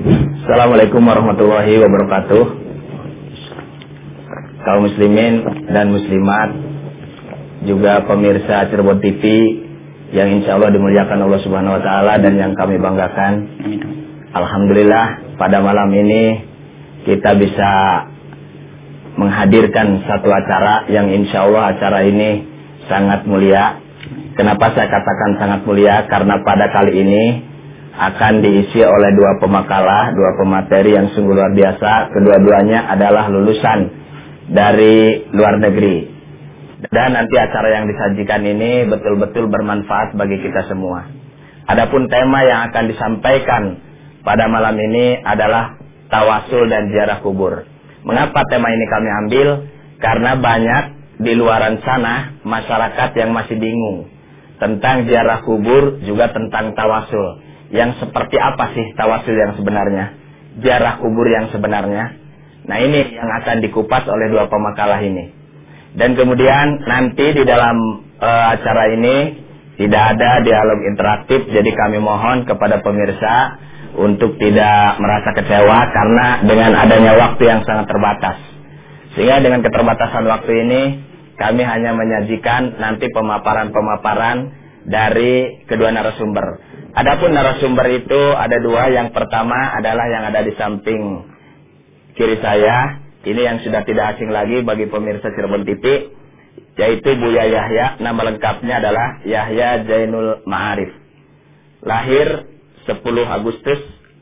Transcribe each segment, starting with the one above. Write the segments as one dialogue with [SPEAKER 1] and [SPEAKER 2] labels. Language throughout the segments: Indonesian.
[SPEAKER 1] Assalamualaikum warahmatullahi wabarakatuh. Kaum muslimin dan muslimat, juga pemirsa Cirebon TV yang insya Allah dimuliakan Allah Subhanahu Wa Taala dan yang kami banggakan. Alhamdulillah pada malam ini kita bisa menghadirkan satu acara yang insya Allah acara ini sangat mulia. Kenapa saya katakan sangat mulia? Karena pada kali ini akan diisi oleh dua pemakalah, dua pemateri yang sungguh luar biasa. Kedua-duanya adalah lulusan dari luar negeri. Dan nanti acara yang disajikan ini betul-betul bermanfaat bagi kita semua. Adapun tema yang akan disampaikan pada malam ini adalah tawasul dan ziarah kubur. Mengapa tema ini kami ambil? Karena banyak di luaran sana masyarakat yang masih bingung tentang ziarah kubur, juga tentang tawasul. Yang seperti apa sih tawasul yang sebenarnya, ziarah kubur yang sebenarnya. Nah, ini yang akan dikupas oleh dua pemakalah ini. Dan kemudian nanti di dalam acara ini tidak ada dialog interaktif. Jadi kami mohon kepada pemirsa untuk tidak merasa kecewa karena dengan adanya waktu yang sangat terbatas. Sehingga dengan keterbatasan waktu ini kami hanya menyajikan nanti pemaparan-pemaparan dari kedua narasumber. Adapun narasumber itu ada dua. Yang pertama adalah yang ada di samping kiri saya. Ini yang sudah tidak asing lagi bagi pemirsa Cirebon TV, yaitu Buya Yahya. Nama lengkapnya adalah Yahya Zainul Ma'arif. Lahir 10 Agustus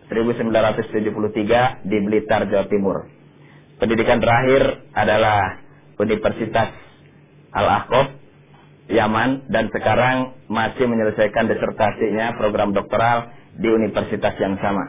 [SPEAKER 1] 1973 di Blitar, Jawa Timur. Pendidikan terakhir adalah Universitas Al-Ahqaf, Yaman, dan sekarang masih menyelesaikan disertasinya program doktoral di universitas yang sama.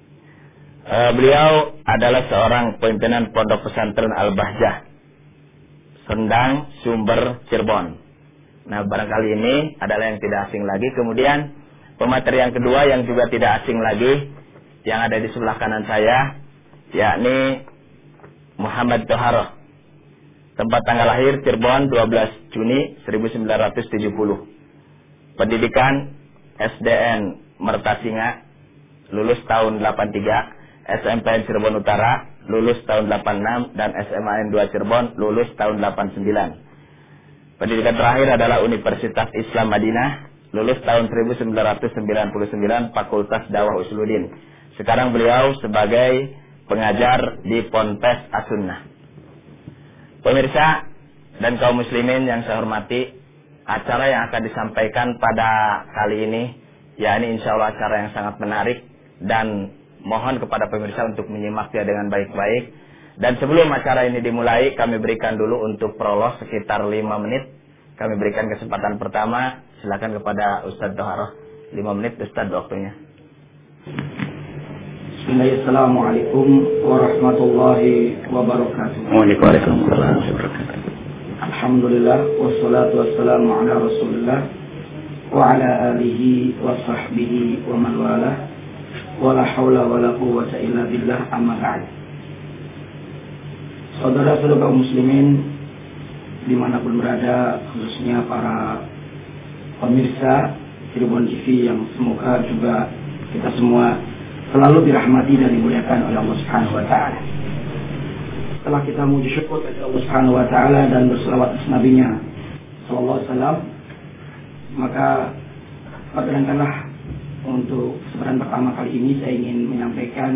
[SPEAKER 1] Beliau adalah seorang pimpinan Pondok Pesantren Al-Bahjah, Sendang, Sumber, Cirebon. Nah, barangkali ini adalah yang tidak asing lagi. Kemudian pemateri yang kedua yang juga tidak asing lagi, yang ada di sebelah kanan saya, yakni Muhammad Toharoh. Tempat tanggal lahir Cirebon 12 Juni 1970. Pendidikan SDN Mertasinga, lulus tahun 83. SMPN Cirebon Utara, lulus tahun 86. Dan SMAN 2 Cirebon, lulus tahun 89. Pendidikan terakhir adalah Universitas Islam Madinah, lulus tahun 1999, Fakultas Dakwah Usuluddin. Sekarang beliau sebagai pengajar di Ponpes As-Sunnah. Pemirsa dan kaum muslimin yang saya hormati, acara yang akan disampaikan pada kali ini, ya ini insya Allah acara yang sangat menarik, dan mohon kepada pemirsa untuk menyimaknya dengan baik-baik. Dan sebelum acara ini dimulai, kami berikan dulu untuk prolog sekitar 5 menit. Kami berikan kesempatan pertama, silakan kepada Ustadz Toharoh. 5 menit Ustadz waktunya.
[SPEAKER 2] Assalamualaikum warahmatullahi wabarakatuh.
[SPEAKER 1] Waalaikumsalam warahmatullahi wabarakatuh.
[SPEAKER 2] Alhamdulillah wassalatu wassalamu ala Rasulillah wa ala alihi wa sahbihi wa man walah. Wala haula wala quwwata illa billah, amma ba'd. Saudara-saudara kaum muslimin dimanapun berada, khususnya para pemirsa Cirebon TV yang semoga juga kita semua selalu dirahmati dan dimuliakan oleh Allah Subhanahu wa Ta'ala. Setelah kita memuji syukur kepada Allah Subhanahu wa Ta'ala dan berselawat atas Nabi-Nya sallallahu alaihi wasallam, maka perkenankanlah untuk kesempatan pertama kali ini saya ingin menyampaikan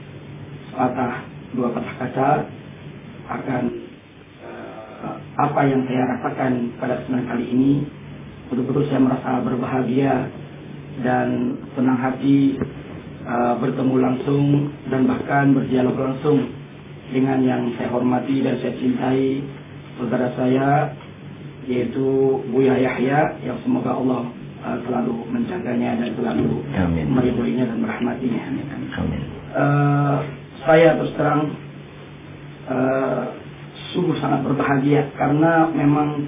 [SPEAKER 2] dua patah kata akan apa yang saya rasakan pada kesempatan kali ini. Betul-betul saya merasa berbahagia dan senang hati bertemu langsung dan bahkan berdialog langsung dengan yang saya hormati dan saya cintai, saudara saya, yaitu Buya Yahya, yang semoga Allah selalu menjaganya dan selalu meridhoinya dan merahmatinya.
[SPEAKER 1] Amin.
[SPEAKER 2] Saya terus terang sungguh sangat berbahagia karena memang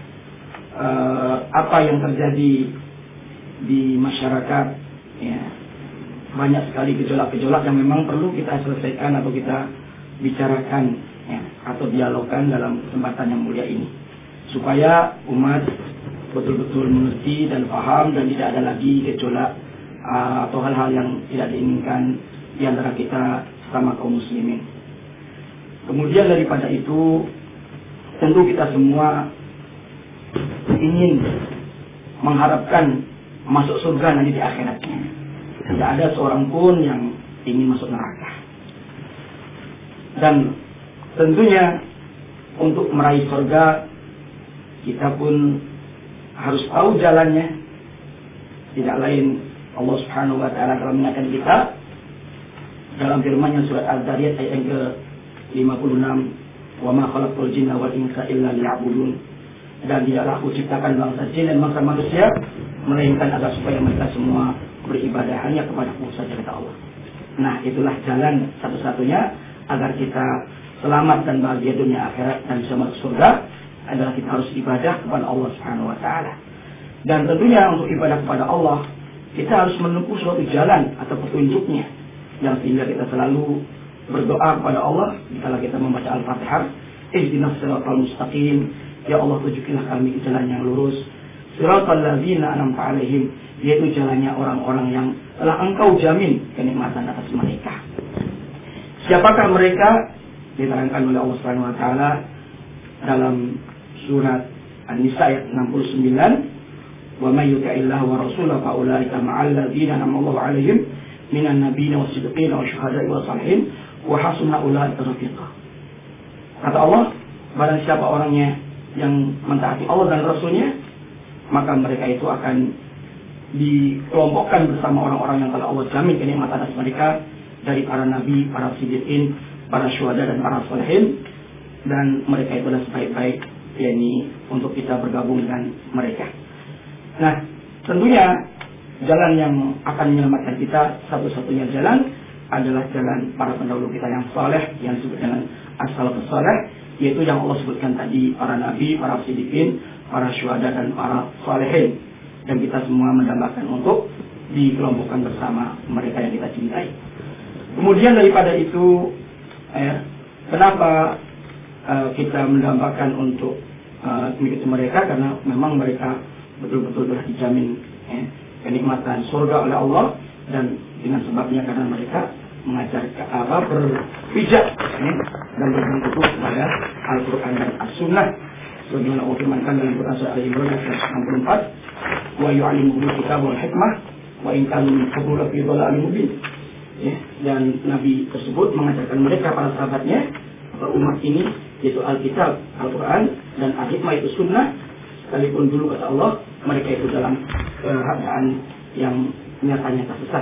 [SPEAKER 2] apa yang terjadi di masyarakat, ya, banyak sekali gejolak-gejolak yang memang perlu kita selesaikan atau kita bicarakan, ya, atau dialogkan dalam kesempatan yang mulia ini, supaya umat betul-betul mengerti dan paham dan tidak ada lagi gejolak atau hal-hal yang tidak diinginkan di antara kita sama kaum muslimin. Kemudian daripada itu, tentu kita semua ingin mengharapkan masuk surga nanti di akhiratnya. Tidak ada seorang pun yang ingin masuk neraka. Dan tentunya untuk meraih surga kita pun harus tahu jalannya. Tidak lain Allah Subhanahu wa taala telah mengingatkan kita dalam firman-Nya surat Al-Dzariyat ayat yang ke-56, "Wa ma khalaqtul jinna wal insa illa liya'budun." Dan tidaklah aku ciptakan bangsa jin dan bangsa manusia melainkan agar supaya mereka semua beribadah hanya kepada-Ku saja, kata Allah. Nah, itulah jalan satu-satunya agar kita selamat dan bahagia dunia akhirat dan bisa masuk surga, adalah kita harus ibadah kepada Allah Subhanahu wa taala. Dan tentunya untuk ibadah kepada Allah, kita harus menempuh suatu jalan atau petunjuknya, yang sehingga kita selalu berdoa kepada Allah jika kita membaca Al-Fatihah, ihdinas siratal mustaqim, ya Allah tunjukilah kami ke jalan yang lurus, siratal ladzina an'amta 'alaihim, yaitu jalannya orang-orang yang telah Engkau jamin kenikmatan atas mereka. Siapakah mereka? Diterangkan oleh Allah Subhanahu wa taala dalam surat An-Nisa ayat 69, "Wa may yuti'illah wa rasulahu fa ulaika ma'al ladzina an'ama Allahu 'alaihim minan nabiyyin was-siddiqin wasyuhada'i was-shalihin wa hasuna ulaika rafiqa." Kata Allah, barang siapa orangnya yang mentaati Allah dan Rasulnya, maka mereka itu akan dikelompokkan bersama orang-orang yang telah Allah jamin kenikmatan atas mereka dari para nabi, para siddiqin, para syuhada dan para shalihin, dan mereka itu adalah sebaik-baik, yakni untuk kita bergabung dengan mereka. Nah, tentunya jalan yang akan menyelamatkan kita, satu-satunya jalan adalah jalan para pendahulu kita yang saleh, yang disebut dengan as-salafus saleh, yaitu yang Allah sebutkan tadi, para nabi, para siddiqin, para syuhada dan para shalihin. Dan kita semua mendambakan untuk dikelompokkan bersama mereka yang kita cintai. Kemudian daripada itu, kenapa kita mendambakan untuk mengikuti mereka? Karena memang mereka betul-betul telah dijamin kenikmatan surga oleh Allah, dan dengan sebabnya karena mereka mengajarkan berpijak dan berbentuk kepada Al-Quran dan As-Sunnah, sebagaimana Allah firmankan dalam Quran surah Al-Imran ayat 64, "Wa yu'allimuhumul kitab wal hikmah wa in kanu min qablu lafi dhalalin mubin." Dan Nabi tersebut mengajarkan mereka, para sahabatnya, umat ini, yaitu Alkitab, Al-Quran, dan Al-Hikmah itu Sunnah, sekalipun dulu kata Allah mereka itu dalam keadaan yang nyata-nyata sesat.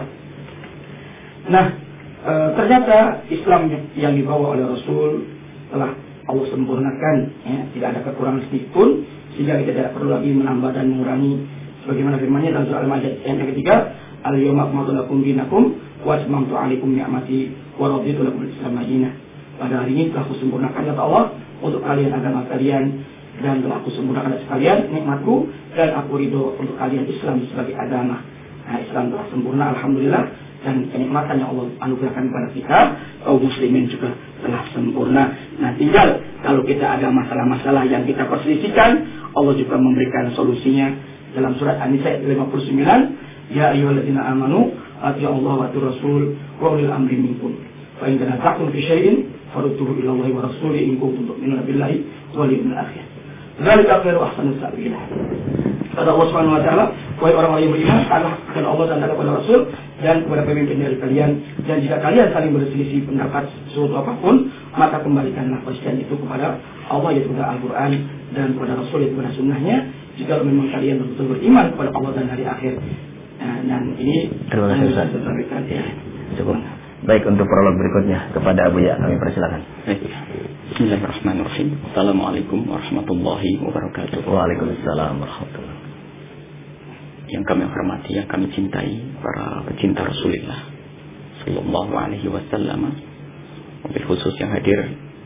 [SPEAKER 2] Nah, ternyata Islam yang dibawa oleh Rasul telah Allah sempurnakan, tidak ada kekurangan sedikit pun, sehingga kita tidak perlu lagi menambah dan mengurangi, sebagaimana firman-Nya dalam surah Al-Maidah ayat yang ketiga, "Al-yawma akmaltu lakum dinakum wa atmamtu 'alaikum ni'mati wa raditu lakum al-Islam madinah." Pada hari ini telah kusempurnakan, kata Allah, untuk kalian agama kalian, dan telah kusempurnakan atas kalian nikmatku, dan aku ridho untuk kalian Islam sebagai agama. Nah, Islam telah sempurna, alhamdulillah, dan kenikmatan yang Allah anugerahkan kepada kita, kaum muslimin juga telah sempurna. Nah, tinggal kalau kita ada masalah-masalah yang kita perselisihkan, Allah juga memberikan solusinya dalam surat An-Nisa ayat 59, "Ya ayyuhalladzina amanu atii'u Allah wa atii'ur rasul wa ulil amri minkum. Fa in tanaza'tum fi syai'in farudduhu ila Allah wa rasulihi in kuntum tu'minuna billahi wal yawmil akhir. Dzalika khairu wa ahsanu ta'wila." Kata Allah Subhanahu wa taala, "Wahai orang-orang yang beriman, taatlah kepada Allah dan kepada Rasul dan kepada pemimpin dari kalian, dan jika kalian saling berselisih pendapat sesuatu apapun, maka kembalikanlah perselisihan itu kepada Allah, yaitu kepada Al-Quran, dan kepada Rasul, yaitu kepada sunnahnya, jika memang kalian betul-betul beriman kepada Allah dan hari akhir." Dan ini
[SPEAKER 1] terima kasih Ustaz. Cukup. Baik, untuk prolog berikutnya kepada Abu Ya, kami persilakan.
[SPEAKER 3] Bismillahirrahmanirrahim. Assalamualaikum warahmatullahi wabarakatuh.
[SPEAKER 1] Waalaikumsalam warahmatullahi.
[SPEAKER 3] Yang kami hormati, yang kami cintai, para pecinta Rasulullah Sallallahu Alaihi Wasallam, mobil khusus yang hadir,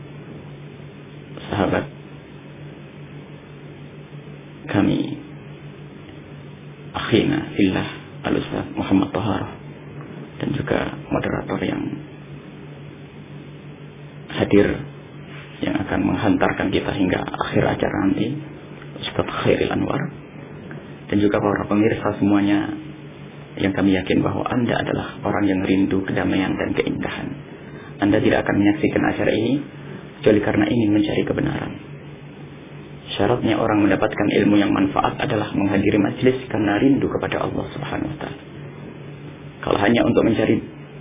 [SPEAKER 3] sahabat kami, akhina fillah Al-Ustaz Muhammad Tahar, dan juga moderator yang hadir, yang akan menghantarkan kita hingga akhir acara nanti, Ustaz Khairil Anwar, dan juga para pemirsa semuanya yang kami yakin bahwa Anda adalah orang yang rindu kedamaian dan keindahan. Anda tidak akan menyaksikan acara ini kecuali karena ingin mencari kebenaran. Syaratnya orang mendapatkan ilmu yang manfaat adalah menghadiri majelis karena rindu kepada Allah Subhanahu wa taala. Kalau hanya untuk mencari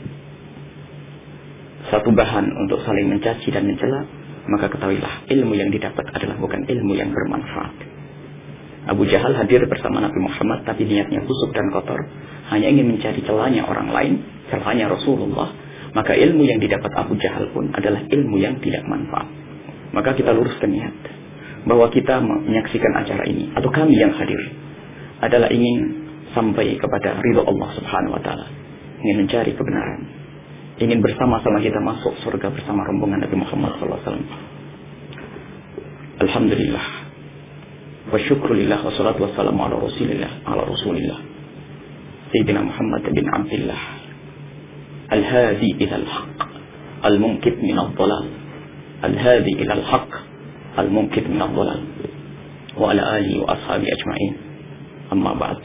[SPEAKER 3] satu bahan untuk saling mencaci dan mencela, maka ketahuilah ilmu yang didapat adalah bukan ilmu yang bermanfaat. Abu Jahal hadir bersama Nabi Muhammad tapi niatnya busuk dan kotor, hanya ingin mencari celahnya orang lain, celahnya Rasulullah. Maka ilmu yang didapat Abu Jahal pun adalah ilmu yang tidak manfaat. Maka kita luruskan niat bahwa kita menyaksikan acara ini, atau kami yang hadir, adalah ingin sampai kepada ridho Allah Subhanahu wa taala, ingin mencari kebenaran, ingin bersama-sama kita masuk surga bersama rombongan Nabi Muhammad SAW. Alhamdulillah wa syukrulillah wa salatu wassalamu ala rasulillah Sayyidina Muhammad bin Abdullah al-hadi ila al-haq al-mumkit min al-dhalal, al-hadi ila al-haq al-mumkit min al-dhalal, wa ala alihi wa ashabi ajma'in. Amma ba'd.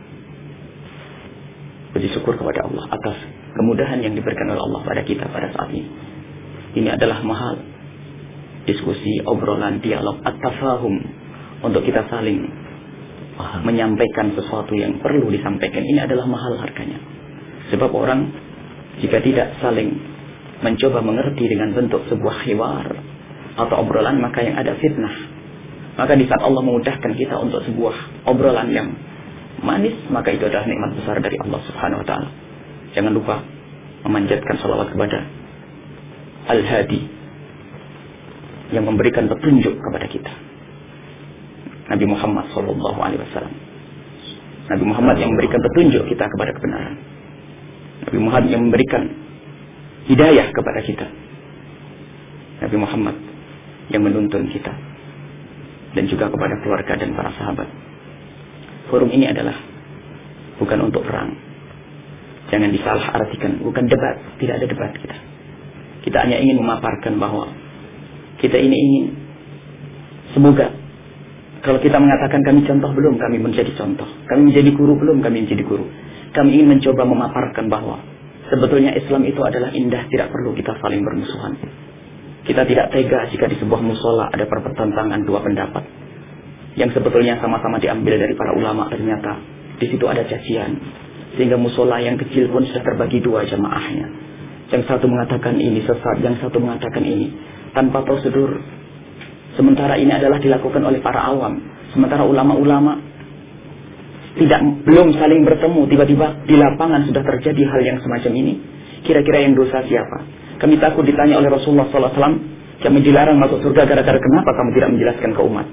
[SPEAKER 3] Puji syukur kepada Allah atas kemudahan yang diberikan oleh Allah pada kita pada saat ini. Ini adalah mahal diskusi, obrolan, dialog, at-tafahum, untuk kita saling menyampaikan sesuatu yang perlu disampaikan. Ini adalah mahal harganya. Sebab orang jika tidak saling mencoba mengerti dengan bentuk sebuah hiwar atau obrolan, maka yang ada fitnah. Maka di saat Allah memudahkan kita untuk sebuah obrolan yang manis, maka itu adalah nikmat besar dari Allah Subhanahu wa taala. Jangan lupa memanjatkan salawat kepada Al-Hadi yang memberikan petunjuk kepada kita, Nabi Muhammad sallallahu alaihi wasallam. Nabi Muhammad yang memberikan petunjuk kita kepada kebenaran. Nabi Muhammad yang memberikan hidayah kepada kita. Nabi Muhammad yang menuntun kita, dan juga kepada keluarga dan para sahabat. Forum ini adalah bukan untuk perang. Jangan disalah artikan, bukan debat, tidak ada debat kita. Kita hanya ingin memaparkan bahwa kita ini ingin, semoga kalau kita mengatakan kami contoh belum, kami menjadi contoh. Kami menjadi guru belum, kami menjadi guru. Kami ingin mencoba memaparkan bahwa sebetulnya Islam itu adalah indah, tidak perlu kita saling bermusuhan. Kita tidak tega jika di sebuah musola ada pertentangan dua pendapat yang sebetulnya sama-sama diambil dari para ulama, ternyata di situ ada cacian, sehingga musola yang kecil pun sudah terbagi dua jamaahnya. Yang satu mengatakan ini sesat, yang satu mengatakan ini, tanpa prosedur. Sementara ini adalah dilakukan oleh para awam. Sementara ulama-ulama belum saling bertemu, tiba-tiba di lapangan sudah terjadi hal yang semacam ini. Kira-kira yang dosa siapa? Kami takut ditanya oleh Rasulullah SAW, kami dilarang masuk surga gara-gara kenapa kamu tidak menjelaskan ke umat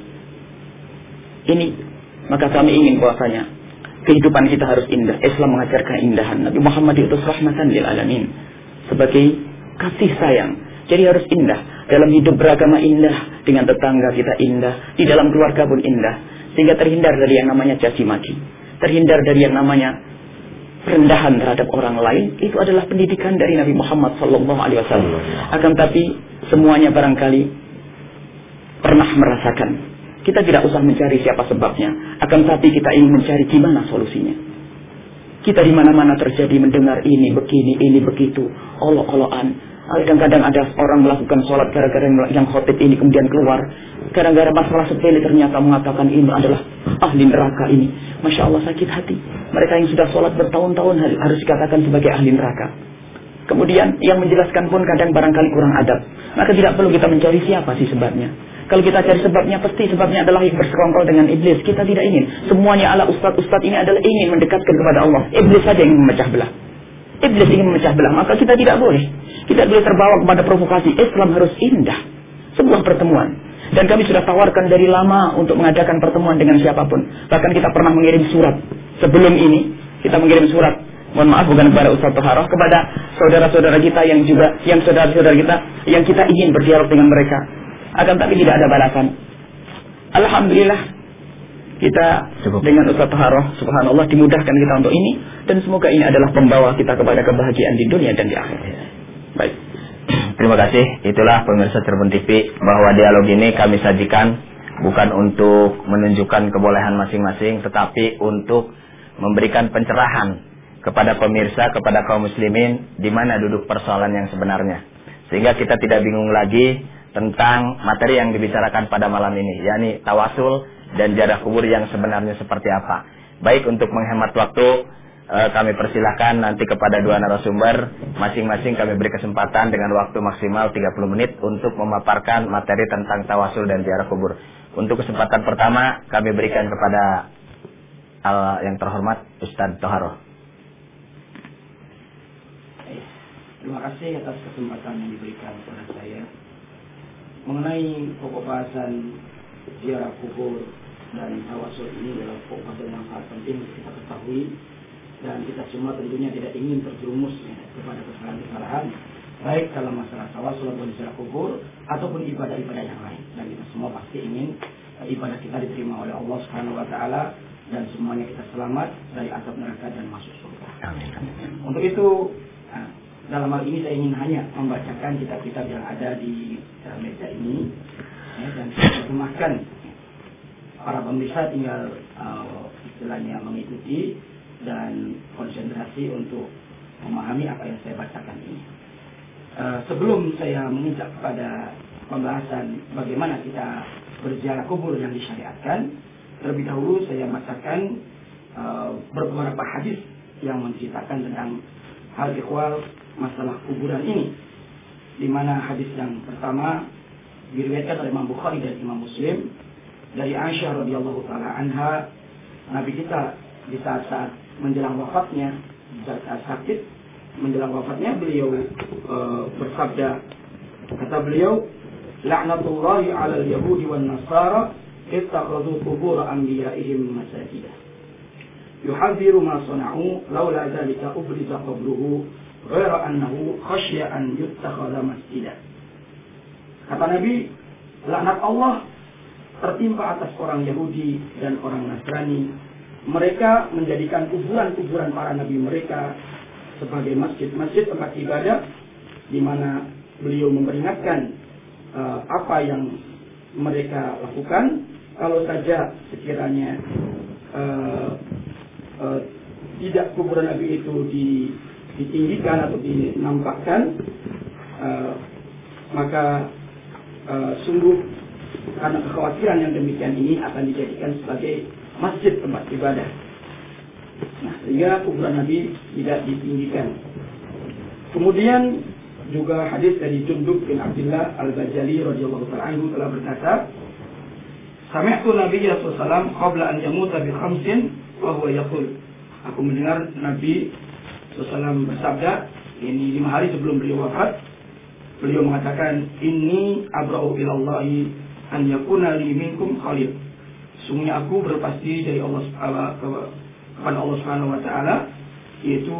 [SPEAKER 3] ini. Maka kami ingin bahwasanya kehidupan kita harus indah. Islam mengajarkan indahan. Nabi Muhammad diutus rahmatan lil alamin, sebagai kasih sayang. Jadi harus indah. Dalam hidup beragama indah, dengan tetangga kita indah, di dalam keluarga pun indah, sehingga terhindar dari yang namanya caci maki, terhindar dari yang namanya rendahan terhadap orang lain. Itu adalah pendidikan dari Nabi Muhammad SAW. Akan tapi semuanya barangkali pernah merasakan. Kita tidak usah mencari siapa sebabnya, akan tapi kita ingin mencari gimana solusinya. Kita di mana-mana terjadi mendengar ini begini, ini begitu, olok-olokan. Kadang-kadang ada orang melakukan sholat gara-gara yang khotib ini kemudian keluar, gara-gara masalah sepele ternyata mengatakan ini adalah ahli neraka ini. Masya Allah, sakit hati. Mereka yang sudah sholat bertahun-tahun harus dikatakan sebagai ahli neraka. Kemudian yang menjelaskan pun kadang barangkali kurang adab. Maka tidak perlu kita mencari siapa sih sebabnya. Kalau kita cari sebabnya, pasti sebabnya adalah yang bersekongkol dengan iblis. Kita tidak ingin. Semuanya ala ustadz-ustadz ini adalah ingin mendekatkan kepada Allah. Iblis saja ingin memecah belah. Iblis ingin memecah belah. Maka kita tidak boleh. Kita boleh terbawa kepada provokasi. Islam harus indah. Sebuah pertemuan. Dan kami sudah tawarkan dari lama untuk mengadakan pertemuan dengan siapapun. Bahkan kita pernah mengirim surat. Sebelum ini, kita mengirim surat. Mohon maaf, bukan kepada Ustaz Toharoh, kepada saudara-saudara kita yang juga, yang saudara-saudara kita, yang kita ingin berdialog dengan mereka. Akan tapi tidak ada balasan. Alhamdulillah, kita dengan Ustaz Toharoh, subhanallah, dimudahkan kita untuk ini. Dan semoga ini adalah pembawa kita kepada kebahagiaan di dunia dan di akhirat. Baik.
[SPEAKER 1] Terima kasih. Itulah pemirsa Cirebon TV, bahwa dialog ini kami sajikan bukan untuk menunjukkan kebolehan masing-masing, tetapi untuk memberikan pencerahan kepada pemirsa, kepada kaum muslimin, di mana duduk persoalan yang sebenarnya. Sehingga kita tidak bingung lagi tentang materi yang dibicarakan pada malam ini, yakni tawasul dan ziarah kubur yang sebenarnya seperti apa. Baik, untuk menghemat waktu, kami persilahkan nanti kepada dua narasumber, masing-masing kami beri kesempatan dengan waktu maksimal 30 menit untuk memaparkan materi tentang tawasul dan ziarah kubur. Untuk kesempatan pertama, kami berikan kepada yang terhormat Ustadz Toharo.
[SPEAKER 2] Terima kasih atas kesempatan yang diberikan kepada saya mengenai pokok bahasan ziarah kubur dan tawasul. Ini adalah pokok bahasan yang sangat penting untuk kita ketahui, dan kita semua tentunya tidak ingin terjerumus kepada kesalahan-kesalahan baik dalam masalah tawasul atau ziarah kubur ataupun ibadah-ibadah yang lain. Dan kita semua pasti ingin ibadah kita diterima oleh Allah Subhanahu wa taala dan semuanya kita selamat dari azab neraka dan masuk surga.
[SPEAKER 1] Amin.
[SPEAKER 2] Untuk itu, dalam hal ini saya ingin hanya membacakan kitab-kitab yang ada di meja ini, dan saya terjemahkan. Para pemirsa tinggal istilahnya mengikuti dan konsentrasi untuk memahami apa yang saya bacakan ini. Sebelum saya menginjak pada pembahasan bagaimana kita berziarah kubur yang disyariatkan, terlebih dahulu saya bacakan beberapa hadis yang menceritakan tentang hal ihwal masalah kuburan ini, di mana hadis yang pertama diriwayatkan oleh Imam Bukhari dan Imam Muslim dari Aisyah radhiyallahu taala anha. Nabi kita di saat-saat menjelang wafatnya, saat sakit menjelang wafatnya, beliau bersabda, kata beliau, la'natullahi 'alal yahudi wan nasara ittakhadhu qubur anbiya'ihim masajidah yuhadhiru ma sana'u laula dzalika ubriza qabruhu ghaira annahu khasya an yuttakhadha masjidah. Kata Nabi, laknat Allah tertimpa atas orang Yahudi dan orang Nasrani. Mereka menjadikan kuburan-kuburan para nabi mereka sebagai masjid-masjid tempat ibadah, di mana beliau memperingatkan apa yang mereka lakukan kalau saja sekiranya tidak kuburan nabi itu ditinggikan atau dinampakkan, maka sungguh karena kekhawatiran yang demikian ini akan dijadikan sebagai masjid tempat ibadah. Nah, sehingga kuburan Nabi tidak ditinggikan. Kemudian juga hadis dari Jundub bin Abdullah Al-Bajali radhiyallahu ta'ala anhu telah berkata, sami'tu Nabiyya sallallahu alaihi wasallam qabla an yamuta bi khamsin wa huwa yaqul. Aku mendengar Nabi sallallahu bersabda, ini 5 hari sebelum beliau wafat, beliau mengatakan, inni abra'u ilallahi an yakuna li minkum khalil. Sungguhnya aku berlepas diri dari Allah kepada Allah Subhanahu wa taala, yaitu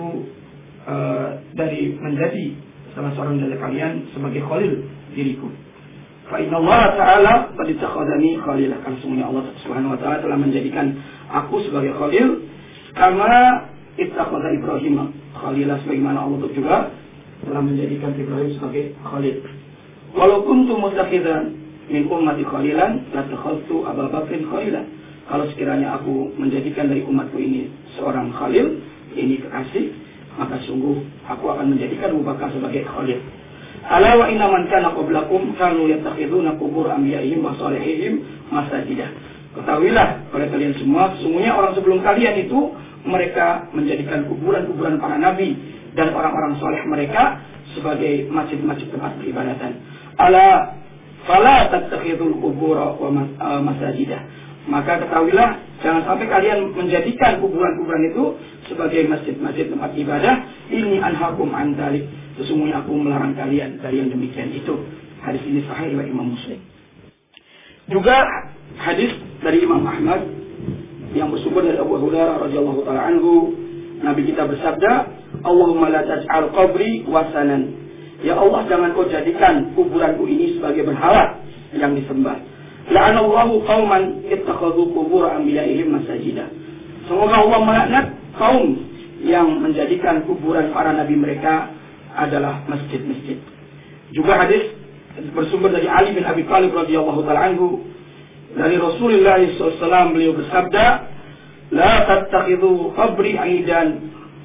[SPEAKER 2] dari menjadi salah seorang dari kalian sebagai khalil diriku. Fa inna Allah taala qad ittakhadhani khalilah. Karena sungguhnya Allah Subhanahu wa taala telah menjadikan aku sebagai khalil, kama ittakhadha Ibrahim khalilah, sebagaimana Allah juga telah menjadikan Ibrahim sebagai khalil. Walau kuntu mutakhidan min ummati khalilan la takhadtu Abu Bakrin khalilan. Kalau sekiranya aku menjadikan dari umatku ini seorang khalil, ini kekasih, maka sungguh aku akan menjadikan Abu Bakar sebagai khalil. Ala wa inna man kana qablakum kanu yattakhiduna qubur anbiya'ihim wa salihihim masajidah. Ketahuilah oleh kalian semua, sesungguhnya orang sebelum kalian itu mereka menjadikan kuburan-kuburan para nabi dan orang-orang soleh mereka sebagai masjid-masjid tempat peribadatan. Ala fala tattakhidul qubura wa masajidah. Maka ketahuilah, jangan sampai kalian menjadikan kuburan-kuburan itu sebagai masjid-masjid tempat ibadah. Ini anhakum an dzalik. Sesungguhnya aku melarang kalian dari yang demikian itu. Hadis ini sahih riwayat Imam Muslim. Juga hadis dari Imam Ahmad yang bersumber dari Abu Hurairah radhiyallahu taala anhu, Nabi kita bersabda, Allahumma la taj'al qabri wasanan. Ya Allah, jangan kau jadikan kuburanku ini sebagai berhala yang disembah. La'anallahu qauman ittakhadhu qubur anbiya'ihim masajidah. Semoga Allah melaknat kaum yang menjadikan kuburan para nabi mereka adalah masjid-masjid. Juga hadis bersumber dari Ali bin Abi Thalib radhiyallahu taala anhu, dari Rasulullah SAW beliau bersabda, la tattakhidhu qabri aidan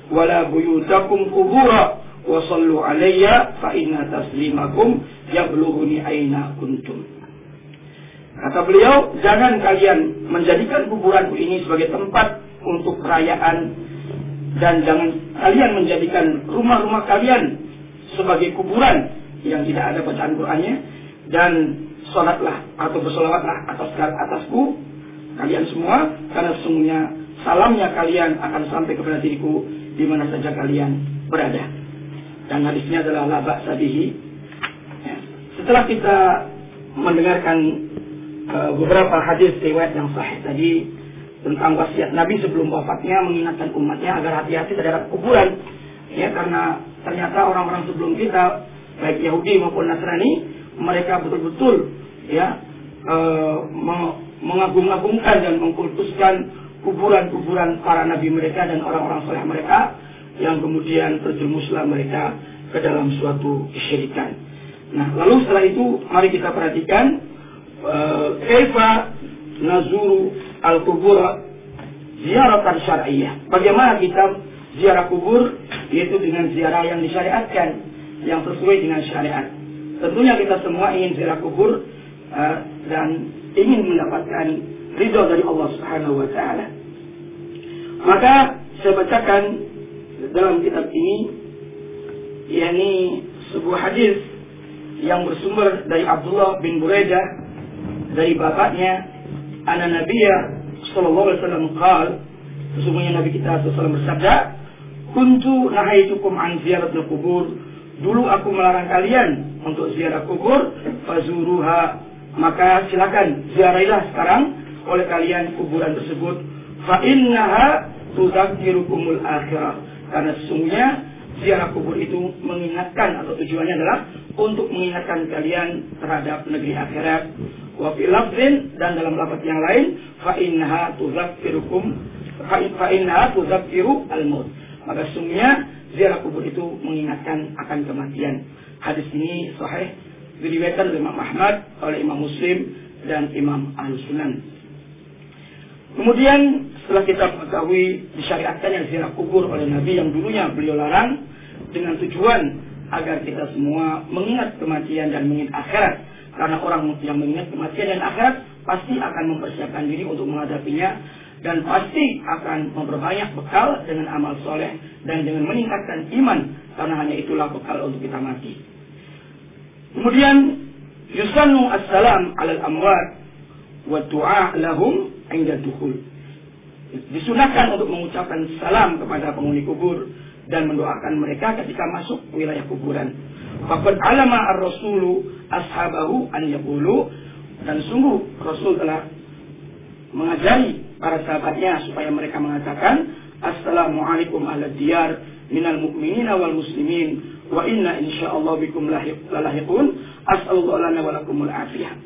[SPEAKER 2] wala buyutakum qubura wa sallu alayya fa inna taslimakum yablughuni aina kuntum. Kata beliau, jangan kalian menjadikan kuburanku ini sebagai tempat untuk perayaan, dan jangan kalian menjadikan rumah-rumah kalian sebagai kuburan yang tidak ada bacaan Qur'annya, dan sholatlah atau bersolawatlah atasku kalian semua, karena sesungguhnya salamnya kalian akan sampai kepada diriku di mana saja kalian berada. Dan hadisnya adalah la ba'sa bihi. Setelah kita mendengarkan beberapa hadis riwayat yang sahih tadi tentang wasiat Nabi sebelum wafatnya mengingatkan umatnya agar hati-hati terhadap kuburan, ya, karena ternyata orang-orang sebelum kita baik Yahudi maupun Nasrani, mereka betul-betul ya mengagung-agungkan dan mengkultuskan kuburan-kuburan para nabi mereka dan orang-orang saleh mereka, yang kemudian terjerumuslah mereka ke dalam suatu kesyirikan. Nah, lalu setelah itu mari kita perhatikan kaifa nazuru al-qubur ziaratan syar'iyyah. Bagaimana kita ziarah kubur, yaitu dengan ziarah yang disyariatkan, yang sesuai dengan syariat. Tentunya kita semua ingin ziarah kubur dan ingin mendapatkan ridha dari Allah Subhanahu wa taala. Maka saya bacakan dalam kitab ini, yakni sebuah hadis yang bersumber dari Abdullah bin Buraidah dari bapaknya, anna Nabiyya sallallahu alaihi wasallam qaal, sesungguhnya Nabi kita sallallahu alaihi wasallam bersabda, kuntu nahaitukum an ziyaratil qubur, dulu aku melarang kalian untuk ziarah kubur, fazuruha, maka silakan ziarahilah sekarang oleh kalian kuburan tersebut, fa innaha tudzakirukumul akhirah, karena sesungguhnya ziarah kubur itu mengingatkan, atau tujuannya adalah untuk mengingatkan kalian terhadap negeri akhirat. Wa fi lafzin, dan dalam lafaz yang lain, fa innaha tudzakkiru al-maut, maka sesungguhnya ziarah kubur itu mengingatkan akan kematian. Hadis ini sahih, diriwayatkan oleh Imam Ahmad, oleh Imam Muslim dan Imam Al-Sunan. Kemudian setelah kita mengetahui disyariatkan yang ziarah kubur oleh Nabi yang dulunya beliau larang, dengan tujuan agar kita semua mengingat kematian dan mengingat akhirat, karena orang yang mengingat kematian dan akhirat pasti akan mempersiapkan diri untuk menghadapinya, dan pasti akan memperbanyak bekal dengan amal soleh dan dengan meningkatkan iman, karena hanya itulah bekal untuk kita mati. Kemudian yusannu assalam alal amwat wa du'a lahum inda dukhul, disunahkan untuk mengucapkan salam kepada penghuni kubur dan mendoakan mereka ketika masuk wilayah kuburan. Faqad alama ar-rasulu ashabahu an yaqulu, dan sungguh Rasul telah mengajari para sahabatnya supaya mereka mengatakan assalamualaikum ahla diyar minal mu'minina wal muslimin wa inna insyaallah bikum lahiqun as'alullah lana wa lakumul afiyah.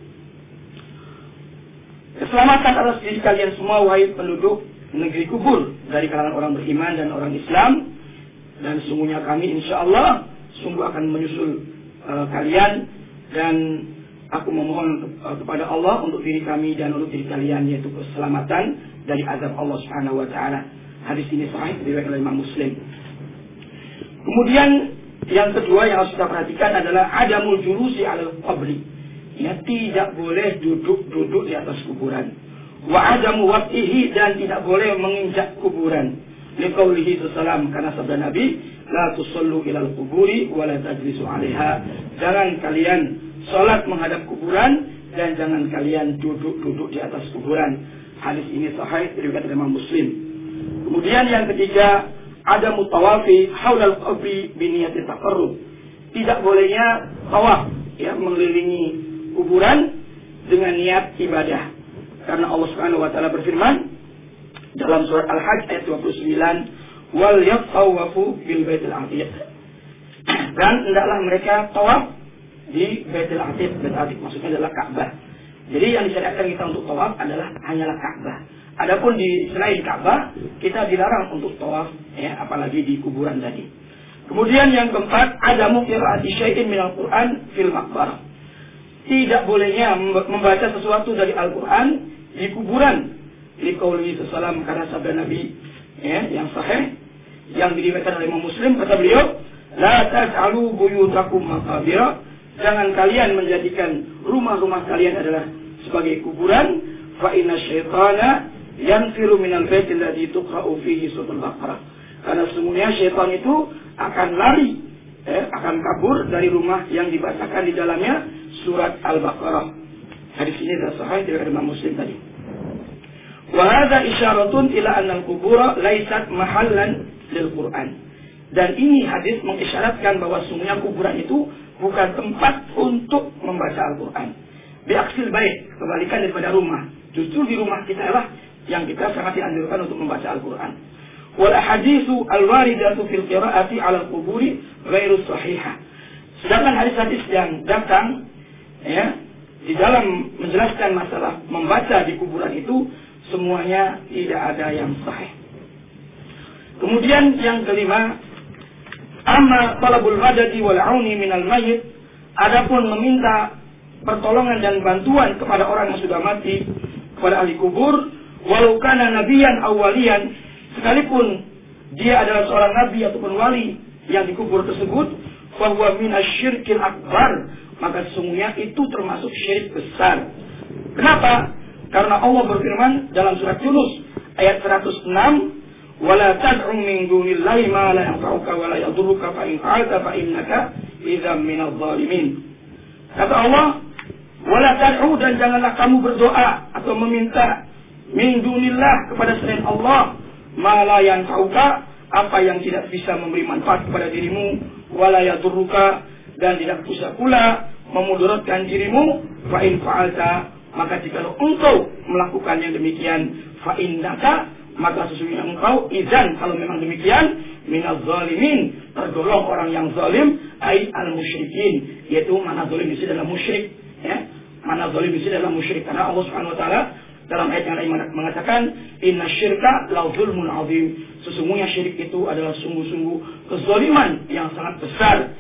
[SPEAKER 2] Keselamatan atas diri kalian semua wahai penduduk negeri kubur dari kalangan orang beriman dan orang Islam, dan sungguhnya kami insyaallah sungguh akan menyusul kalian, dan aku memohon kepada Allah untuk diri kami dan untuk diri kalian, yaitu keselamatan dari azab Allah Subhanahu wa taala. Hadis ini sahih diriwayatkan oleh Imam Muslim. Kemudian yang kedua yang harus kita perhatikan adalah adamul julusi alal qabri. Ya, tidak boleh duduk di atas kuburan. Wa adamu waqtihi, dan tidak boleh menginjak kuburan. Liqaulihi sallallahu, karena sabda Nabi, la tusallu ilal quburi wa la tajlisu 'alaiha. Jangan kalian salat menghadap kuburan dan jangan kalian duduk di atas kuburan. Hadis ini sahih diriwayatkan oleh Imam Muslim. Kemudian yang ketiga, ada mutawafi haulal qabri bi niyati taqarrub. Tidak bolehnya tawaf, ya, mengelilingi kuburan dengan niat ibadah. Karena Allah Subhanahu wa taala berfirman dalam surat Al-Hajj ayat 29, wal yatawafu bil baitil atiq. Dan hendaklah mereka tawaf di Baitul Atiq. Baitul Atiq maksudnya adalah Ka'bah. Jadi yang disyariatkan kita untuk tawaf hanyalah Ka'bah. Adapun di selain Ka'bah kita dilarang untuk tawaf, ya, apalagi di kuburan tadi. Kemudian yang keempat, adamu qira'ati syai'in minal Qur'an fil maqbarah. Tidak bolehnya membaca sesuatu dari Al-Quran di kuburan. Liqaulihi sallallahu, karena sabda Nabi, ya, yang sahih, yang diriwayatkan oleh Imam Muslim, kata beliau, la taj'alu buyutakum maqabira, jangan kalian menjadikan rumah-rumah kalian adalah sebagai kuburan, fa inna syaitana yanfiru minal bait alladhi tuqra'u fihi suratul Baqarah. Karena sesungguhnya syaitan itu akan lari, akan kabur dari rumah yang dibacakan di dalamnya surat Al-Baqarah. Hadis ini adalah sahih dari Imam Muslim tadi. Wa hadza isyaratun ila anna al-qubura laysat mahallan lil Qur'an. Dan ini hadis mengisyaratkan bahwa sesungguhnya kuburan itu bukan tempat untuk membaca Al-Quran. Biaksil baik, kebalikan daripada rumah. Justru di rumah kita lah yang kita sangat dianjurkan untuk membaca Al-Quran. Wal ahaditsu al-waridatu fil qira'ati 'ala al-quburi ghairu sahihah. Sedangkan hadis-hadis yang datang di dalam menjelaskan masalah membaca di kuburan itu semuanya tidak ada yang sahih. Kemudian yang kelima, amma talabul madadi wal auni minal mayyit, adapun meminta pertolongan dan bantuan kepada orang yang sudah mati, kepada ahli kubur, walau kana nabiyan awwaliyan, sekalipun dia adalah seorang nabi ataupun wali yang dikubur tersebut, fa huwa minasyirkil akbar, maka sesungguhnya itu termasuk syirik besar. Kenapa? Karena Allah berfirman dalam surat Yunus ayat 106, wala tad'u min dunillahi ma la yanfa'uka wa la yadurruka fa in fa'alta fa innaka idzan minadh dhalimin. Kata Allah, wala tad'u, dan janganlah kamu berdoa atau meminta min dunillah, kepada selain Allah, ma la yanfa'uka, apa yang tidak bisa memberi manfaat kepada dirimu, wa la yadurruka, dan tidak bisa pula memudaratkan dirimu, fa in fa'alta, maka jika engkau melakukan yang demikian, fa innaka, maka sesungguhnya engkau idzan, kalau memang demikian, minaz zalimin, tergolong orang yang zalim, ai al musyrikin, yaitu mana zalim di sini adalah musyrik, mana zalim di sini adalah musyrik. Karena Allah Subhanahu wa taala dalam ayat yang lain mengatakan, inna syirka la zulmun azim, sesungguhnya syirik itu adalah sungguh-sungguh kezaliman yang sangat besar.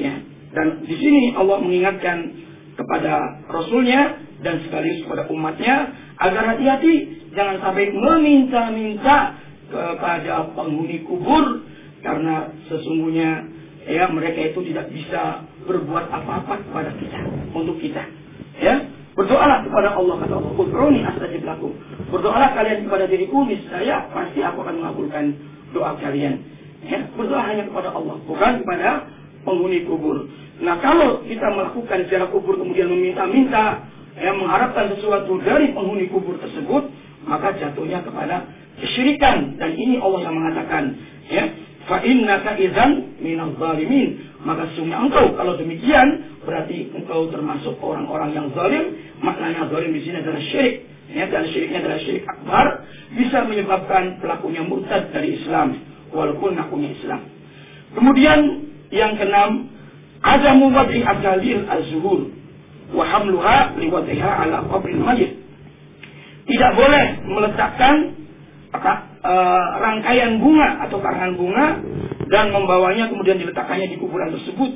[SPEAKER 2] Dan di sini Allah mengingatkan kepada Rasulnya dan sekaligus kepada umatnya agar hati-hati, jangan sampai meminta-minta kepada penghuni kubur, karena sesungguhnya mereka itu tidak bisa berbuat apa-apa kepada kita, untuk kita. Berdoalah kepada Allah, kata Allah, ud'uni astajib lakum. Berdoalah kalian kepada diriku, niscaya pasti aku akan mengabulkan doa kalian. Berdoa hanya kepada Allah, bukan kepada penghuni kubur. Nah, kalau kita melakukan secara kubur kemudian meminta-minta, mengharapkan sesuatu dari penghuni kubur tersebut, maka jatuhnya kepada kesyirikan. Dan ini Allah yang mengatakan, fa innaka idzan minadh zalimin, maka sesungguhnya engkau kalau demikian berarti engkau termasuk orang-orang yang zalim. Maknanya zalim di sini adalah syirik, dan syiriknya adalah syirik akbar, bisa menyebabkan pelakunya murtad dari Islam walaupun ngakunya Islam. Kemudian yang keenam, adamu wad'i ajalil az-zuhur wa hamluha liwad'iha ala qabril mayyit. Tidak boleh meletakkan rangkaian bunga atau karangan bunga dan membawanya kemudian diletakkannya di kuburan tersebut.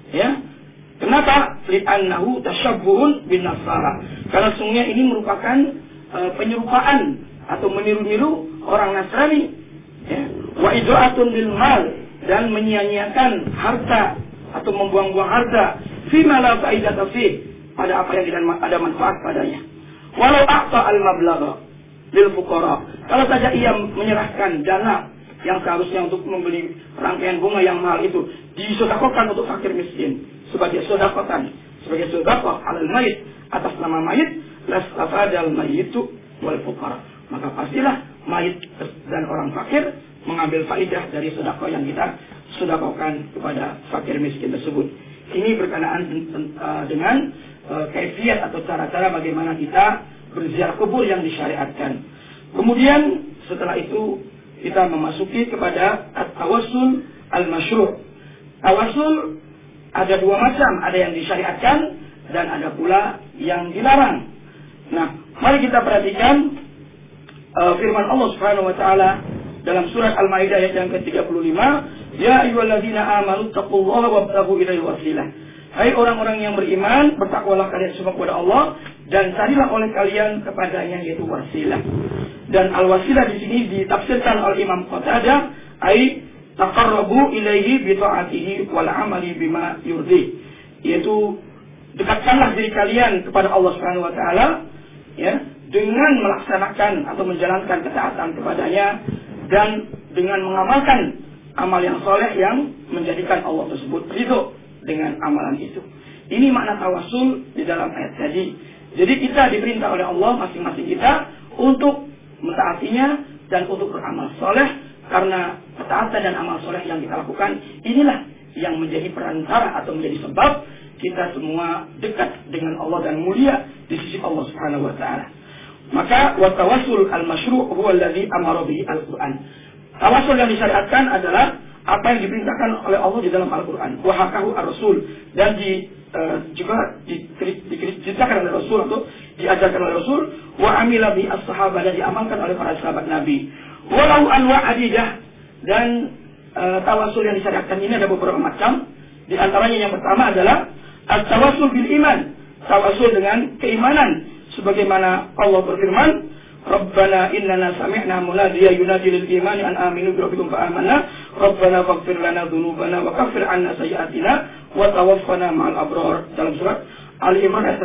[SPEAKER 2] Kenapa? Li'annahu tasyabbuhun bin nasara. Karena sesungguhnya ini merupakan penyerupaan atau meniru-niru orang Nasrani. Wa ida'atun lil mal, dan menyia-nyiakan harta atau membuang-buang harta fima la faidata fi, pada apa yang tidak ada manfaat padanya. Walau a'ta al-mablagha lil fuqara, kalau saja ia menyerahkan dana yang seharusnya untuk membeli rangkaian bunga yang mahal itu, disedekahkan untuk fakir miskin sebagai sedekah, sebagai sedekah alal mayit, atas nama mayit, lastafadal mayitu wal fuqara, maka pastilah mayit dan orang fakir mengambil faidah dari sedekah yang kita sedekahkan kepada fakir miskin tersebut. Ini berkenaan dengan kaifiat atau cara-cara bagaimana kita berziarah kubur yang disyariatkan. Kemudian setelah itu kita memasuki kepada at-tawassul al-masyru'. Tawassul ada dua macam, ada yang disyariatkan dan ada pula yang dilarang. Nah, mari kita perhatikan firman Allah Subhanahu wa taala dalam surat Al-Maidah ayat yang ke-35, ya ayyuhalladzina amanu taqullaha wabtaghu ilaihi wasilah. Hai orang-orang yang beriman, bertakwalah kalian semua kepada Allah dan carilah oleh kalian kepadanya, yaitu wasilah. Dan al-wasilah di sini ditafsirkan oleh Imam Qatadah, ai taqarrabu ilaihi bi ta'atihi wal amali bima yurdi, yaitu dekatkanlah diri kalian kepada Allah Subhanahu wa taala ya dengan melaksanakan atau menjalankan ketaatan kepadanya dan dengan mengamalkan amal yang soleh yang menjadikan Allah tersebut ridho dengan amalan itu. Ini makna tawasul di dalam ayat tadi. Jadi kita diperintah oleh Allah masing-masing kita untuk mentaatinya dan untuk beramal soleh, karena ketaatan dan amal soleh yang kita lakukan inilah yang menjadi perantara atau menjadi sebab kita semua dekat dengan Allah dan mulia di sisi Allah Subhanahu wa taala. Maka wa tawassul al-masyru' huwa alladhi amara bihi al-Qur'an. Tawasul yang disyariatkan adalah apa yang diperintahkan oleh Allah di dalam Al-Qur'an. Wa hakahu ar-rasul, dan juga diceritakan oleh Rasul atau diajarkan oleh Rasul. Wa amila bi as-sahabah, dan diamalkan oleh para sahabat Nabi. Walau anwa' adidah, dan tawasul yang disyariatkan ini ada beberapa macam. Di antaranya yang pertama adalah at-tawassul bil iman, tawasul dengan keimanan, sebagaimana Allah berfirman, Rabbana innana sami'na munadiya yunadi lil imani an aminu bi rabbikum fa amanna Rabbana faghfir lana dhunubana wa kaffir 'anna sayyi'atina wa tawaffana ma'al abrar, dalam surat Ali Imran ayat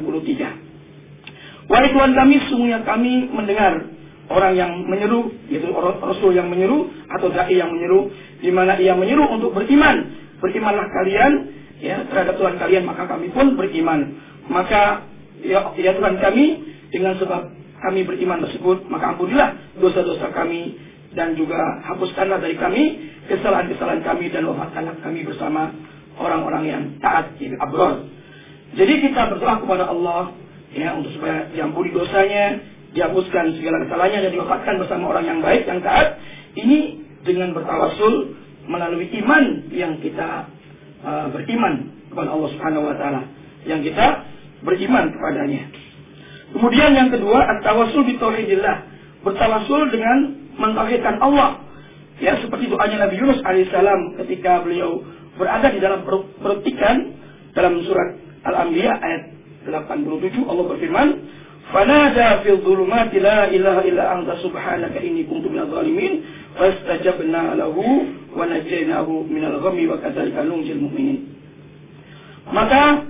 [SPEAKER 2] 193. Wa ridwan kami, sungguhnya kami mendengar orang yang menyeru, yaitu Rasul yang menyeru atau dai yang menyeru, di mana ia menyeru untuk beriman. Berimanlah kalian ya terhadap Tuhan kalian, maka kami pun beriman. Maka ya Tuhan kami, dengan sebab kami beriman tersebut, maka ampunilah dosa-dosa kami, dan juga hapuskanlah dari kami kesalahan-kesalahan kami, dan wafatkanlah kami bersama orang-orang yang taat, yaitu abrar. Jadi kita berdoa kepada Allah ya untuk supaya diampuni dosanya, dihapuskan segala kesalahannya, dan diwafatkan bersama orang yang baik, yang taat. Ini dengan bertawasul melalui iman yang kita beriman kepada Allah Subhanahu wa taala, yang kita beriman kepadanya. Kemudian yang kedua, at-tawassul bi tauhidillah, bertawasul dengan mentauhidkan Allah. Ya, seperti doanya Nabi Yunus alaihissalam ketika beliau berada di dalam perut ikan, dalam surat Al-Anbiya ayat 87 Allah berfirman, "Fanada fil dhulumati la ilaha illa anta subhanaka inni kuntu minadh dhalimin, fastajabna lahu wa najaynahu minal ghammi wa kadzalika nunjil mu'minin." Maka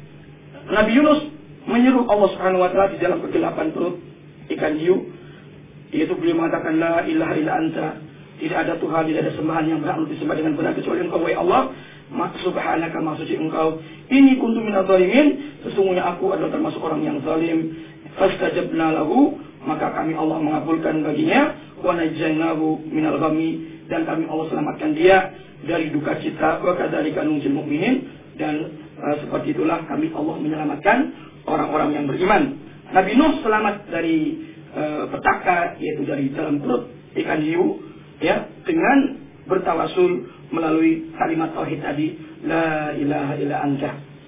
[SPEAKER 2] Nabi Yunus menyeru Allah Subhanahu wa taala di dalam kegelapan perut ikan hiu, yaitu beliau mengatakan la ilaha illa anta, tidak ada Tuhan, tidak ada sembahan yang berhak untuk disembah dengan benar kecuali Engkau wahai Allah, subhanaka maha suci Engkau, ini kuntu minadh dhalimin, sesungguhnya aku adalah termasuk orang yang zalim. Fastajabna lahu, maka kami Allah mengabulkan baginya, wa najaynahu minal ghammi, dan kami Allah selamatkan dia dari duka cita, wa kadzalika nunjil mu'minin, dan seperti itulah kami Allah menyelamatkan orang-orang yang beriman. Nabi Nuh selamat dari petaka, yaitu dari dalam perut ikan hiu, ya, dengan bertawasul melalui kalimat tauhid tadi, la ilaha illa anta.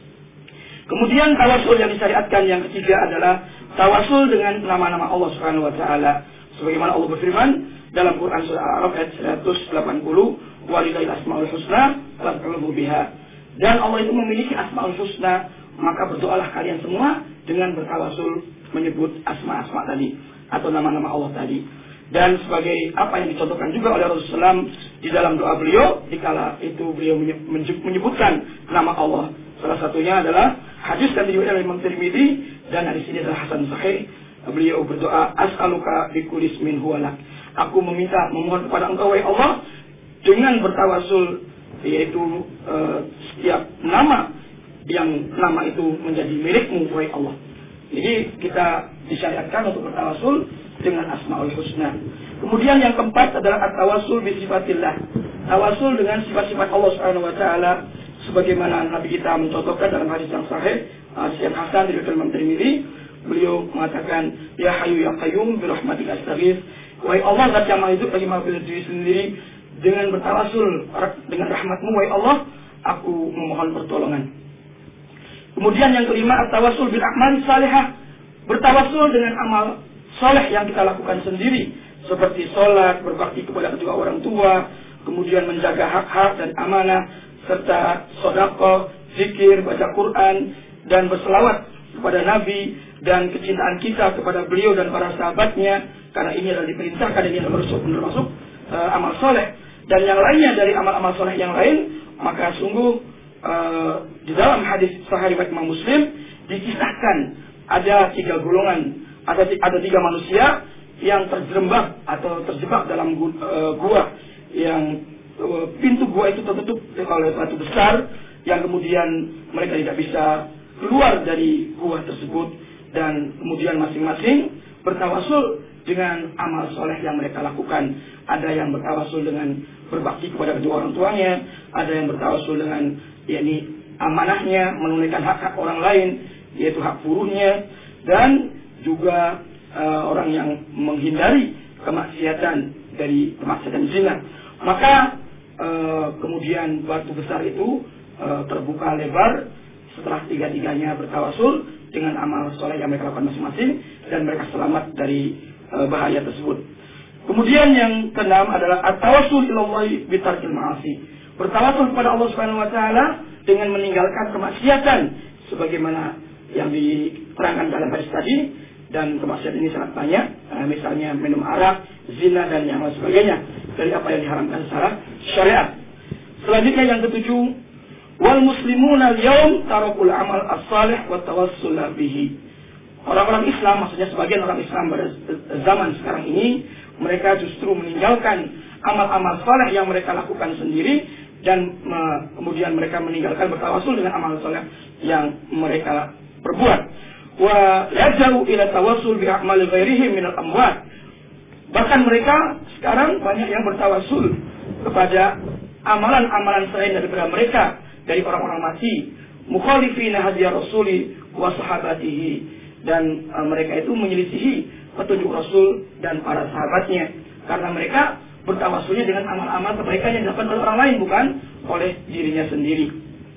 [SPEAKER 2] Kemudian tawasul yang disyariatkan yang ketiga adalah tawasul dengan nama-nama Allah Subhanahu wa taala, sebagaimana Allah berfirman dalam Quran surah Al-A'raf ayat 180, walillahil asmaul husna fad'uhu biha. Dan Allah itu memiliki asmaul husna, maka berdoalah kalian semua dengan bertawasul menyebut asma-asma tadi atau nama-nama Allah tadi. Dan sebagai apa yang dicontohkan juga oleh Rasulullah SAW di dalam doa beliau, dikala itu beliau menyebutkan nama Allah. Salah satunya adalah hadis yang diriwayatkan oleh Imam Tirmidzi, dan hadis ini adalah hasan sahih. Beliau berdoa, as'aluka bikulli ismin huwalak. Aku memohon kepada Engkau wahai Allah dengan bertawasul, yaitu setiap nama yang nama itu menjadi milikmu wahai Allah. Jadi kita disyariatkan untuk bertawasul dengan asmaul husna. Kemudian yang keempat adalah at-tawassul bi sifatillah, tawasul dengan sifat-sifat Allah Subhanahu wa taala, sebagaimana Nabi kita mencontohkan dalam hadis yang sahih, hadis yang hasan dari Imam Tirmidzi. Beliau mengatakan, ya hayyu ya qayyum bi rahmatika astaghits, wahai Allah zat yang maha hidup lagi maha berdiri sendiri, dengan bertawasul dengan rahmatmu wahai Allah, aku memohon pertolongan. Kemudian yang kelima, at-tawassul bil a'mal salihah, bertawasul dengan amal soleh yang kita lakukan sendiri, seperti sholat, berbakti kepada kedua orang tua, kemudian menjaga hak-hak dan amanah, serta sedekah, zikir, baca Quran, dan berselawat kepada Nabi, dan kecintaan kita kepada beliau dan para sahabatnya, karena ini adalah diperintahkan, ini adalah termasuk amal soleh. dan yang lainnya dari amal-amal soleh yang lain, maka sungguh di dalam hadis Sahih riwayat Imam Muslim dikisahkan ada 3 golongan, ada 3 manusia yang terjerembab atau terjebak dalam gua yang pintu gua itu tertutup oleh batu besar, yang kemudian mereka tidak bisa keluar dari gua tersebut, dan kemudian masing-masing bertawasul dengan amal soleh yang mereka lakukan. Ada yang bertawasul dengan berbakti kepada kedua orang tuanya, ada yang bertawasul dengan yakni amanahnya, menunaikan hak-hak orang lain, yaitu hak buruhnya, dan juga orang yang menghindari kemaksiatan dari kemaksiatan zina. Maka kemudian batu besar itu terbuka lebar setelah 3-tiganya bertawasul dengan amal soleh yang mereka lakukan masing-masing, dan mereka selamat dari bahaya tersebut. Kemudian yang keenam adalah at-tawassul ilallahi bitarkil ma'asi. Bertawasul kepada Allah Subhanahu wa taala dengan meninggalkan kemaksiatan sebagaimana yang diterangkan dalam hadis tadi, dan kemaksiatan ini sangat banyak, misalnya minum arak, zina, dan yang lain sebagainya dari apa yang diharamkan secara syariat. Selanjutnya yang ketujuh, wal muslimuna al-yaum tarakul amal as-salih wa tawassul bihi. Orang-orang Islam, maksudnya sebagian orang Islam pada zaman sekarang ini, mereka justru meninggalkan amal-amal saleh yang mereka lakukan sendiri, dan kemudian mereka meninggalkan bertawasul dengan amal saleh yang mereka perbuat. Wa yajau ila tawassul bi a'mal ghairihim min al-amwat. Bahkan mereka sekarang banyak yang bertawasul kepada amalan-amalan selain daripada mereka, dari orang-orang mati, mukhalifina hadiya rasuli wa sahabatihi, dan mereka itu menyelisihi petunjuk Rasul dan para sahabatnya, karena mereka bertawasulnya dengan amal-amal kebaikan yang dilakukan oleh orang lain, bukan oleh dirinya sendiri.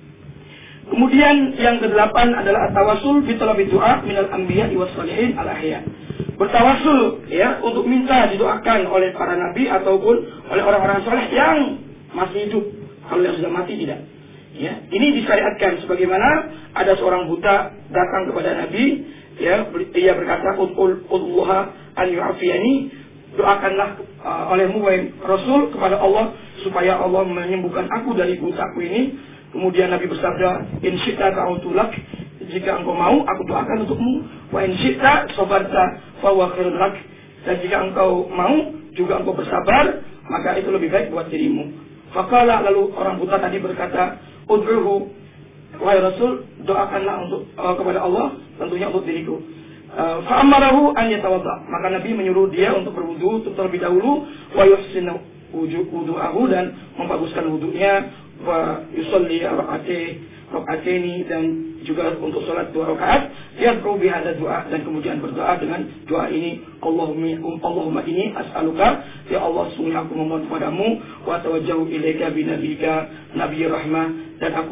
[SPEAKER 2] Kemudian yang ke-8 adalah at-tawassul bi talabi du'a minal anbiya'i was shalihin al-ahya. Bertawasul ya untuk minta didoakan oleh para nabi ataupun oleh orang-orang saleh yang masih hidup. Kalau yang sudah mati tidak. Ya, ini disyariatkan sebagaimana ada seorang buta datang kepada Nabi, ya, ia berkata, "Ud'ullaha an yu'afiyani," doakanlah olehmu wahai Rasul kepada Allah supaya Allah menyembuhkan aku dari butaku ini. Kemudian Nabi bersabda, "In syi'ta ta'utu lak," jika engkau mau aku doakan untukmu, "wa in syi'ta sabarta fa huwa khairun lak," dan jika engkau mau juga engkau bersabar, maka itu lebih baik buat dirimu. Faqala, lalu orang buta tadi berkata, "Ud'uhu," wahai Rasul, doakanlah untuk kepada Allah, tentunya untuk diriku. Fa'amarahu an yatawadda, maka Nabi menyuruh dia untuk berwudu terlebih dahulu, wa yuhsinu wudu'ahu, dan membaguskan wudunya, wa yusalli rak'ataini, dan juga untuk salat 2 rakaat, yad'u bi hadza du'a, dan kemudian berdoa dengan doa ini, Allahumma inni as'aluka, ya Allah sungguh aku memohon kepadamu, wa tawajjahu ilaika bi nabiyika nabiyyi rahmah, dan aku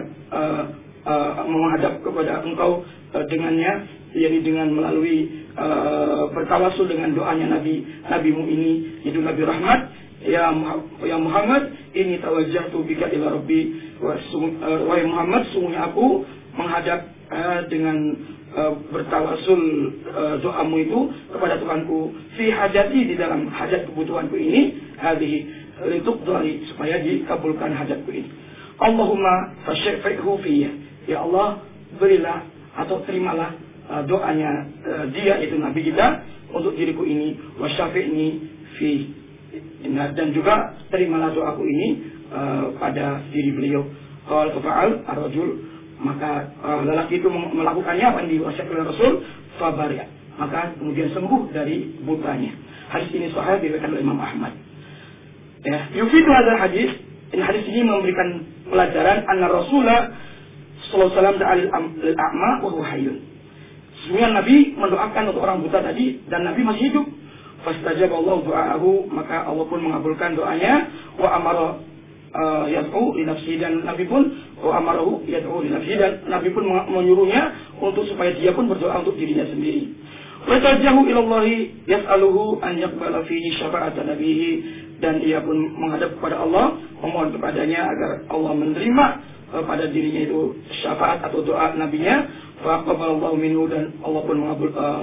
[SPEAKER 2] menghadap kepada engkau dengannya, yakni dengan melalui bertawasul dengan doanya nabimu ini, yaitu Nabi Rahmat, ya Muhammad, ini tawajjahtu bika ila rabbi, wahai Muhammad, sungguhnya aku menghadap dengan bertawasul doamu itu kepada Tuhanku, fi hajati, di dalam hajat kebutuhanku ini, hadhihi lituqdari, supaya dikabulkan hajatku ini. Allahumma fasyfi'hu fiyya, ya Allah berilah atau terimalah doanya dia, itu Nabi kita, untuk diriku ini, wasyafi'ni fi, dan juga terimalah doaku ini pada diri beliau. Qala fa'al ar-rajul, maka lelaki itu melakukannya apa yang diwasiatkan oleh Rasul, fabaria, maka kemudian sembuh dari butanya. Hadis ini sahih diriwayatkan oleh Imam Ahmad. Ya, yufidu hadzal hadis, ini hadis ini memberikan pelajaran anna Rasulullah sallallahu alaihi wasallam da'al a'ma wa huwa hayyun. Sesungguhnya Nabi mendoakan untuk orang buta tadi, dan Nabi masih hidup. Fastajaba Allah du'aahu, maka Allah pun mengabulkan doanya. Wa amara yad'u li nafsihi, dan Nabi pun wa amarahu yad'u li nafsihi, dan Nabi pun menyuruhnya untuk supaya dia pun berdoa untuk dirinya sendiri. Wa tajahu ila Allah yas'aluhu an yaqbala fihi syafa'at nabihi, dan dia pun menghadap kepada Allah, memohon kepadanya agar Allah menerima pada dirinya itu syafaat atau doa nabinya. Faqabalallahu minhu, dan Allah pun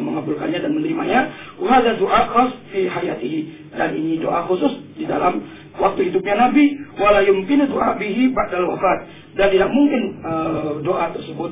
[SPEAKER 2] mengabulkannya dan menerimanya. Wa hadza du'a khas fi hayatihi, dan ini doa khusus di dalam waktu hidupnya Nabi, wala yumkinu du'a bihi ba'dal wafat, dan tidak mungkin doa tersebut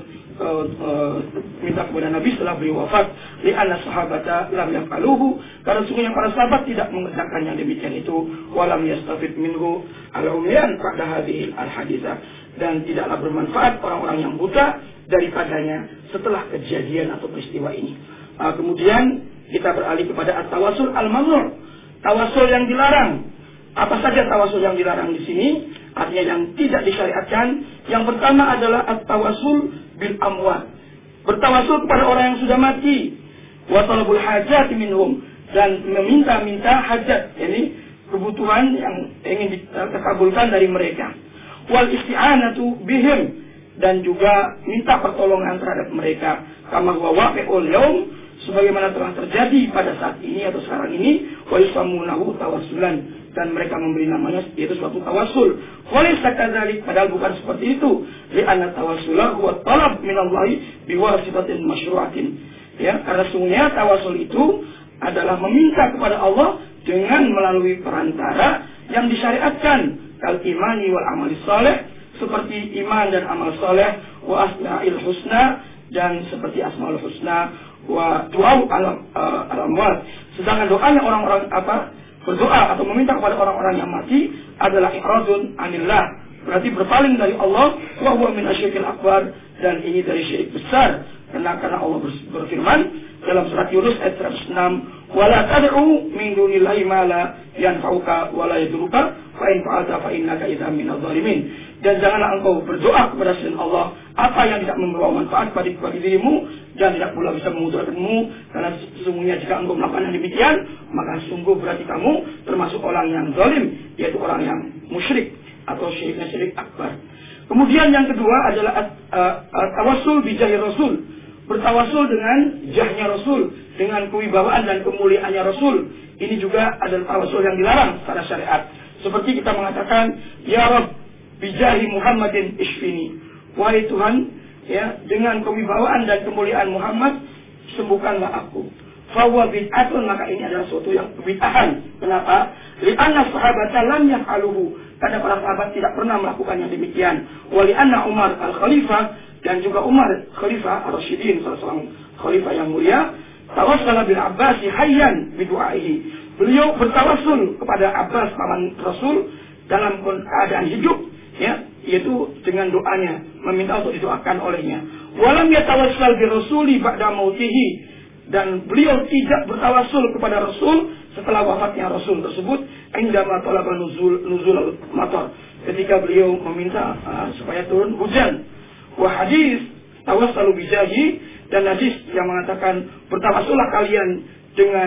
[SPEAKER 2] minta kepada Nabi setelah beliau wafat, li'anna sahabata lam yaf'aluhu, karena sungguhnya para sahabat tidak mengerjakan yang demikian itu, walam yastafid minhu al-umyan ba'da hadhihi al-haditsah, dan tidaklah bermanfaat orang-orang yang buta daripadanya setelah kejadian atau peristiwa ini. Kemudian kita beralih kepada at-tawassul al-mamnu', tawasul yang dilarang. Apa saja tawasul yang dilarang di sini? Artinya yang tidak disyariatkan. Yang pertama adalah at-tawassul bil amwat, bertawasul kepada orang yang sudah mati, wa talabul hajat minhum, dan meminta-minta hajat, ini kebutuhan yang ingin dikabulkan dari mereka, wal isti'anatu bihim, dan juga minta pertolongan terhadap mereka, kama huwa waqi'ul yaum, sebagaimana telah terjadi pada saat ini atau sekarang ini, wa yusammunahu tawassulan, dan mereka memberi namanya yaitu suatu tawasul. Walaysa kadzalik, padahal bukan seperti itu. Li'anna tawassula huwa talab minallahi biwasitatin masyru'atin. Ya, karena sungguhnya tawasul itu adalah meminta kepada Allah dengan melalui perantara yang disyariatkan, kal imani wal amali saleh, seperti iman dan amal saleh, wa asma'il husna, dan seperti asmaul husna, wa du'a al-amwat. Sedangkan doanya orang-orang berdoa atau meminta kepada orang-orang yang mati adalah i'radun anillah, berarti berpaling dari Allah, wa huwa min asyirkil akbar, dan ini dari syirik besar, karena Allah berfirman dalam surat Yunus ayat 106, wala tad'u min dunillahi ma la yanfa'uka wa la yadurruka fa in fa'alta fa innaka idzan minadh dhalimin, dan janganlah engkau berdoa kepada selain Allah apa yang tidak membawa manfaat bagi dirimu dan tidak pula bisa memudaratkanmu, karena sesungguhnya jika engkau melakukan yang demikian, maka sungguh berarti kamu termasuk orang yang zalim, yaitu orang yang musyrik atau syirik akbar. Kemudian yang kedua adalah tawassul bi jahi Rasul, bertawasul dengan jahnya Rasul, dengan kewibawaan dan kemuliaannya Rasul. Ini juga adalah tawasul yang dilarang secara syariat. Seperti kita mengatakan, ya Rabb bijahi Muhammadin ishfini, wahai Tuhan, ya, dengan kewibawaan dan kemuliaan Muhammad, sembuhkanlah aku. Fahuwa bid'atun, maka ini adalah suatu yang bid'ahan. Kenapa? Li'anna sahabata lam yaf'aluhu, karena para sahabat tidak pernah melakukan yang demikian. Wa li'anna Umar al-Khalifah, dan juga Umar Khalifah ar-Rasyidin, salah seorang khalifah yang mulia, tawassala bil Abbasi hayyan bidu'aihi, beliau bertawassul kepada Abbas paman Rasul dalam keadaan hidup, ya, yaitu dengan doanya, meminta untuk didoakan olehnya. Walam yatawassal bi rasuli ba'da mautihi, dan beliau tidak bertawassul kepada Rasul setelah wafatnya Rasul tersebut, indama talaba nuzul matar, ketika beliau meminta supaya turun hujan. Wa hadis tawassalu bijahi, dan hadis yang mengatakan bertawassullah kalian dengan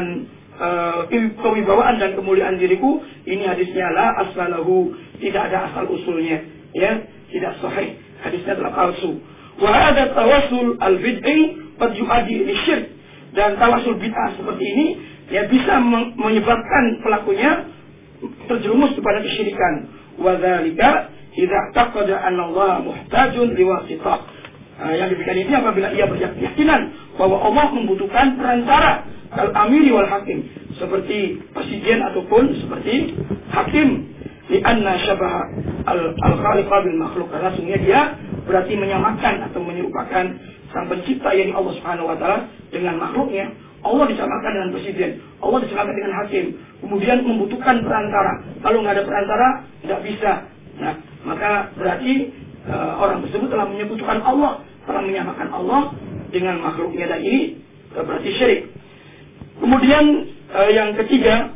[SPEAKER 2] kewibawaan dan kemuliaan diriku, ini hadisnya la aslalahu, tidak ada asal usulnya, ya, tidak sahih, hadisnya adalah palsu. Wa hadza tawassul al-bid'i qad yu'addi lisyirk, dan tawassul bid'ah seperti ini ya bisa menyebabkan pelakunya terjerumus kepada kesyirikan. Wa dzalika idza taqada anna Allah muhtajun liwasithah. Yang demikian ini apabila ia berkeyakinan bahwa Allah membutuhkan perantara, al-amiri wal hakim, seperti presiden ataupun seperti hakim. Li'anna syabaha al-khaliqa bil makhluk, karena sungguhnya dia berarti menyamakan atau menyerupakan sang pencipta, yakni Allah Subhanahu wa taala, dengan makhluknya. Allah disamakan dengan presiden, Allah disamakan dengan hakim, kemudian membutuhkan perantara. Kalau nggak ada perantara, nggak bisa. Nah, maka berarti orang tersebut telah menyekutukan Allah, telah menyamakan Allah dengan makhluknya, dan ini berarti syirik. Kemudian yang ketiga,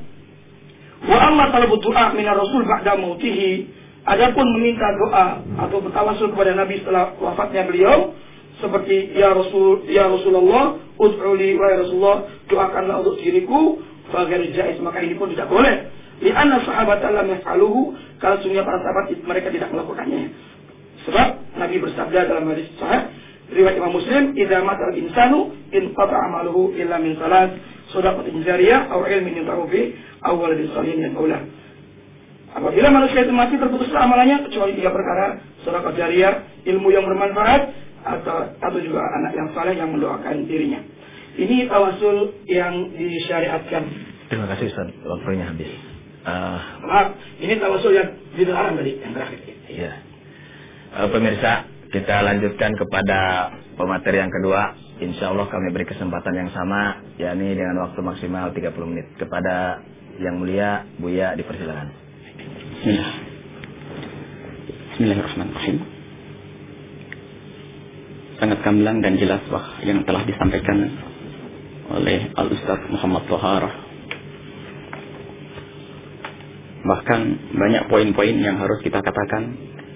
[SPEAKER 2] wa amma talabut du'a minar rasul ba'da mautihi, adapun meminta doa atau bertawassul kepada Nabi setelah wafatnya beliau, seperti ya Rasulullah ud'uli, wa ya Rasulullah doakanlah untuk diriku, fa ghair jaiz, maka ini pun tidak boleh. Li'anna sahabat lam yaf'aluhu, kalau sungguhnya para sahabat mereka tidak melakukannya. Sebab Nabi bersabda dalam hadis sahih riwayat Imam Muslim, idza mata al-insanu in qata'a amaluhu illa min salat, shadaqatin jariyah aw ilmin yanta'u bi aw waladin salihin yad'ulah. Apabila manusia itu mati, terputus amalannya kecuali 3 perkara: sedekah jariyah, ilmu yang bermanfaat, atau juga anak yang saleh yang mendoakan dirinya. Ini tawasul yang disyariatkan.
[SPEAKER 1] Terima kasih Ustaz, waktunya habis.
[SPEAKER 2] Maaf, ini tawasul yang dilarang tadi yang terakhir.
[SPEAKER 1] Iya. Pemirsa, kita lanjutkan kepada pemateri yang kedua. Insya Allah kami beri kesempatan yang sama, yakni dengan waktu maksimal 30 menit. Kepada yang mulia, Buya, dipersilakan.
[SPEAKER 3] Bismillahirrahmanirrahim. Sangat gamblang dan jelas yang telah disampaikan oleh Al-Ustaz Muhammad Thohar. Bahkan banyak poin-poin yang harus kita katakan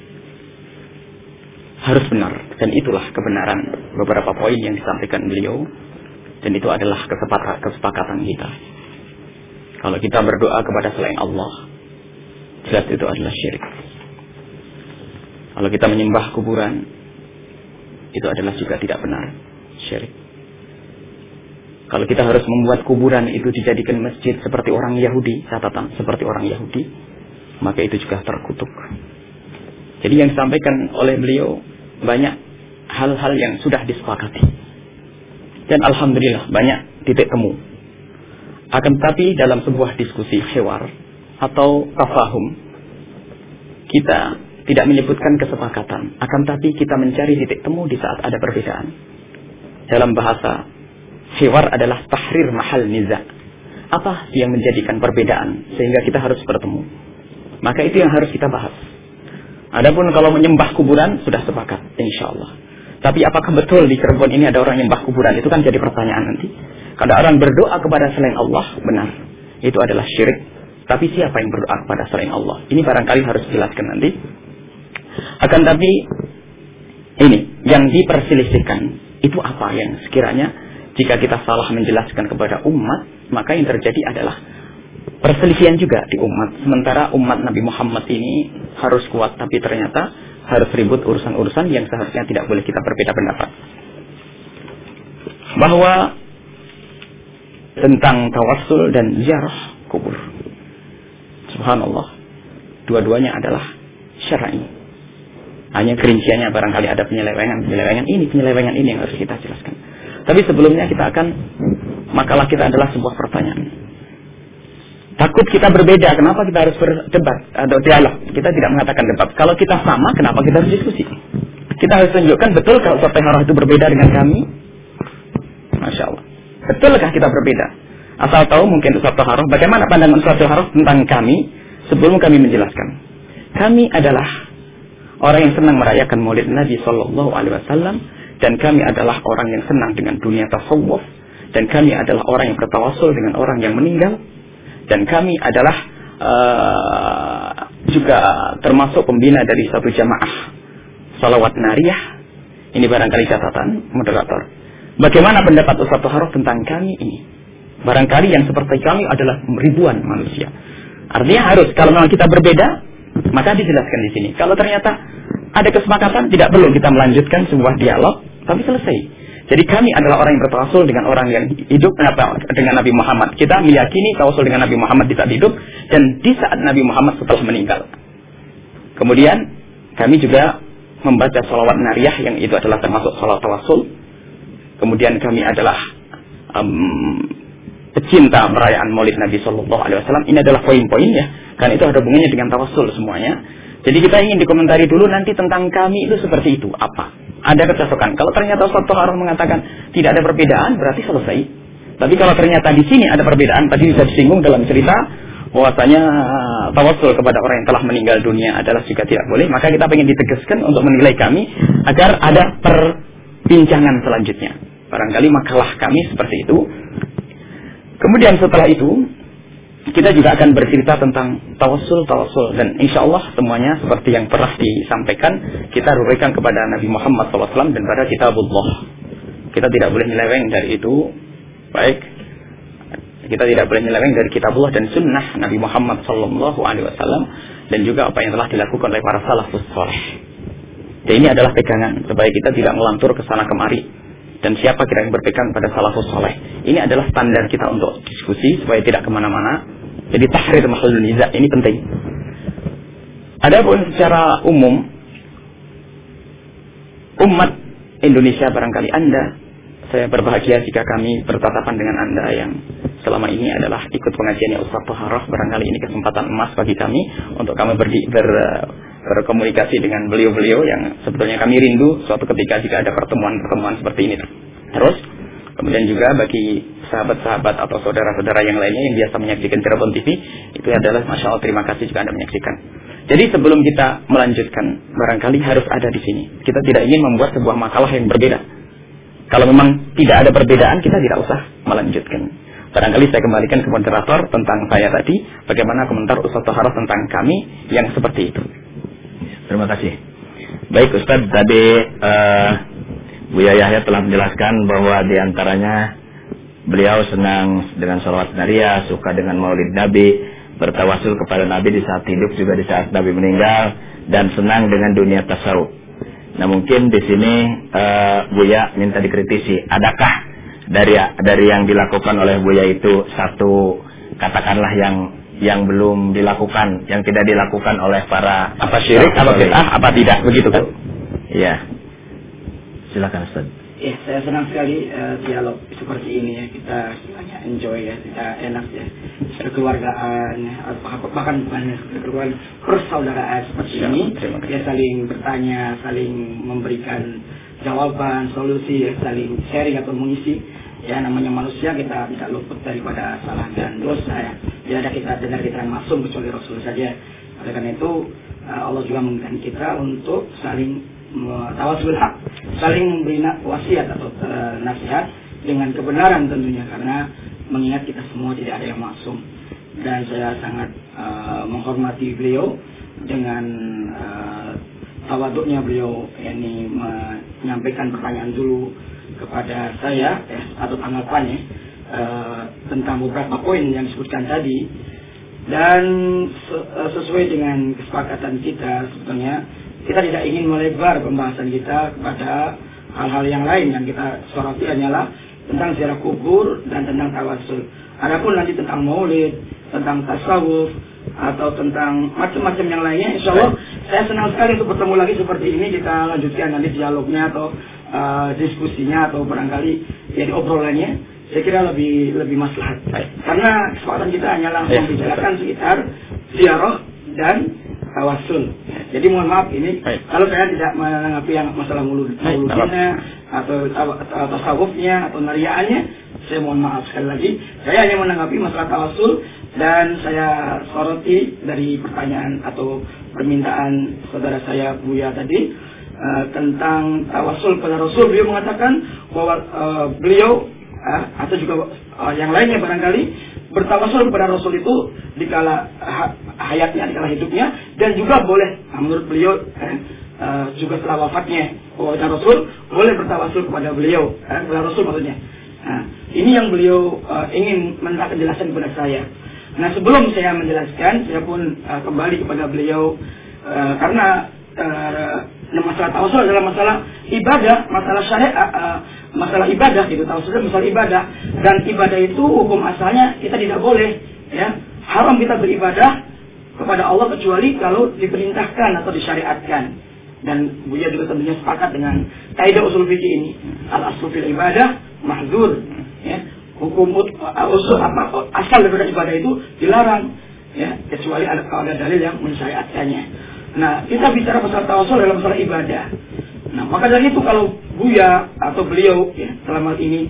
[SPEAKER 3] harus benar, dan itulah kebenaran beberapa poin yang disampaikan beliau, dan itu adalah kesepakatan kita. Kalau kita berdoa kepada selain Allah, jelas itu adalah syirik. Kalau kita menyembah kuburan, itu adalah juga tidak benar, syirik. Kalau kita harus membuat kuburan itu dijadikan masjid seperti orang Yahudi, catatan seperti orang Yahudi, maka itu juga terkutuk. Jadi yang disampaikan oleh beliau banyak hal-hal yang sudah disepakati, dan alhamdulillah banyak titik temu. Akan tetapi dalam sebuah diskusi hiwar atau tafahum, kita tidak menyebutkan kesepakatan, akan tetapi kita mencari titik temu di saat ada perbedaan. Dalam bahasa hiwar adalah tahrir mahal niza. Apa yang menjadikan perbedaan sehingga kita harus bertemu? Maka itu yang harus kita bahas. Adapun kalau menyembah kuburan sudah sepakat, insya Allah. Tapi apakah betul di Cirebon ini ada orang menyembah kuburan? Itu kan jadi pertanyaan nanti. Kalau orang berdoa kepada selain Allah, benar, itu adalah syirik. Tapi siapa yang berdoa kepada selain Allah? Ini barangkali harus dijelaskan nanti. Akan tapi ini yang diperselisihkan itu apa yang sekiranya jika kita salah menjelaskan kepada umat, maka yang terjadi adalah perselisihan juga di umat. Sementara umat Nabi Muhammad ini harus kuat, tapi ternyata harus ribut urusan-urusan yang seharusnya tidak boleh kita berbeda pendapat. Bahwa tentang tawassul dan ziarah kubur, subhanallah, dua-duanya adalah syar'i. Hanya kerinciannya barangkali ada penyelewengan ini yang harus kita jelaskan. Tapi sebelumnya kita akan, makalah kita adalah sebuah pertanyaan. Takut kita berbeda, kenapa kita harus berdebat atau dialog? Kita tidak mengatakan debat. Kalau kita sama, kenapa kita harus diskusi? Kita harus tunjukkan betul kalau Ustaz Thohar itu berbeda dengan kami. Masya Allah. Betulkah kita berbeda? Asal tahu mungkin Ustaz Thohar, bagaimana pandangan Ustaz Thohar tentang kami sebelum kami menjelaskan. Kami adalah orang yang senang merayakan Maulid Nabi Sallallahu Alaihi Wasallam, dan kami adalah orang yang senang dengan dunia tasawuf, dan kami adalah orang yang bertawasul dengan orang yang meninggal. Dan kami adalah juga termasuk pembina dari satu jamaah salawat nariyah. Ini barangkali catatan moderator. Bagaimana pendapat Ustaz Thohar tentang kami ini? Barangkali yang seperti kami adalah ribuan manusia. Artinya harus, kalau memang kita berbeda, maka dijelaskan di sini. Kalau ternyata ada kesepakatan, tidak perlu kita melanjutkan sebuah dialog, tapi selesai. Jadi kami adalah orang yang bertawasul dengan orang yang hidup dengan Nabi Muhammad. Kita meyakini tawasul dengan Nabi Muhammad di saat hidup dan di saat Nabi Muhammad setelah meninggal. Kemudian kami juga membaca sholawat nariyah yang itu adalah termasuk sholat tawasul. Kemudian kami adalah pecinta perayaan Maulid Nabi Sallallahu Alaihi Wasallam. Ini adalah poin-poinnya, karena itu ada hubungannya dengan tawasul semuanya. Jadi kita ingin dikomentari dulu nanti tentang kami itu seperti itu apa? Ada kecocokan. Kalau ternyata Ustaz Thohar mengatakan tidak ada perbedaan, berarti selesai. Tapi kalau ternyata di sini ada perbedaan, tadi bisa disinggung dalam cerita bahwasanya tawasul kepada orang yang telah meninggal dunia adalah juga tidak boleh, maka kita ingin ditegaskan untuk menilai kami agar ada perbincangan selanjutnya. Barangkali makalah kami seperti itu. Kemudian setelah itu kita juga akan bercerita tentang tawasul, dan insya Allah semuanya seperti yang pernah disampaikan kita rurekan kepada Nabi Muhammad SAW dan pada kitabullah. Kita tidak boleh nyeleweng dari itu. Baik, kita tidak boleh nyeleweng dari kitabullah dan sunnah Nabi Muhammad SAW, dan juga apa yang telah dilakukan oleh para salafus saleh. Dan ini adalah pegangan supaya kita tidak melantur ke sana kemari. Dan siapa kita yang berpegang pada salafus saleh. Ini adalah standar kita untuk diskusi supaya tidak kemana-mana. Jadi tahrir mahallul niza ini penting. Adapun secara umum, umat Indonesia barangkali Anda, saya berbahagia jika kami bertatapan dengan Anda yang selama ini adalah ikut pengajiannya Ustaz Thaharah. Barangkali ini kesempatan emas bagi kami untuk kami berkomunikasi dengan beliau-beliau yang sebetulnya kami rindu suatu ketika jika ada pertemuan-pertemuan seperti ini. Terus kemudian juga bagi sahabat-sahabat atau saudara-saudara yang lainnya yang biasa menyaksikan Cirebon TV, itu adalah Masya Allah, terima kasih juga Anda menyaksikan. Jadi sebelum kita melanjutkan, barangkali harus ada di sini. Kita tidak ingin membuat sebuah makalah yang berbeda. Kalau memang tidak ada perbedaan, kita tidak usah melanjutkan. Barangkali saya kembalikan ke moderator tentang saya tadi, bagaimana komentar Ustaz Thaharah tentang kami yang seperti itu.
[SPEAKER 1] Terima kasih. Baik Ustaz, tadi Buya Yahya telah menjelaskan bahwa diantaranya beliau senang dengan sholawat Nariyah, suka dengan maulid Nabi, bertawasul kepada Nabi di saat hidup juga di saat Nabi meninggal, dan senang dengan dunia tasawuf. Nah mungkin di sini Buya minta dikritisi, adakah dari yang dilakukan oleh Buya itu satu katakanlah yang belum dilakukan, yang tidak dilakukan oleh para
[SPEAKER 3] apa syirik, apa bid'ah, apa tidak, begitu kan?
[SPEAKER 1] Iya. Silakan Ustaz.
[SPEAKER 2] Ya, saya senang sekali dialog seperti ini ya, kita hanya enjoy ya, kita enak ya, kekeluargaan, bahkan bukan kekeluargaan, persaudaraan seperti ini, ya saling bertanya, saling memberikan jawaban, solusi, ya, saling sharing atau mengisi. Ya namanya manusia, kita tidak luput daripada salah dan dosa ya. Tidak ada kita dengar kita masuk kecuali Rasul saja. Oleh karena itu Allah juga mengingatkan kita untuk saling tawasul hak, saling memberi wasiat atau nasihat dengan kebenaran tentunya, karena mengingat kita semua tidak ada yang maksum. Dan saya sangat menghormati beliau dengan tawaduknya beliau, yakni menyampaikan pertanyaan dulu kepada saya atau tanggapannya tentang beberapa poin yang disebutkan tadi, dan sesuai dengan kesepakatan kita sebetulnya kita tidak ingin melebar pembahasan kita kepada hal-hal yang lain. Yang kita soroti hanyalah tentang ziarah kubur dan tentang tawasul. Adapun nanti tentang maulid, tentang tasawuf, atau tentang macam-macam yang lainnya, insya Allah saya senang sekali untuk bertemu lagi seperti ini. Kita lanjutkan nanti dialognya atau diskusinya atau barangkali jadi obrolannya. Saya kira lebih maslahat. Karena kesempatan kita hanyalah membicarakan sekitar ziarah dan tawasul. Jadi mohon maaf ini kalau saya tidak menanggapi yang masalah muludnya atau tasawufnya atau nariyaannya, saya mohon maaf sekali lagi. Saya hanya menanggapi masalah tawasul, dan saya soroti dari pertanyaan atau permintaan saudara saya Buya tadi tentang tawasul pada Rasul. Beliau mengatakan bahwa beliau atau juga yang lainnya barangkali bertawasul kepada Rasul itu dikala hayatnya, dikala hidupnya, dan juga boleh menurut beliau juga setelah wafatnya, bahwa Rasul boleh bertawasul kepada beliau, kepada Rasul maksudnya. Nah, ini yang beliau ingin minta penjelasan kepada saya. Nah sebelum saya menjelaskan, saya pun kembali kepada beliau karena masalah tawasul adalah masalah ibadah, masalah syariat, masalah ibadah gitu. Tawasul adalah masalah ibadah, dan ibadah itu hukum asalnya kita tidak boleh, ya, haram kita beribadah kepada Allah kecuali kalau diperintahkan atau disyariatkan. Dan Buya juga tentunya sepakat dengan kaidah usul fikih ini, al aslu fil ibadah mahdzur, ya, hukum usul asal daripada ibadah itu dilarang, ya, kecuali kalau ada dalil yang mensyariatkannya. Nah, kita bicara masalah tawasul dalam masalah ibadah. Nah, maka dari itu kalau Buya atau beliau, ya, selama ini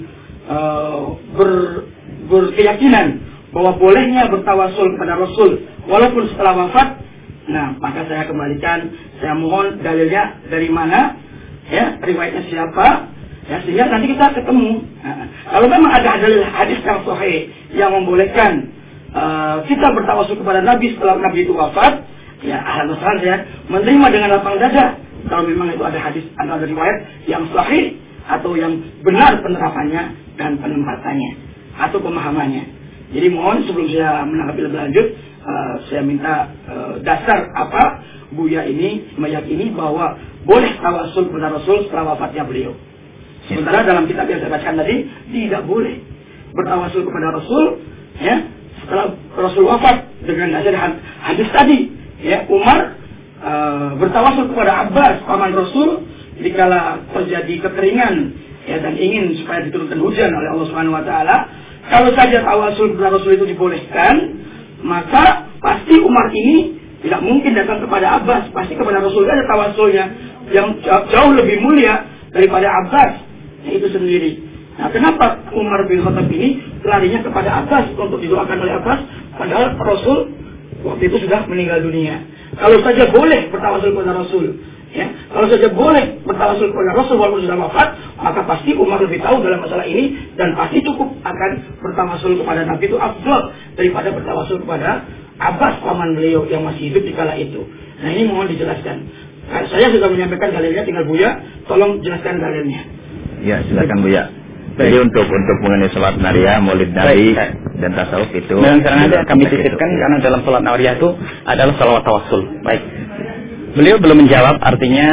[SPEAKER 2] berkeyakinan bahwa bolehnya bertawasul kepada Rasul walaupun setelah wafat, nah maka saya kembalikan, saya mohon dalilnya dari mana, ya, riwayatnya siapa, ya, sehingga nanti kita ketemu. Nah, kalau memang ada dalil hadis yang sahih yang membolehkan kita bertawasul kepada Nabi setelah Nabi itu wafat, ya alhamdulillah saya menerima dengan lapang dada. Kalau memang itu ada hadis atau ada riwayat yang sahih atau yang benar penerapannya dan penempatannya atau pemahamannya. Jadi mohon sebelum saya menanggapi lebih lanjut, saya minta dasar apa Buya ini meyakini bahwa boleh tawasul kepada Rasul setelah wafatnya beliau. Sementara dalam kitab yang saya bacakan tadi tidak boleh bertawasul kepada Rasul, ya, setelah Rasul wafat dengan dasar hadis tadi, ya. Umar bertawasul kepada Abbas paman Rasul dikala terjadi kekeringan, ya, dan ingin supaya diturunkan hujan oleh Allah Subhanahu wa taala, Kalau saja tawasul kepada Rasul itu dibolehkan, maka pasti Umar ini tidak mungkin datang kepada Abbas. Pasti kepada Rasul ada tawasulnya yang jauh lebih mulia daripada Abbas itu sendiri. Nah, kenapa Umar bin Khattab ini larinya kepada Abbas untuk didoakan oleh Abbas, padahal Rasul waktu itu sudah meninggal dunia. Kalau saja boleh bertawasul kepada Rasul, ya, kalau saja boleh bertawasul kepada Rasul walaupun sudah wafat, maka pasti Umar lebih tahu dalam masalah ini dan pasti cukup akan bertawasul kepada Nabi itu afdal daripada bertawasul kepada Abbas paman beliau yang masih hidup di kala itu. Nah, ini mohon dijelaskan. Nah, saya sudah menyampaikan dalilnya, tinggal Buya tolong jelaskan dalilnya.
[SPEAKER 1] Ya, silakan Buya. Jadi untuk mengenai salat Nariyah, Maulid Nabi dan tasawuf itu.
[SPEAKER 3] Dan karena ada kami titipkan karena dalam salat Nariyah itu adalah salawat tawassul. Baik. Beliau belum menjawab, artinya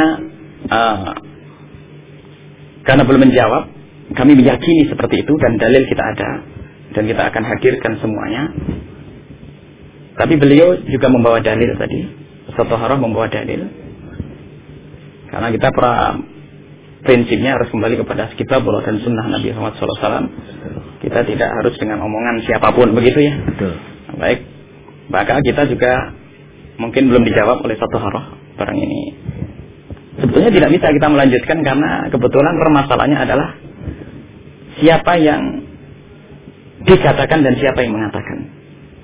[SPEAKER 3] karena belum menjawab, kami meyakini seperti itu dan dalil kita ada dan kita akan hadirkan semuanya. Tapi beliau juga membawa dalil tadi. Ustaz Thaharah membawa dalil. Karena kita prinsipnya harus kembali kepada kitab dan sunnah Nabi Muhammad SAW. Kita tidak harus dengan omongan siapapun, begitu ya.
[SPEAKER 1] Betul.
[SPEAKER 3] Baik. Maka kita juga mungkin belum dijawab oleh Ustaz Thaharah barang ini. Sebetulnya tidak bisa kita melanjutkan karena kebetulan permasalahannya adalah siapa yang dikatakan dan siapa yang mengatakan.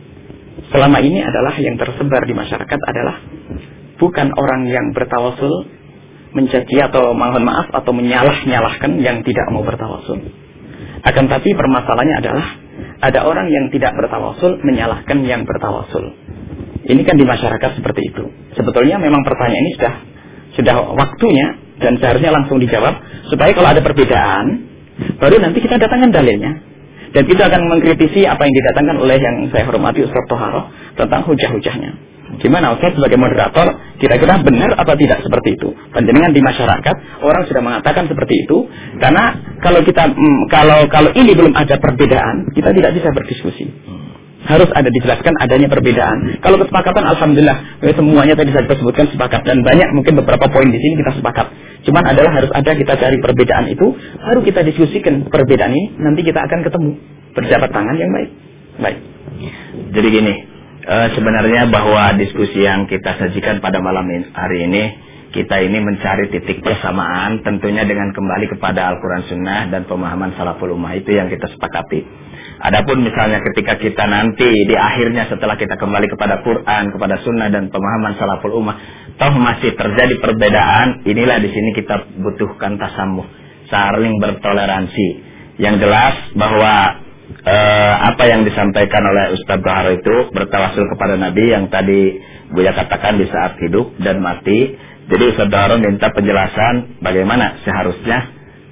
[SPEAKER 3] Selama ini adalah yang tersebar di masyarakat adalah bukan orang yang bertawasul mencaci atau mohon maaf atau menyalah-nyalahkan yang tidak mau bertawasul. Akan tapi permasalahannya adalah ada orang yang tidak bertawasul menyalahkan yang bertawasul. Ini kan di masyarakat seperti itu. Sebetulnya memang pertanyaan ini sudah waktunya dan seharusnya langsung dijawab supaya kalau ada perbedaan baru nanti kita datangkan dalilnya. Dan kita akan mengkritisi apa yang didatangkan oleh yang saya hormati Ustaz Thaharah tentang hujah-hujahnya. Gimana Ustaz sebagai moderator kira-kira benar apa tidak seperti itu? Panjenengan di masyarakat orang sudah mengatakan seperti itu karena kalau kita kalau ini belum ada perbedaan kita tidak bisa berdiskusi. Harus ada dijelaskan adanya perbedaan. Kalau kesepakatan alhamdulillah semuanya tadi saya sebutkan sepakat dan banyak mungkin beberapa poin di sini kita sepakat. Cuman adalah harus ada kita cari perbedaan itu baru kita diskusikan perbedaan ini nanti kita akan ketemu berjabat tangan yang baik. Baik.
[SPEAKER 1] Jadi gini, sebenarnya bahwa diskusi yang kita sajikan pada malam hari ini kita ini mencari titik persamaan tentunya dengan kembali kepada Al-Quran Sunnah dan pemahaman Salaful Ummah itu yang kita sepakati. Adapun misalnya ketika kita nanti di akhirnya setelah kita kembali kepada Quran, kepada Sunnah dan pemahaman Salaful Ummah, toh masih terjadi perbedaan, inilah di sini kita butuhkan tasamuh, saling bertoleransi. Yang jelas bahwa apa yang disampaikan oleh Ustaz Thaharah itu bertawasul kepada Nabi yang tadi Buya katakan di saat hidup dan mati. Jadi Ustaz Thaharah minta penjelasan bagaimana seharusnya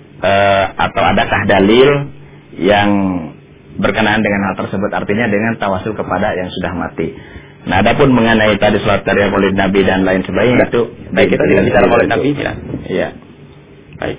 [SPEAKER 1] atau adakah dalil yang berkenaan dengan hal tersebut, artinya dengan tawasul kepada yang sudah mati. Nah, adapun mengenai tadi salat Nariyah, Maulid Nabi dan lain sebagainya itu
[SPEAKER 3] baik kita tidak bicara Maulid Nabi tidak.
[SPEAKER 1] Iya.
[SPEAKER 3] Baik.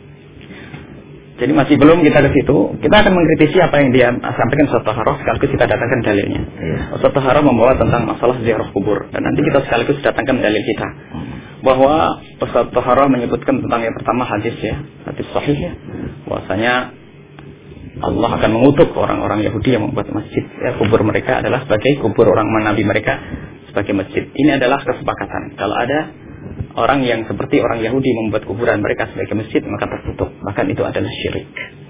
[SPEAKER 3] Jadi masih belum kita ke situ, kita akan mengkritisi apa yang dia sampaikan Ustaz Thaharah sekaligus kita datangkan dalilnya.
[SPEAKER 1] Iya.
[SPEAKER 3] Ustaz Thaharah membawa tentang masalah ziarah kubur dan nanti kita sekaligus datangkan dalil kita. Bahwa Ustaz Thaharah menyebutkan tentang yang pertama hadis sahih ya. Bahwasanya Allah akan mengutuk orang-orang Yahudi yang membuat masjid kubur mereka adalah sebagai kubur orang Nabi mereka sebagai masjid. Ini adalah kesepakatan. Kalau ada orang yang seperti orang Yahudi membuat kuburan mereka sebagai masjid maka tertutup. Bahkan itu adalah syirik.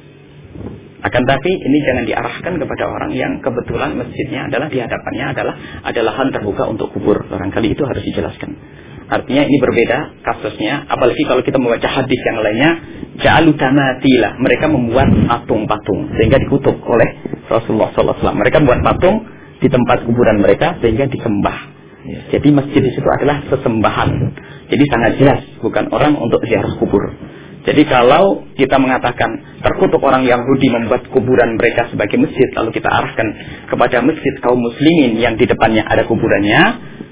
[SPEAKER 3] Akan tapi ini jangan diarahkan kepada orang yang kebetulan masjidnya adalah di hadapannya adalah lahan terbuka untuk kubur. Barangkali itu harus dijelaskan. Artinya ini berbeda kasusnya, apalagi kalau kita membaca hadis yang lainnya, ja'alu tamatila, mereka membuat patung-patung sehingga dikutuk oleh Rasulullah SAW. Mereka membuat patung di tempat kuburan mereka sehingga disembah. Jadi masjid di situ adalah sesembahan. Jadi sangat jelas bukan orang untuk ziarah kubur. Jadi kalau kita mengatakan terkutuk orang Yahudi membuat kuburan mereka sebagai masjid, lalu kita arahkan kepada masjid kaum muslimin yang di depannya ada kuburannya,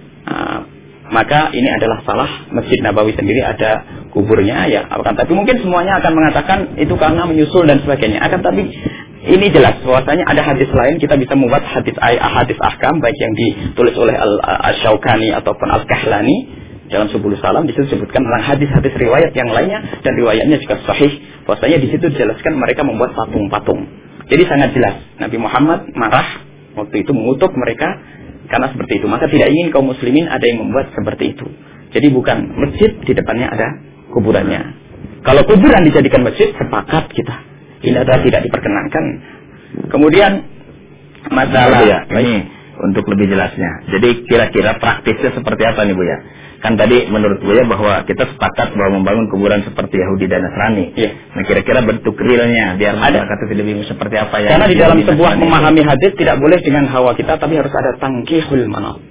[SPEAKER 3] maka ini adalah salah. Masjid Nabawi sendiri ada kuburnya ya. Tapi mungkin semuanya akan mengatakan itu karena menyusul dan sebagainya. Akan tapi ini jelas bahwasanya ada hadis lain, kita bisa membuat hadis ahkam baik yang ditulis oleh Al-Syaukani ataupun Al-Kahlani dalam Subul Salam. Di situ disebutkan tentang hadis-hadis riwayat yang lainnya dan riwayatnya juga sahih. Bahwasanya di situ dijelaskan mereka membuat patung-patung. Jadi sangat jelas Nabi Muhammad marah waktu itu, mengutuk mereka karena seperti itu. Maka tidak ingin kaum muslimin ada yang membuat seperti itu. Jadi bukan masjid di depannya ada kuburannya. Kalau kuburan dijadikan masjid, sepakat kita. Ini adalah tidak diperkenankan. Kemudian masalah
[SPEAKER 1] ya, ini untuk lebih jelasnya. Jadi kira-kira praktisnya seperti apa nih Bu ya? Kan tadi menurut Buya bahwa kita sepakat bahwa membangun kuburan seperti Yahudi dan Nasrani.
[SPEAKER 3] Iya.
[SPEAKER 1] Nah kira-kira bentuk realnya biar masyarakat itu lebih bingung seperti apa ya?
[SPEAKER 3] Karena di dalam sebuah memahami hadis tidak boleh dengan hawa kita, tapi harus ada tangkihul manat.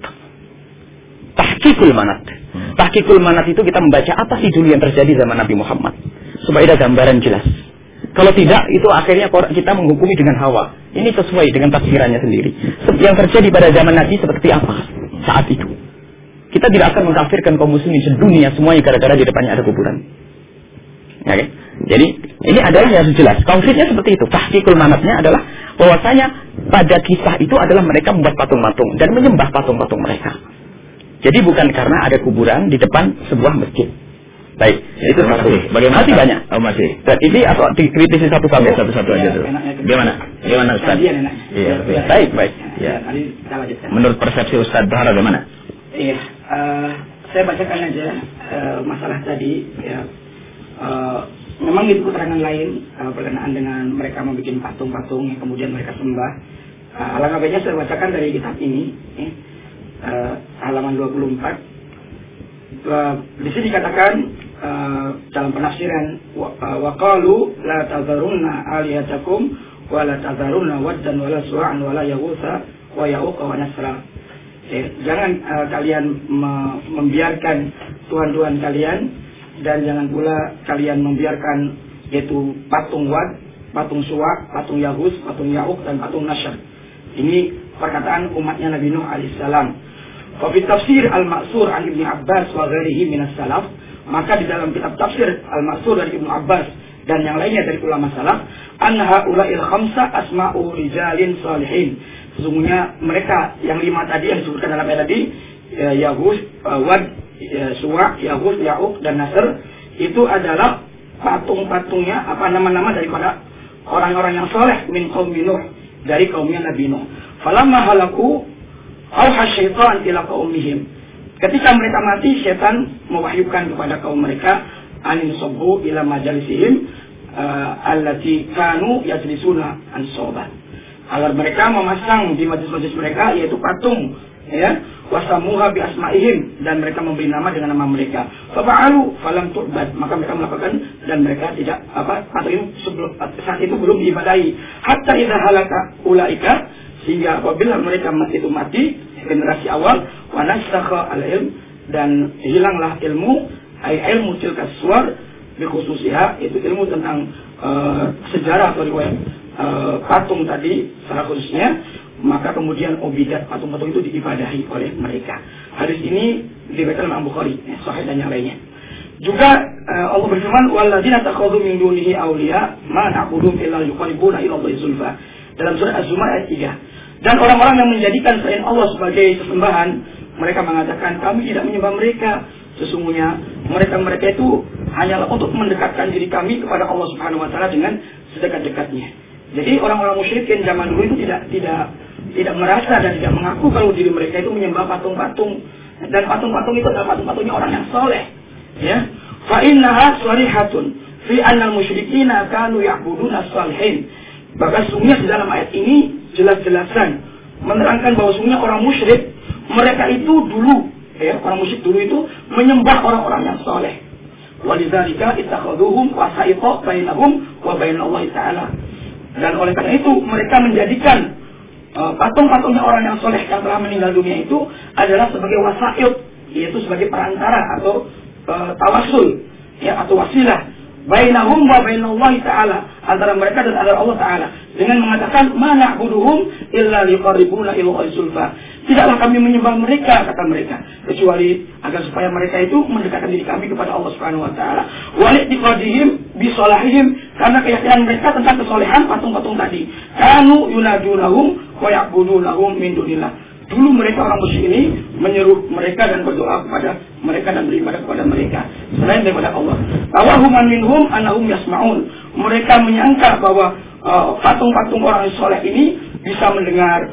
[SPEAKER 3] Tahqiqul manat. Tahqiqul manat itu kita membaca apa sih dulu yang terjadi zaman Nabi Muhammad supaya ada gambaran jelas. Kalau tidak, itu akhirnya kita menghukumi dengan hawa. Ini sesuai dengan tafsirannya sendiri. Yang terjadi pada zaman Nabi seperti apa saat itu? Kita tidak akan mengkafirkan kaum muslimin sedunia semuanya gara-gara di depannya ada kuburan. Ya, okay? Jadi ini adalah yang jelas. Konfliknya seperti itu. Tahqiqul manatnya adalah bahwasanya pada kisah itu adalah mereka membuat patung-patung dan menyembah patung-patung mereka. Jadi bukan karena ada kuburan di depan sebuah masjid. Baik, itu satu.
[SPEAKER 1] Bagaimana?
[SPEAKER 3] Masih banyak.
[SPEAKER 1] Oh masih.
[SPEAKER 3] Dan ini atau dikritisi satu-satu.
[SPEAKER 1] Ya, satu-satu aja tuh. Gimana Ustaz?
[SPEAKER 2] Iya.
[SPEAKER 3] Baik.
[SPEAKER 2] Ya, tadi kita lanjutkan.
[SPEAKER 1] Menurut persepsi Ustaz Bahar bagaimana?
[SPEAKER 2] Iya, saya bacakan aja masalah tadi. Ya, memang itu keterangan lain berkenaan dengan mereka membuat patung-patung yang kemudian mereka sembah. Alangkah baiknya saya bacakan dari kitab ini, halaman 24. Di sini dikatakan dalam penafsiran waqalu la tazarunna aliyatakum wa la tazarunna waddan wa la su'an wa la yaghutsa wa ya'uqa wa nasra. Jangan kalian membiarkan tuhan-tuhan kalian, dan jangan pula kalian membiarkan yaitu patung Wad, patung Suwa, patung Yaghus, patung Ya'uq dan patung Nasr. Ini perkataan umatnya Nabi Nuh alaihissalam. Wa fi tafsir al-Ma'sur an Ibnu Abbas wa ghairihi minas salaf, maka di dalam kitab tafsir al-Ma'sur dari Ibnu Abbas dan yang lainnya dari ulama salaf, anha ula'il khamsa asma'u rijalin salihin. Sesungguhnya mereka yang 5 tadi yang disebutkan dalam ayat tadi, Yaghus, Wad, Suwa, Yaghus, Ya'uq dan Nasr, itu adalah patung-patungnya apa nama-nama daripada orang-orang yang soleh min qaumi Nuh, dari kaumnya Nabi Nuh. Falamma halaku auha syaitan ila qaumihim. Ketika mereka mati, setan mewahyukan kepada kaum mereka anin sabbu ila majalisihim allati kanu yajlisuna ansoban, agar mereka memasang di majlis-majlis mereka yaitu patung, ya, wasamuha bi asma'ihim, dan mereka memberi nama dengan nama mereka. Fa'alu falam tu'bad, maka mereka melakukan dan mereka tidak patung itu saat itu belum diibadahi. Hatta idza halaka ulaika, sehingga apabila mereka itu mati generasi awal, wa nasakha al-ilm, dan hilanglah ilmu, ilmu tilka suwar bi khususiha, itu ilmu tentang sejarah atau riwayat patung tadi secara khususnya, maka kemudian obidat patung-patung itu diibadahi oleh mereka. Hadis ini diriwayatkan oleh Bukhari, Sahih dan yang lainnya. Juga Allah berfirman, walladzina takhadhu min dunihi awliya ma na'buduhum illa yuqarribuna ila Allahi zulfa, dalam surat Az-Zumar ayat 3. Dan orang-orang yang menjadikan selain Allah sebagai sesembahan, mereka mengatakan kami tidak menyembah mereka, sesungguhnya mereka itu hanyalah untuk mendekatkan diri kami kepada Allah Subhanahu wa taala dengan sedekat-dekatnya. Jadi orang-orang musyrikin zaman dulu itu tidak merasa dan tidak mengaku kalau diri mereka itu menyembah patung-patung, dan patung-patung itu adalah patung-patungnya orang yang soleh, ya. Fa innaha sharihatun fi anna al-musyrikina kanu ya'buduna as-salihin. Bahkan sungguhnya di dalam ayat ini jelas-jelasan menerangkan bahwa sungguhnya orang musyrik mereka itu dulu, ya, orang musyrik dulu itu menyembah orang-orang yang soleh. Walidzalika ittakhaduhum wasaiqa bainahum wa bainallahi ta'ala. Dan oleh karena itu mereka menjadikan patung-patungnya orang yang soleh yang telah meninggal dunia itu adalah sebagai wasaiq, yaitu sebagai perantara atau tawasul, ya, atau wasilah bainahum wa bainallahi ta'ala, antara mereka dan antara Allah Ta'ala, dengan mengatakan ma na'buduhum illa liqarribuna ila Allahi zulfa. Tidaklah kami menyembah mereka, kata mereka, kecuali agar supaya mereka itu mendekatkan diri kami kepada Allah Subhanahu wa taala. Wa li'tiqadihim bi salahihim, karena keyakinan mereka tentang kesolehan patung-patung tadi. Kanu yunadunahum wa ya'budunahum min dunillah. Dulu mereka orang musyrik ini menyeru mereka dan berdoa kepada mereka dan beribadah kepada mereka selain daripada Allah. Tawahum minhum annahum yasma'un. Mereka menyangka bahwa patung-patung orang soleh ini bisa mendengar,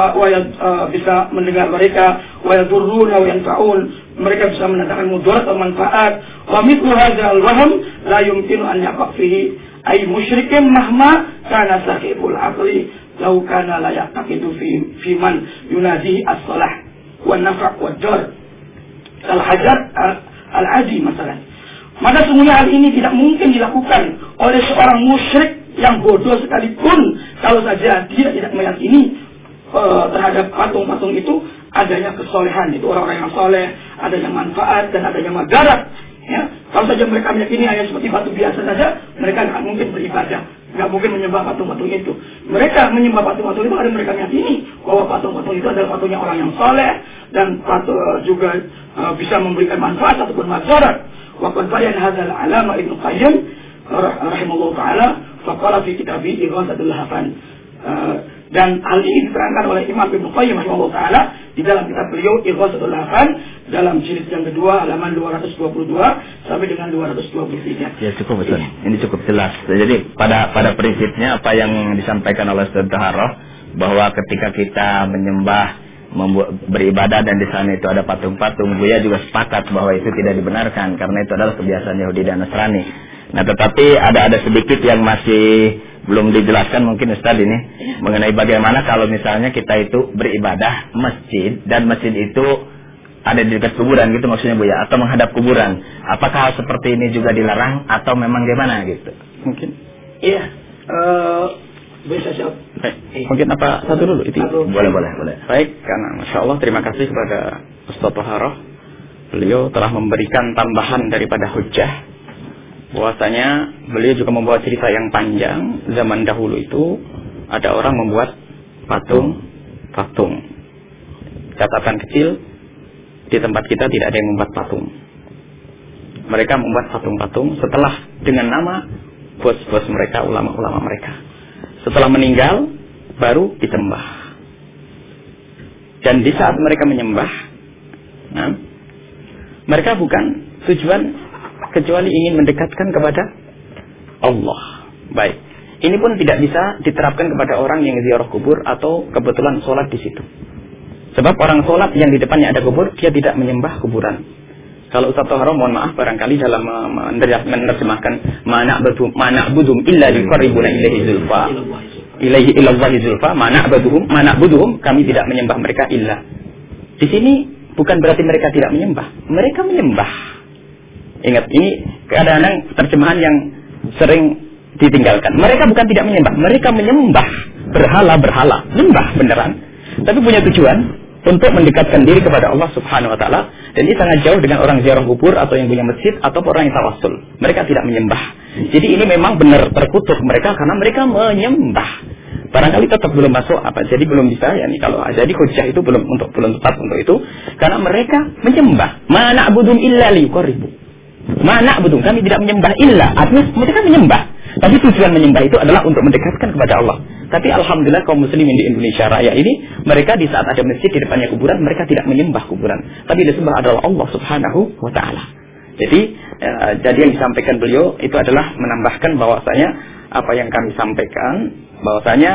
[SPEAKER 2] bisa mendengar mereka, wa yadurruna wa yanfa'un, mereka bisa mendatangkan mudarat atau manfaat. Wa mithlu hadzal wahm la yumkinu an yaqa fihi ay musyrikin mahma kana sahibul aqli law kana la yaqidu fi man yunadi as-salah wan nafa' wad dar al-hajar al-azi masalah. Maka semuanya hal ini tidak mungkin dilakukan oleh seorang musyrik yang bodoh sekalipun, kalau saja dia tidak meyakini terhadap patung-patung itu adanya kesolehan, itu orang-orang yang soleh, adanya manfaat dan adanya madarat. Ya, kalau saja mereka meyakini hanya seperti batu biasa saja, mereka tidak mungkin beribadah, nggak mungkin menyembah patung-patung itu. Mereka menyembah patung-patung itu karena mereka meyakini bahwa patung-patung itu adalah patungnya orang yang soleh dan patung juga bisa memberikan manfaat ataupun madarat. Waqad bayyana hadzal alama Ibnu Qayyim rahimahullah taala faqala fi kitabih Ighatsatul Lahfan. Dan hal ini diterangkan oleh Imam Ibnu Qayyim rahimahullah taala di dalam kitab beliau Ighatsatul Lahfan dalam jilid yang kedua halaman 222 sampai dengan 223.
[SPEAKER 1] Ya cukup Ustaz. Ini cukup jelas. Jadi pada prinsipnya apa yang disampaikan oleh Ustaz Taharah bahwa ketika kita menyembah, beribadah dan di sana itu ada patung-patung, Buya juga sepakat bahwa itu tidak dibenarkan karena itu adalah kebiasaan Yahudi dan Nasrani. Nah, tetapi ada sedikit yang masih belum dijelaskan mungkin Ustaz ini mengenai bagaimana kalau misalnya kita itu beribadah masjid dan masjid itu ada di dekat kuburan gitu maksudnya Buya, atau menghadap kuburan. Apakah hal seperti ini juga dilarang atau memang gimana gitu?
[SPEAKER 3] Mungkin.
[SPEAKER 2] Iya. Bisa siap.
[SPEAKER 3] Mungkin apa satu dulu itu?
[SPEAKER 1] Boleh.
[SPEAKER 3] Baik, karena Masya Allah terima kasih kepada Ustaz Taharah. Beliau telah memberikan tambahan daripada hujjah. Bahwasanya beliau juga membawa cerita yang panjang. Zaman dahulu itu ada orang membuat patung. Catatan kecil, di tempat kita tidak ada yang membuat patung. Mereka membuat patung-patung setelah dengan nama bos-bos mereka, ulama-ulama mereka. Setelah meninggal, baru disembah. Dan di saat mereka menyembah, mereka bukan tujuan kecuali ingin mendekatkan kepada Allah. Baik. Ini pun tidak bisa diterapkan kepada orang yang ziarah kubur atau kebetulan sholat di situ. Sebab orang sholat yang di depannya ada kubur, dia tidak menyembah kuburan. Kalau Ustaz Taharah mohon maaf barangkali dalam menerjemahkan ma'na'budhum illa liqarribuna ilaihi zulfa ilaihi ilallahi zulfa ma'na'buduhum kami tidak menyembah mereka illa. Di sini bukan berarti mereka tidak menyembah, mereka menyembah. Ingat, ini kadang-kadang terjemahan yang sering ditinggalkan. Mereka bukan tidak menyembah, mereka menyembah berhala, menyembah beneran. Tapi punya tujuan untuk mendekatkan diri kepada Allah Subhanahu wa taala, dan ini sangat jauh dengan orang ziarah kubur atau yang punya masjid atau orang yang tawassul. Mereka tidak menyembah. Jadi ini memang benar terkutuk mereka karena mereka menyembah. Barangkali tetap belum masuk jadi belum bisa kalau jadi hujjah itu belum tepat untuk itu karena mereka menyembah. Ma na'budum illa liqarribu. Ma na'budum kami tidak menyembah illa, artinya mereka menyembah. Tapi tujuan menyembah itu adalah untuk mendekatkan kepada Allah. Tapi alhamdulillah kaum muslimin di Indonesia Raya ini, mereka di saat ada masjid di depannya kuburan, mereka tidak menyembah kuburan. Tapi disembah adalah Allah Subhanahu wa ta'ala. Jadi yang disampaikan beliau itu adalah menambahkan bahwasanya apa yang kami sampaikan, bahwasanya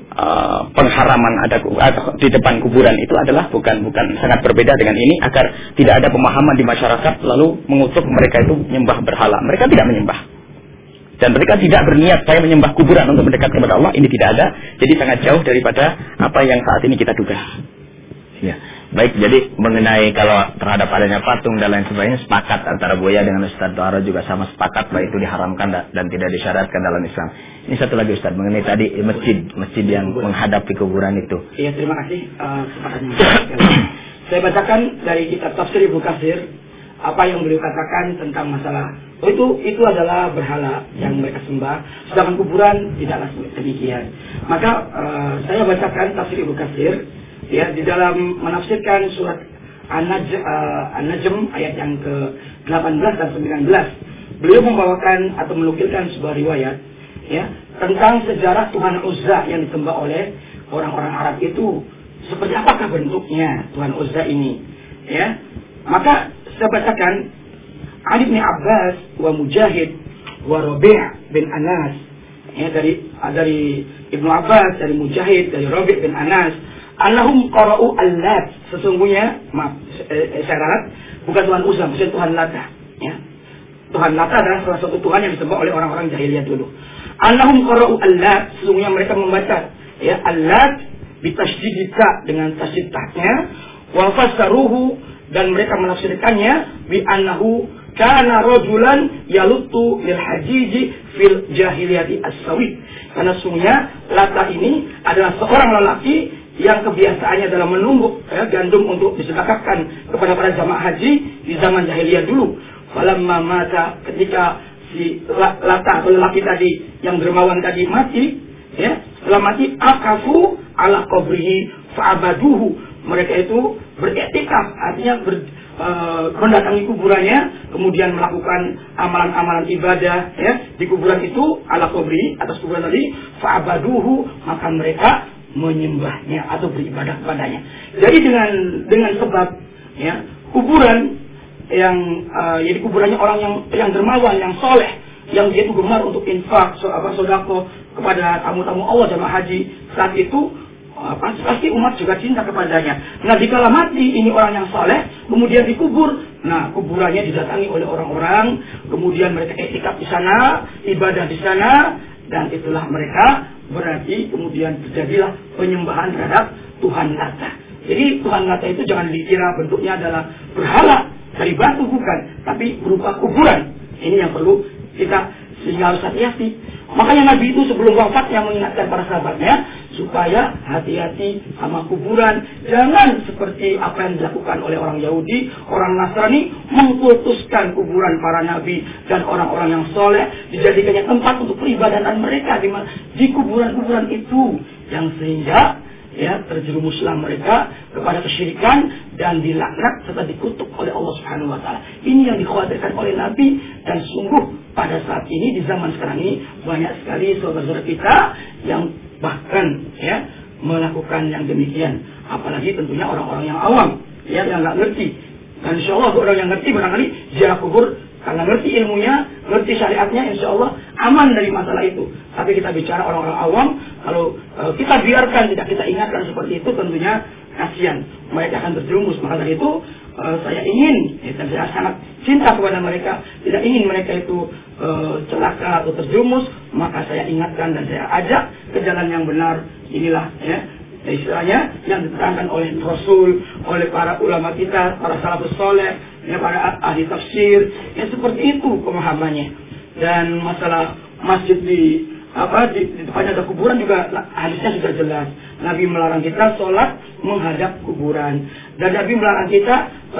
[SPEAKER 3] pengharaman ada di depan kuburan itu adalah bukan sangat berbeda dengan ini, agar tidak ada pemahaman di masyarakat lalu mengutuk mereka itu menyembah berhala. Mereka tidak menyembah. Dan mereka tidak berniat saya menyembah kuburan untuk mendekat kepada Allah, ini tidak ada. Jadi sangat jauh daripada apa yang saat ini kita duga.
[SPEAKER 1] Ya, baik. Jadi mengenai kalau terhadap adanya patung dan lain sebagainya, sepakat antara Buya dengan Ustaz Taharah juga sama sepakat bahwa itu diharamkan dan tidak disyaratkan dalam Islam. Ini satu lagi Ustaz, mengenai tadi masjid yang menghadapi kuburan itu.
[SPEAKER 2] Iya, terima kasih kesempatan. Saya bacakan dari kitab Tafsir Ibnu Katsir apa yang beliau katakan tentang masalah itu adalah berhala yang mereka sembah, sedangkan kuburan tidaklah demikian. Maka saya bacakan Tafsir Ibnu Katsir ya di dalam menafsirkan surat An-Najm ayat yang ke-18 dan 19. Beliau membawakan atau menukilkan sebuah riwayat ya tentang sejarah Tuhan Uzza yang disembah oleh orang-orang Arab itu. Seperti apakah bentuknya Tuhan Uzza ini ya? Maka saya bacakan Ali bin Abbas wa Mujahid wa Rabi' bin Anas ya, dari Ibnu Abbas, dari Mujahid, dari Rabi' bin Anas, annahum qara'u Al-Lat, sesungguhnya saya ralat bukan Tuhan Uzza, maksudnya Tuhan Lata, ya. Tuhan Lata adalah salah satu Tuhan yang disembah oleh orang-orang jahiliyah dulu. Annahum qara'u Al-Lat, sesungguhnya mereka membaca ya Al-Lat bitasydidika dengan tasydid tahnya, wa fassaruhu, dan mereka menafsirkannya bi annahu kana rajulan yalutu lil hajiji fil jahiliyati as-sawi, karena sesungguhnya Lata ini adalah seorang lelaki yang kebiasaannya adalah menumbuk gandum untuk disedekahkan kepada para jamaah haji di zaman jahiliyah dulu. Falamma mata, ketika si Lata atau lelaki tadi yang dermawan tadi mati, ya, setelah mati, akafu ala qabrihi fa'abaduhu, mereka itu beriktikaf, artinya mendatangi kuburannya, kemudian melakukan amalan-amalan ibadah ya di kuburan itu, ala qabrihi, atas kuburan tadi, fa'abaduhu, maka mereka menyembahnya atau beribadah kepadanya. Jadi dengan sebab ya kuburan yang jadi kuburannya orang yang dermawan, yang soleh, yang dia itu gemar untuk infak, sodako kepada tamu-tamu Allah jamaah haji saat itu, pasti umat juga cinta kepadanya. Nah, dikala mati ini orang yang soleh kemudian dikubur, nah kuburannya didatangi oleh orang-orang, kemudian mereka iktikaf di sana, ibadah di sana, dan itulah mereka berarti kemudian terjadilah penyembahan terhadap Tuhan Lata. Jadi Tuhan Lata itu jangan dikira bentuknya adalah berhala dari batu, bukan, tapi berupa kuburan. Ini yang perlu kita sehingga harus hati-hati. Makanya Nabi itu sebelum wafatnya mengingatkan para sahabatnya supaya hati-hati sama kuburan. Jangan seperti apa yang dilakukan oleh orang Yahudi, orang Nasrani, mengkultuskan kuburan para nabi dan orang-orang yang soleh, dijadikannya tempat untuk peribadatan mereka di kuburan-kuburan itu, yang sehingga ya terjerumuslah mereka kepada kesyirikan dan dilaknat serta dikutuk oleh Allah Subhanahu wa taala. Ini yang dikhawatirkan oleh Nabi, dan sungguh pada saat ini di zaman sekarang ini banyak sekali saudara-saudara kita yang bahkan ya melakukan yang demikian, apalagi tentunya orang-orang yang awam ya yang nggak ngerti. Dan insyaallah orang yang ngerti barangkali ziarah kubur karena ngerti ilmunya, ngerti syariatnya, insya Allah aman dari masalah itu. Tapi kita bicara orang-orang awam, kalau kita biarkan, tidak kita ingatkan seperti itu, tentunya kasihan, mereka akan terjerumus. Maka dari itu saya ingin, dan saya sangat cinta kepada mereka, tidak ingin mereka itu celaka atau terjerumus, maka saya ingatkan dan saya ajak ke jalan yang benar. Inilah ya istilahnya yang diterangkan oleh Rasul, oleh para ulama kita, para salafus soleh, ya, para ahli tafsir, ya seperti itu pemahamannya. Dan masalah masjid di depannya ada kuburan juga hadisnya sudah jelas. Nabi melarang kita sholat menghadap kuburan, dan Nabi melarang kita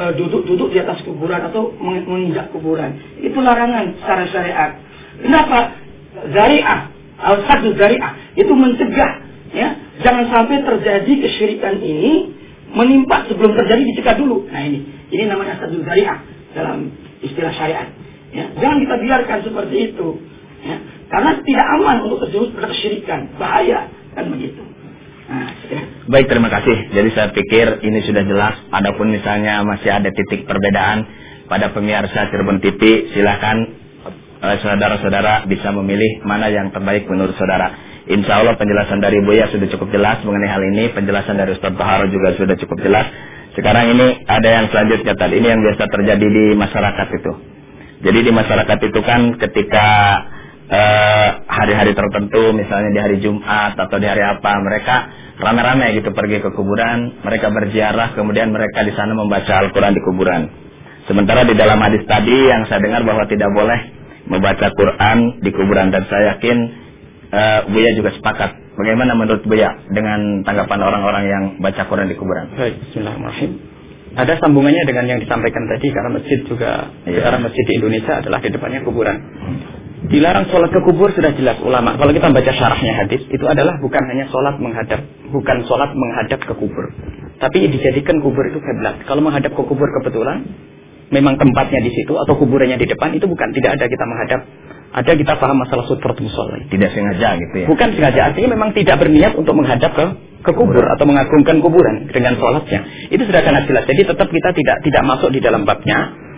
[SPEAKER 2] duduk di atas kuburan atau menginjak kuburan. Itu larangan secara syariat. Kenapa? Zari'ah, al-saddu zari'ah, itu mencegah ya jangan sampai terjadi kesyirikan ini menimpa sebelum terjadi, dicegah dulu. Nah ini namanya saddu zari'ah dalam istilah syariat. Ya, jangan kita biarkan seperti itu. Ya, karena tidak aman untuk terjerumus pada kesyirikan, bahaya kan begitu. Nah, ya.
[SPEAKER 1] Baik, terima kasih. Jadi saya pikir ini sudah jelas. Adapun misalnya masih ada titik perbedaan pada pemirsa Cirebon TV, silakan saudara-saudara bisa memilih mana yang terbaik menurut saudara. Insya Allah penjelasan dari Buya sudah cukup jelas mengenai hal ini. Penjelasan dari Ustaz Taharo juga sudah cukup jelas. Sekarang ini ada yang selanjutnya tadi. Ini yang biasa terjadi di masyarakat itu. Jadi di masyarakat itu kan ketika hari-hari tertentu, misalnya di hari Jumat atau di hari apa, mereka rame-rame gitu pergi ke kuburan, mereka berziarah, kemudian mereka di sana membaca Al-Quran di kuburan. Sementara di dalam hadis tadi yang saya dengar bahwa tidak boleh membaca Quran di kuburan, dan saya yakin Buya juga sepakat. Bagaimana menurut Buya dengan tanggapan orang-orang yang baca Quran di kuburan?
[SPEAKER 3] Baik, bismillahirrahmanirrahim. Ada sambungannya dengan yang disampaikan tadi, karena masjid juga, sekarang masjid di Indonesia adalah di depannya kuburan. Dilarang sholat ke kubur sudah jelas ulama. Kalau kita baca syarahnya hadis, itu adalah bukan hanya sholat menghadap ke kubur, tapi dijadikan kubur itu kiblat. Kalau menghadap ke kubur kebetulan, memang tempatnya di situ atau kuburannya di depan, itu bukan, tidak ada kita menghadap. Ada kita paham masalah sutratul musolli.
[SPEAKER 1] Tidak sengaja gitu ya?
[SPEAKER 3] Bukan sengaja, artinya memang tidak berniat untuk menghadap ke kubur atau mengagungkan kuburan dengan sholatnya. Itu sudah sangat jelas. Jadi tetap kita tidak masuk di dalam babnya.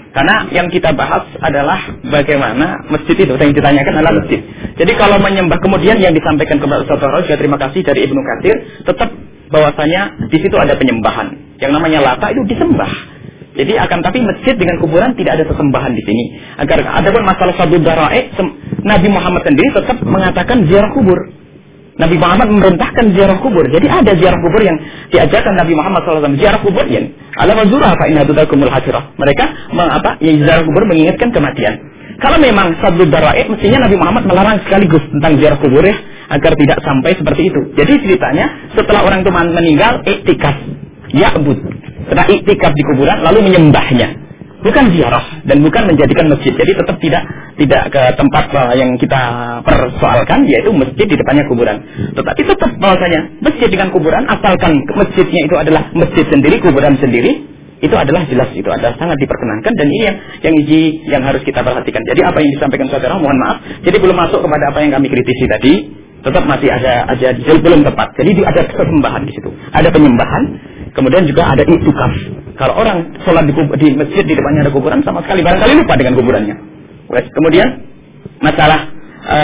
[SPEAKER 3] Karena yang kita bahas adalah bagaimana masjid itu, yang ditanyakan adalah masjid. Jadi kalau menyembah, kemudian yang disampaikan kepada Ustaz Faraj, juga terima kasih dari Ibnu Katsir, tetap bahwasanya di situ ada penyembahan. Yang namanya Lata itu disembah. Jadi tapi masjid dengan kuburan tidak ada sesembahan di sini. Adapun masalah Saddud Dzara'i, Nabi Muhammad sendiri tetap mengatakan ziarah kubur. Nabi Muhammad memerintahkan ziarah kubur. Jadi ada ziarah kubur yang diajarkan Nabi Muhammad SAW. Ziarah kubur yang ala mazurah fa inna tudakumul hasirah. Mereka ziarah kubur mengingatkan kematian. Kalau memang Saddud Dzara'i, mestinya Nabi Muhammad melarang sekaligus tentang ziarah kubur ya, agar tidak sampai seperti itu. Jadi ceritanya setelah orang itu meninggal, iktikaf, ya'bud. Setelah iktikaf di kuburan lalu menyembahnya. Bukan ziarah dan bukan menjadikan masjid. Jadi tetap tidak ke tempat yang kita persoalkan, yaitu masjid di depannya kuburan. Tetapi tetap bahwasanya masjid dengan kuburan, asalkan masjidnya itu adalah masjid sendiri, kuburan sendiri, itu adalah jelas, itu adalah sangat diperkenankan, dan ini yang harus kita perhatikan. Jadi apa yang disampaikan saudara, mohon maaf, jadi belum masuk kepada apa yang kami kritisi tadi, tetap masih ada belum tepat. Jadi ada kesembahan di situ, ada penyembahan, kemudian juga ada iktikaf. Kalau orang sholat di masjid di depannya ada kuburan, sama sekali barangkali lupa dengan kuburannya. Kemudian masalah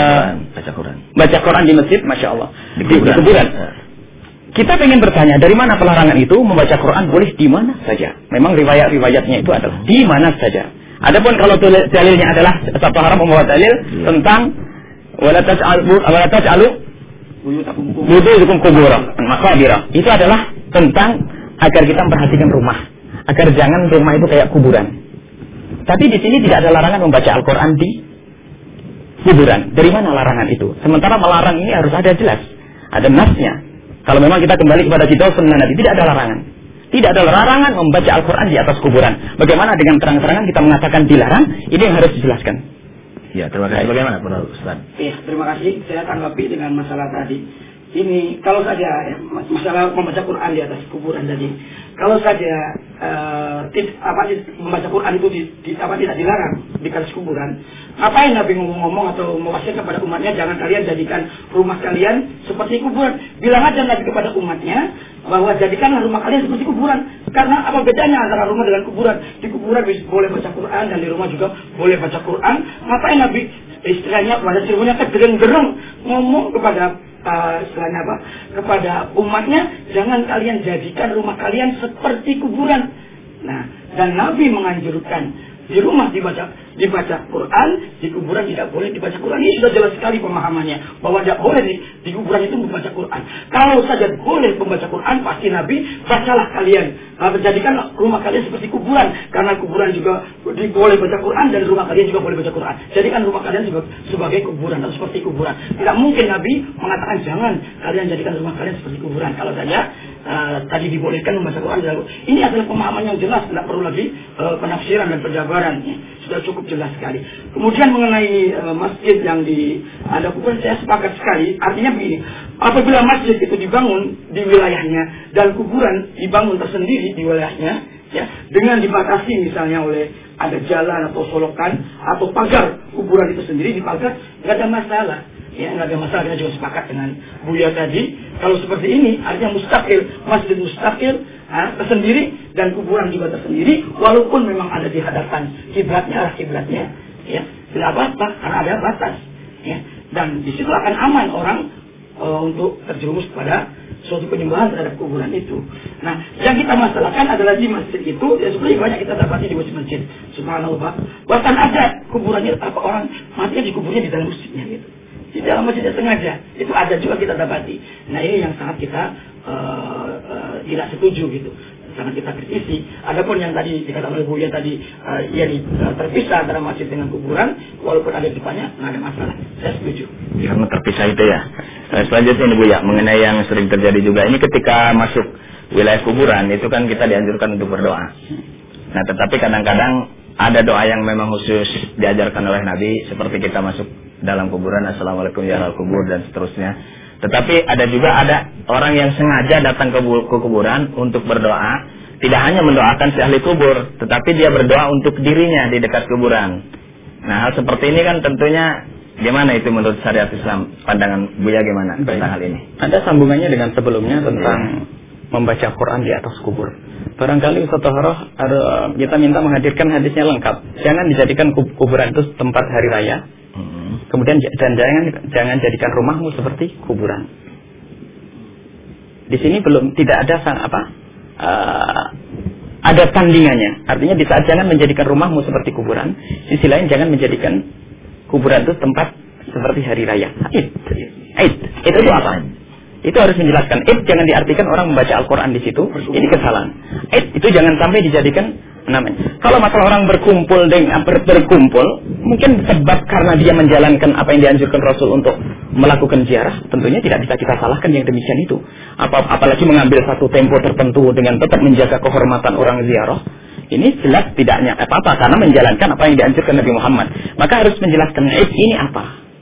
[SPEAKER 3] baca Quran di masjid, masya Allah, di kuburan. Kita ingin bertanya, dari mana pelarangan itu? Membaca Quran boleh di mana saja. Memang riwayat-riwayatnya itu adalah di mana saja. Adapun kalau dalilnya adalah Sabtu Haram membawa dalil tentang wala taj'alu wudu'ukum qubura maqabira. Itu adalah tentang agar kita memperhatikan rumah, agar jangan rumah itu kayak kuburan. Tapi di sini tidak ada larangan membaca Al-Quran di kuburan. Dari mana larangan itu? Sementara melarang ini harus ada jelas, ada nasnya. Kalau memang kita kembali kepada kitab sunnah Nabi, tidak ada larangan. Tidak ada larangan membaca Al-Quran di atas kuburan. Bagaimana dengan terang-terangan kita mengatakan dilarang? Ini yang harus dijelaskan.
[SPEAKER 1] Ya, terima kasih. Bagaimana Pak Ustaz?
[SPEAKER 2] Ya, terima kasih. Saya tanggapi dengan masalah tadi. Ini kalau saja masalah membaca Quran di atas kuburan tadi, kalau saja membaca Quran itu tidak dilarang di atas kuburan, ngapain Nabi ngomong-ngomong atau mewasiatkan kepada umatnya jangan kalian jadikan rumah kalian seperti kuburan? Bilang aja Nabi kepada umatnya bahwa jadikanlah rumah kalian seperti kuburan. Karena apa bedanya antara rumah dengan kuburan? Di kuburan boleh baca Quran dan di rumah juga boleh baca Quran. Ngapain Nabi istilahnya pada cerimoninya gereng-gereng ngomong kepada istilahnya apa, kepada umatnya, jangan kalian jadikan rumah kalian seperti kuburan. Nah, dan Nabi menganjurkan di rumah dibaca Quran, di kuburan tidak boleh dibaca Quran. Ini sudah jelas sekali pemahamannya bahwa tidak boleh di kuburan itu membaca Quran. Kalau saja boleh membaca Quran, pasti Nabi bacalah kalian, jadikanlah rumah kalian seperti kuburan, karena kuburan juga boleh baca Quran dan rumah kalian juga boleh baca Quran. Jadikan rumah kalian sebagai kuburan atau seperti kuburan. Tidak mungkin Nabi mengatakan jangan kalian jadikan rumah kalian seperti kuburan. Kalau saja tadi dibolehkan membaca Quran, ini adalah pemahaman yang jelas, tidak perlu lagi penafsiran dan penjabaran. Sudah cukup jelas sekali. Kemudian mengenai masjid yang ada kuburan, saya sepakat sekali. Artinya begini, apabila masjid itu dibangun di wilayahnya dan kuburan dibangun tersendiri di wilayahnya, ya, dengan dibatasi misalnya oleh ada jalan atau solokan atau pagar kuburan itu sendiri dipagar, nggak ada masalah. Ya, nggak ada masalah. Kita juga sepakat dengan Buya tadi. Kalau seperti ini, artinya mustaqil, masjid mustaqil, tersendiri, dan kuburan juga tersendiri, walaupun memang ada di hadapan arah kiblatnya, ya, tidak apa-apa, karena ada batas, ya, dan di situ akan aman orang untuk terjerumus pada suatu penyembahan terhadap kuburan itu. Nah, yang kita masalahkan adalah di masjid itu, ya sebenarnya banyak kita dapati di masjid. Subhanallah, bahkan ada kuburannya, orang matinya di kuburnya di dalam masjidnya gitu. Di dalam masjidnya sengaja, itu ada juga kita dapati. Nah, ini yang sangat kita tidak setuju gitu, sangat kita kritisi. Adapun yang tadi dikatakan oleh Buya tadi, terpisah antara masjid dengan kuburan, walaupun ada di depannya, nggak ada masalah. Saya setuju.
[SPEAKER 1] Karena terpisah itu ya. Selanjutnya ini Buya, mengenai yang sering terjadi juga, ini ketika masuk wilayah kuburan itu kan kita dianjurkan untuk berdoa. Nah, tetapi kadang-kadang ada doa yang memang khusus diajarkan oleh Nabi, seperti kita masuk dalam kuburan, Assalamualaikum ya ahli kubur, dan seterusnya. Tetapi ada orang yang sengaja datang ke kuburan untuk berdoa, tidak hanya mendoakan si ahli kubur, tetapi dia berdoa untuk dirinya di dekat kuburan. Nah, hal seperti ini kan tentunya gimana itu menurut syariat Islam? Pandangan Buya gimana tentang hal ini?
[SPEAKER 3] Ada sambungannya dengan sebelumnya tentang membaca Quran di atas kubur. Barangkali Ustaz Taharah kita minta menghadirkan hadisnya lengkap. Jangan dijadikan kuburan itu tempat hari raya. Kemudian dan jangan jadikan rumahmu seperti kuburan. Di sini tidak ada ada tandingannya. Artinya di saat jangan menjadikan rumahmu seperti kuburan, sisi lain jangan menjadikan kuburan itu tempat seperti hari raya. Id itu apa? Itu harus menjelaskan. Id jangan diartikan orang membaca Al-Quran di situ. Ini kesalahan. Id itu jangan sampai dijadikan namanya. Kalau masalah orang berkumpul mungkin sebab karena dia menjalankan apa yang dianjurkan Rasul untuk melakukan ziarah, tentunya tidak bisa kita salahkan yang demikian itu. Apalagi mengambil satu tempo tertentu dengan tetap menjaga kehormatan orang ziarah. Ini jelas tidaknya apa-apa karena menjalankan apa yang dianjurkan Nabi Muhammad. Maka harus menjelaskan Id ini apa.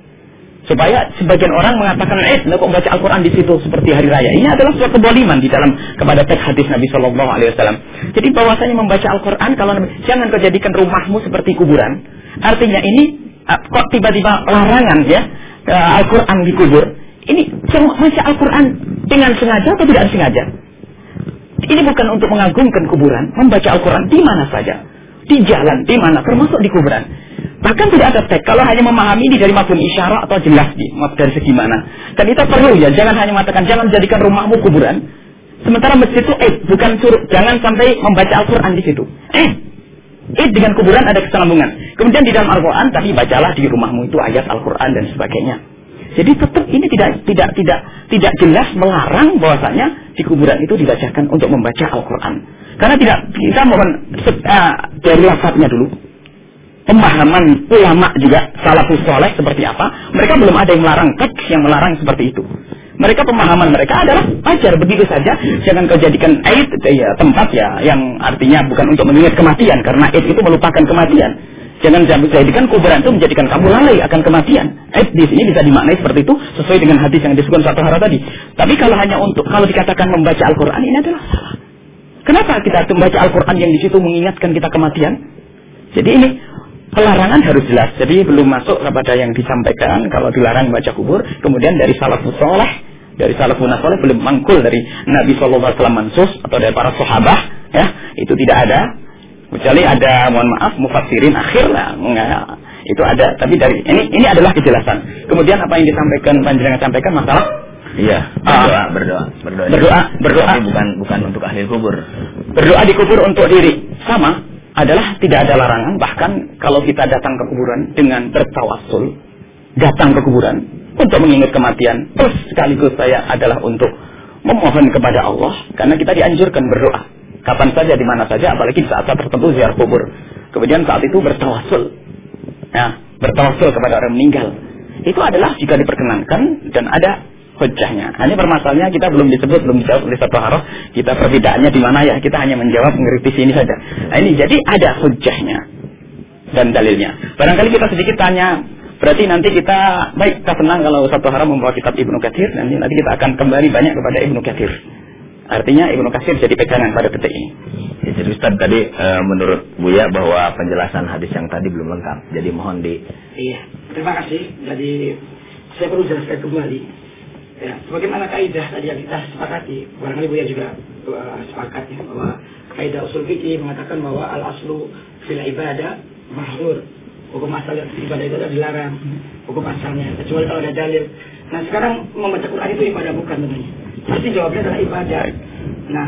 [SPEAKER 3] Supaya sebagian orang mengatakan kok baca Al-Quran di situ seperti hari raya. Ini adalah suatu keboliman di dalam kepada teks hadis Nabi Shallallahu Alaihi Wasallam. Jadi bahwasanya membaca Al-Quran jangan kau jadikan rumahmu seperti kuburan. Artinya ini kok tiba-tiba larangan ya Al-Quran dikubur. Ini membaca Al-Quran dengan sengaja atau tidak sengaja? Ini bukan untuk mengagungkan kuburan. Membaca Al-Quran di mana saja, di jalan, di mana, termasuk di kuburan. Bahkan tidak ada teks. Kalau hanya memahami ini dari mafhum isyarat atau jelas dari segi mana. Dan kita perlu ya, jangan hanya mengatakan jangan jadikan rumahmu kuburan. Sementara masjid itu bukan suruh, jangan sampai membaca Al-Quran di situ. Dengan kuburan ada keselambungan. Kemudian di dalam Al-Quran tapi bacalah di rumahmu itu ayat Al-Quran dan sebagainya. Jadi tetap ini tidak jelas melarang bahwasanya di kuburan itu dibacakan untuk membaca Al-Quran. Karena kita mohon dari lafadznya dulu. Pemahaman ulama juga salafus saleh seperti apa, mereka belum ada yang melarang teks yang melarang seperti itu. Mereka pemahaman mereka adalah wajar begitu saja. Jangan kau jadikan Id tempat yang artinya bukan untuk mengingat kematian, karena Id itu melupakan kematian. Jangan jadikan kuburan itu menjadikan kamu lalai akan kematian. Id di sini bisa dimaknai seperti itu sesuai dengan hadis yang disebutkan Ustaz Taharah tadi. Tapi kalau dikatakan membaca Al-Quran ini adalah salah. Kenapa kita membaca Al-Quran yang di situ mengingatkan kita kematian? Jadi ini pelarangan harus jelas. Jadi belum masuk kepada yang disampaikan kalau dilarang baca kubur. Kemudian dari salafus saleh, dari salafun saleh belum mangkul dari Nabi Shallallahu Alaihi Wasallam mansus atau dari para sahabat, ya itu tidak ada. Kecuali ada, mohon maaf, mufassirin akhir lah, itu ada. Tapi dari ini adalah kejelasan. Kemudian apa yang disampaikan panjenengan sampaikan masalah?
[SPEAKER 1] Iya, berdoa.
[SPEAKER 3] Berdoa.
[SPEAKER 1] Tapi bukan untuk ahli kubur.
[SPEAKER 3] Berdoa di kubur untuk diri sama. Adalah tidak ada larangan, bahkan kalau kita datang ke kuburan dengan bertawassul, datang ke kuburan untuk mengingat kematian, terus sekaligus saya adalah untuk memohon kepada Allah, karena kita dianjurkan berdoa kapan saja, di mana saja, apalagi saat tertentu ziarah kubur. Kemudian saat itu bertawassul, bertawassul kepada orang meninggal, itu adalah jika diperkenankan dan ada hujjahnya. Hanya permasalahannya kita belum dijawab oleh Ustaz Taharah. Kita perbedaannya di mana ya? Kita hanya menjawab mengkritisi ini saja. Nah, ini jadi ada hujjahnya dan dalilnya. Barangkali kita sedikit tanya. Berarti nanti kita senang kalau Ustaz Taharah membawa kitab Ibnu Katsir. Nanti kita akan kembali banyak kepada Ibnu Katsir. Artinya Ibnu Katsir jadi pegangan pada detik ini.
[SPEAKER 1] Ya, jadi Ustaz tadi menurut Buya bahwa penjelasan hadis yang tadi belum lengkap. Jadi mohon
[SPEAKER 2] Iya, terima kasih. Jadi saya perlu jelaskan kembali. Ya, sebagaimana kaidah tadi yang kita sepakati, barangkali Buya juga sepakat ya, bahwa kaidah usul fikih mengatakan bahwa al-aslu fil ibadah mahdzur. Hukum asal yang ibadah itu adalah dilarang, hukum asalnya, kecuali kalau ada dalil. Nah, sekarang membaca Quran itu ibadah bukan tentunya. Pasti jawabnya adalah ibadah. Nah,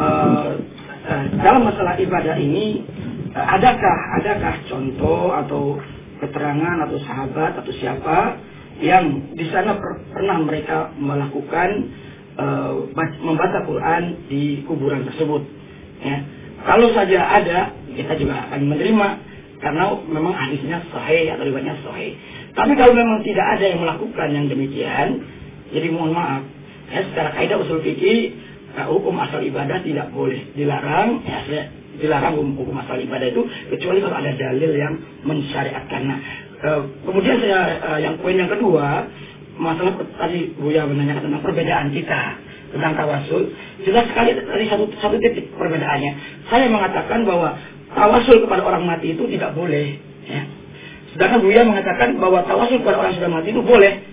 [SPEAKER 2] dalam masalah ibadah ini, adakah contoh atau keterangan atau sahabat atau siapa yang di sana pernah mereka melakukan membaca Quran di kuburan tersebut? Ya. Kalau saja ada, kita juga akan menerima karena memang hadisnya sahih atau riwayatnya sahih. Tapi kalau memang tidak ada yang melakukan yang demikian, jadi mohon maaf. Ya, secara kaidah usul fikih, hukum asal ibadah tidak boleh dilarang. Ya, dilarang hukum asal ibadah itu kecuali kalau ada dalil yang mensyariatkan. Nah, kemudian yang poin yang kedua, masalah tadi Buya menanyakan tentang perbedaan kita tentang tawasul. Jelas sekali dari satu titik perbedaannya. Saya mengatakan bahwa tawasul kepada orang mati itu tidak boleh. Ya. Sedangkan Buya mengatakan bahwa tawasul kepada orang sudah mati itu boleh.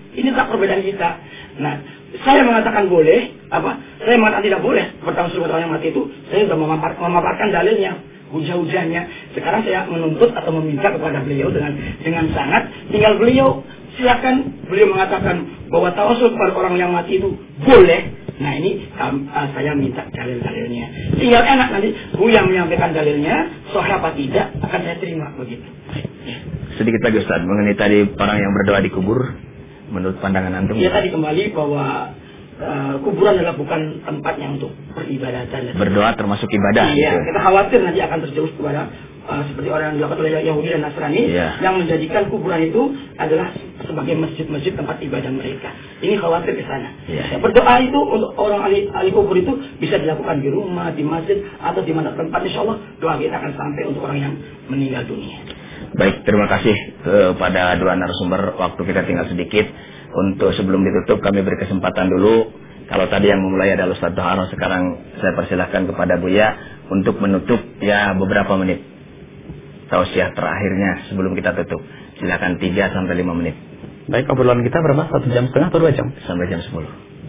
[SPEAKER 2] Ini tak perbedaan kita. Nah, saya mengatakan boleh, saya mengatakan tidak boleh bertanggung orang yang mati itu. Saya sudah memaparkan dalilnya, hujah-hujahnya. Sekarang saya menuntut atau meminta kepada beliau dengan sangat, tinggal beliau silakan. Beliau mengatakan bahwa tawasul kepada orang yang mati itu boleh. Nah ini saya minta dalil-dalilnya. Tinggal enak nanti Buya menyampaikan dalilnya, sahih apa tidak akan saya terima begitu.
[SPEAKER 1] Sedikit lagi Ustaz mengenai tadi orang yang berdoa di kubur, menurut pandangan antum?
[SPEAKER 2] Ya tadi kembali bahwa kuburan adalah bukan tempatnya untuk peribadatan.
[SPEAKER 1] Berdoa termasuk ibadah.
[SPEAKER 2] Iya,
[SPEAKER 1] gitu.
[SPEAKER 2] kita khawatir nanti akan terjerumus kepada seperti orang yang dilakukan oleh Yahudi dan Nasrani yang menjadikan kuburan itu adalah sebagai masjid-masjid tempat ibadah mereka. Ini khawatir ke sana. Ya, berdoa itu untuk orang ahli kubur itu bisa dilakukan di rumah, di masjid atau di mana tempat. Insya Allah doa kita akan sampai untuk orang yang meninggal dunia.
[SPEAKER 1] Baik, terima kasih kepada dua narasumber. Waktu kita tinggal sedikit. Untuk sebelum ditutup kami beri kesempatan dulu. Kalau tadi yang memulai adalah Ustaz Toharoh, sekarang saya persilahkan kepada Buya untuk menutup ya beberapa menit. Tausiah terakhirnya sebelum kita tutup. Silakan 3 sampai 5 menit.
[SPEAKER 3] Baik, obrolan kita berapa? 1 jam setengah atau 2 jam?
[SPEAKER 1] Sampai jam 10.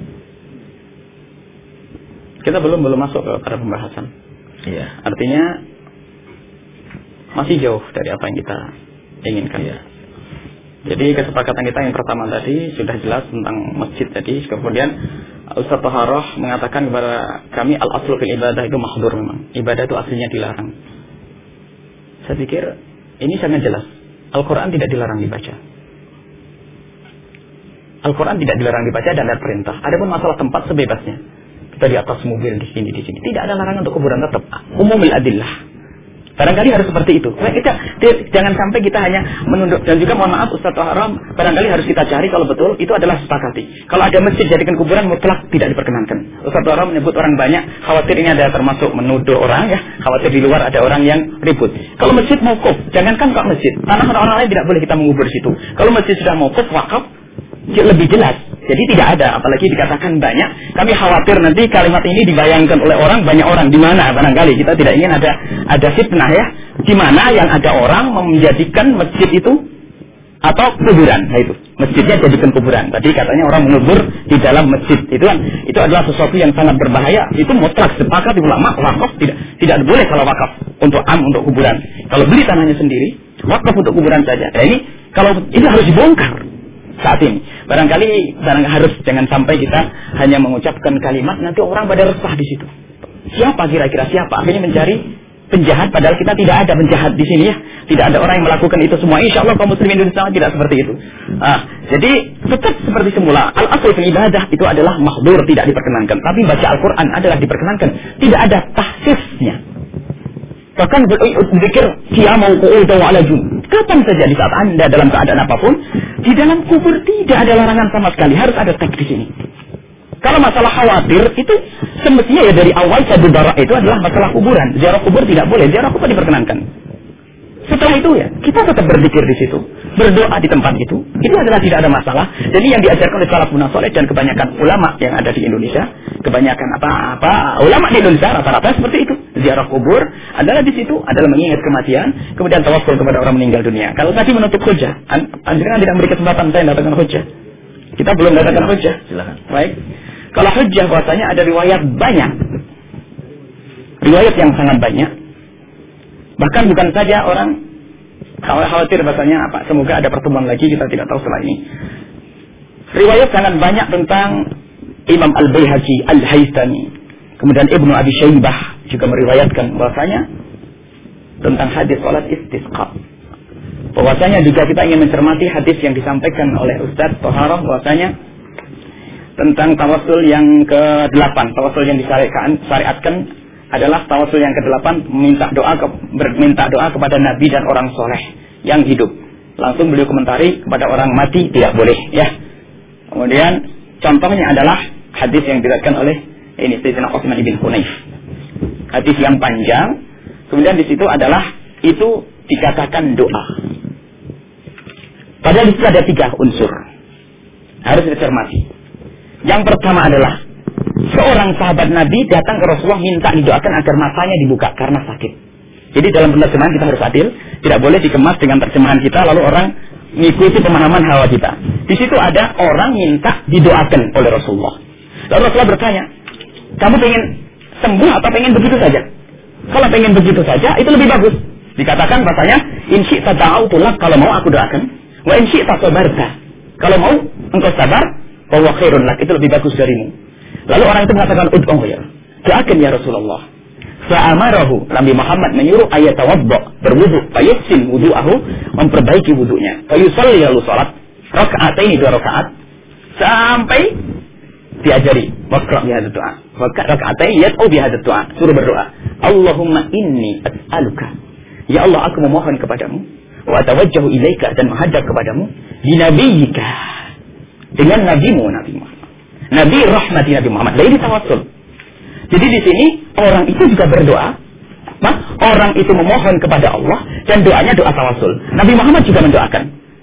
[SPEAKER 3] Kita belum masuk ke pada pembahasan.
[SPEAKER 1] Iya.
[SPEAKER 3] Artinya masih jauh dari apa yang kita inginkan.
[SPEAKER 1] Iya.
[SPEAKER 3] Jadi kesepakatan kita yang pertama tadi sudah jelas tentang masjid tadi. Kemudian Ustaz Toharoh mengatakan kepada kami al-aslu fil ibadah itu mahdur memang. Ibadah itu aslinya dilarang. Saya pikir ini sangat jelas. Al-Quran tidak dilarang dibaca. Al-Quran tidak dilarang dibaca dan ada perintah. Adapun masalah tempat sebebasnya. Kita di atas mobil di sini. Tidak ada larangan untuk kuburan tetap. Umumil adillah. Barangkali harus seperti itu. Nah, jangan sampai kita hanya menunduk. Dan juga mohon maaf Ustaz Toharoh, barangkali harus kita cari kalau betul itu adalah sepakati. Kalau ada masjid jadikan kuburan mutlak tidak diperkenankan. Ustaz Toharoh menyebut orang banyak, khawatir ini ada termasuk menuduh orang ya, khawatir di luar ada orang yang ribut. Kalau masjid mauquf, jangankan kok masjid, tanah orang lain tidak boleh kita mengubur di situ. Kalau masjid sudah mauquf, wakaf, lebih jelas. Jadi tidak ada, apalagi dikatakan banyak. Kami khawatir nanti kalimat ini dibayangkan oleh orang, banyak orang di mana barangkali kita tidak ingin ada fitnah ya, di mana yang ada orang menjadikan masjid itu atau kuburan. Nah itu, masjidnya jadikan kuburan. Tadi katanya orang mengubur di dalam masjid. Itu adalah sesuatu yang sangat berbahaya. Itu mutlak sepakat ulama wakaf tidak boleh kalau wakaf untuk kuburan. Kalau beli tanahnya sendiri, wakaf untuk kuburan saja. Nah, ini kalau ini harus dibongkar. Saat ini barangkali harus jangan sampai kita hanya mengucapkan kalimat nanti orang pada resah di situ. Siapa kira-kira akhirnya mencari penjahat padahal kita tidak ada penjahat di sini ya. Tidak ada orang yang melakukan itu semua. Insyaallah kaum muslimin Indonesia tidak seperti itu. Jadi tetap seperti semula. Al-asl fil ibadah itu adalah mahdzur, tidak diperkenankan. Tapi baca Al-Qur'an adalah diperkenankan. Tidak ada tahsisnya. Bahkan berzikir qiyamul qu'ud wa ala jun. Kapan saja di saat Anda dalam keadaan apapun, di dalam kubur tidak ada larangan sama sekali, harus ada teks di sini. Kalau masalah khawatir itu semestinya ya dari awal Sadul Bara itu adalah masalah kuburan. Ziarah kubur tidak boleh, ziarah kubur diperkenankan. Setelah itu ya, kita tetap berzikir di situ, berdoa di tempat itu. Itu adalah tidak ada masalah. Jadi yang diajarkan oleh salafun saleh dan kebanyakan ulama yang ada di Indonesia, kebanyakan ulama di Indonesia rata-rata seperti itu. Ziarah kubur adalah di situ adalah mengingat kematian, kemudian tawassul kepada orang meninggal dunia. Kalau tadi menutup hujah, Anda tidak memberi kesempatan saya datangkan hujah. Kita belum datangkan hujah.
[SPEAKER 1] Silakan.
[SPEAKER 3] Baik. Kalau hujah bahwasanya ada riwayat banyak. Riwayat yang sangat banyak. Bahkan bukan saja orang khawatir bahasanya semoga ada pertemuan lagi, kita tidak tahu setelah ini. Riwayat sangat banyak tentang Imam Al-Baihaqi, Al-Haythami, kemudian Ibnu Abi Syaibah juga meriwayatkan bahwasanya tentang hadis salat istisqa. Bahwasanya juga kita ingin mencermati hadis yang disampaikan oleh Ustaz Toharoh bahwasanya tentang tawassul yang ke-8, tawassul yang disyariatkan adalah tawassul yang ke-8, meminta doa kepada nabi dan orang soleh yang hidup. Langsung beliau komentari kepada orang mati tidak boleh ya. Kemudian contohnya adalah hadis yang diriwayatkan oleh Sayyidina Utsman bin Hunayf. Hadis yang panjang. Kemudian di situ adalah itu dikatakan doa. Padahal di situ ada 3 unsur. Harus dicermati. Yang pertama adalah seorang sahabat Nabi datang ke Rasulullah minta didoakan agar matanya dibuka karena sakit. Jadi dalam penerjemahan kita harus adil, tidak boleh dikemas dengan terjemahan kita lalu orang mengikuti pemahaman hawa kita. Di situ ada orang minta didoakan oleh Rasulullah. Lalu Rasulullah bertanya, kamu pengen sembuh atau pengen begitu saja? Kalau pengen begitu saja, itu lebih bagus. Dikatakan katanya, in syi'ta da'autu lak, kalau mau aku doakan. Wa in syi'ta sabarta, kalau mau engkau sabar, wa huwa khairun lak, itu lebih bagus darimu. Lalu orang itu mengatakan, ud'u ya, doakan ya Rasulullah. Fa'amarahu, Nabi Muhammad menyuruh ayat tawaddu, berwudu, fayuhsin wudu'ahu, memperbaiki wudunya. Fayusalli, lalu salat, raka'ataini, 2 rakaat, sampai diajari waqra' bihadzal du'a. Raka'ataini yad'u bihadzal du'a, suruh berdoa. Allahumma inni as'aluka, ya Allah aku memohon kepadamu, wa atawajjahu ilaika, dan menghadap kepadamu, binabiyyika, dengan nabimu Nabi Muhammad. Nabi rahmati Nabi Muhammad. Jadi tawassul. Jadi di sini orang itu juga berdoa. Orang itu memohon kepada Allah dan doanya doa tawassul. Nabi Muhammad juga mendoakan.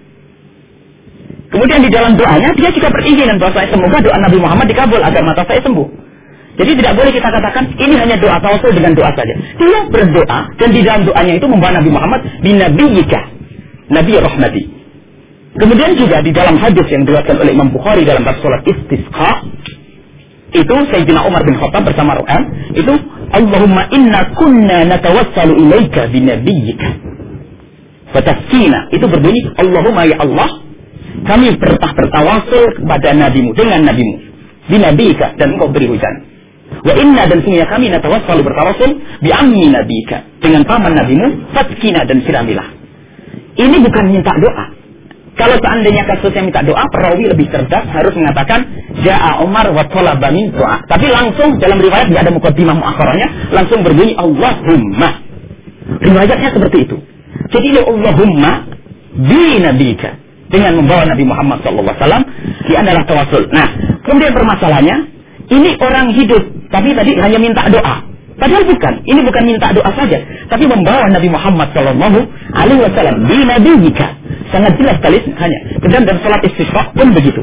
[SPEAKER 3] Kemudian di dalam doanya dia juga beringinan bahwa semoga doa Nabi Muhammad dikabul agar mata saya sembuh. Jadi tidak boleh kita katakan ini hanya doa tawassul dengan doa saja. Dia berdoa dan di dalam doanya itu membawa Nabi Muhammad binabiyyika, Nabi rahmati. Kemudian juga di dalam hadis yang diriwayatkan oleh Imam Bukhari dalam bab salat istisqa, itu Sayyidina Umar bin Khattab bersama Ru'an, itu Allahumma inna kunna natawassalu ilaika binabiyyika fatafkina, itu berbunyi Allahumma ya Allah, kami bertawasul kepada nabimu, dengan nabimu, binabiyika, dan engkau beri hujan. Wa inna, dan sungguhnya kami natawassalu bertawasul bi ammi nabiyika, dengan paman nabimu, fatkina, dan siramilah. Ini bukan minta doa. Kalau seandainya kasusnya minta doa, perawi lebih cerdas harus mengatakan Ja'a Umar wa talaba min doa. Tapi langsung dalam riwayat tidak ada muqaddimah muakhirahnya, langsung berbunyi Allahumma. Riwayatnya seperti itu. Jadi Allahumma bi nabika, dengan membawa Nabi Muhammad SAW, dia adalah tawassul. Nah, kemudian permasalahannya, ini orang hidup, tapi tadi hanya minta doa. Padahal bukan, ini bukan minta doa saja, tapi membawa Nabi Muhammad SAW bi nabika. Sangat jelas sekali hanya. Kemudian dalam salat istisqa pun begitu.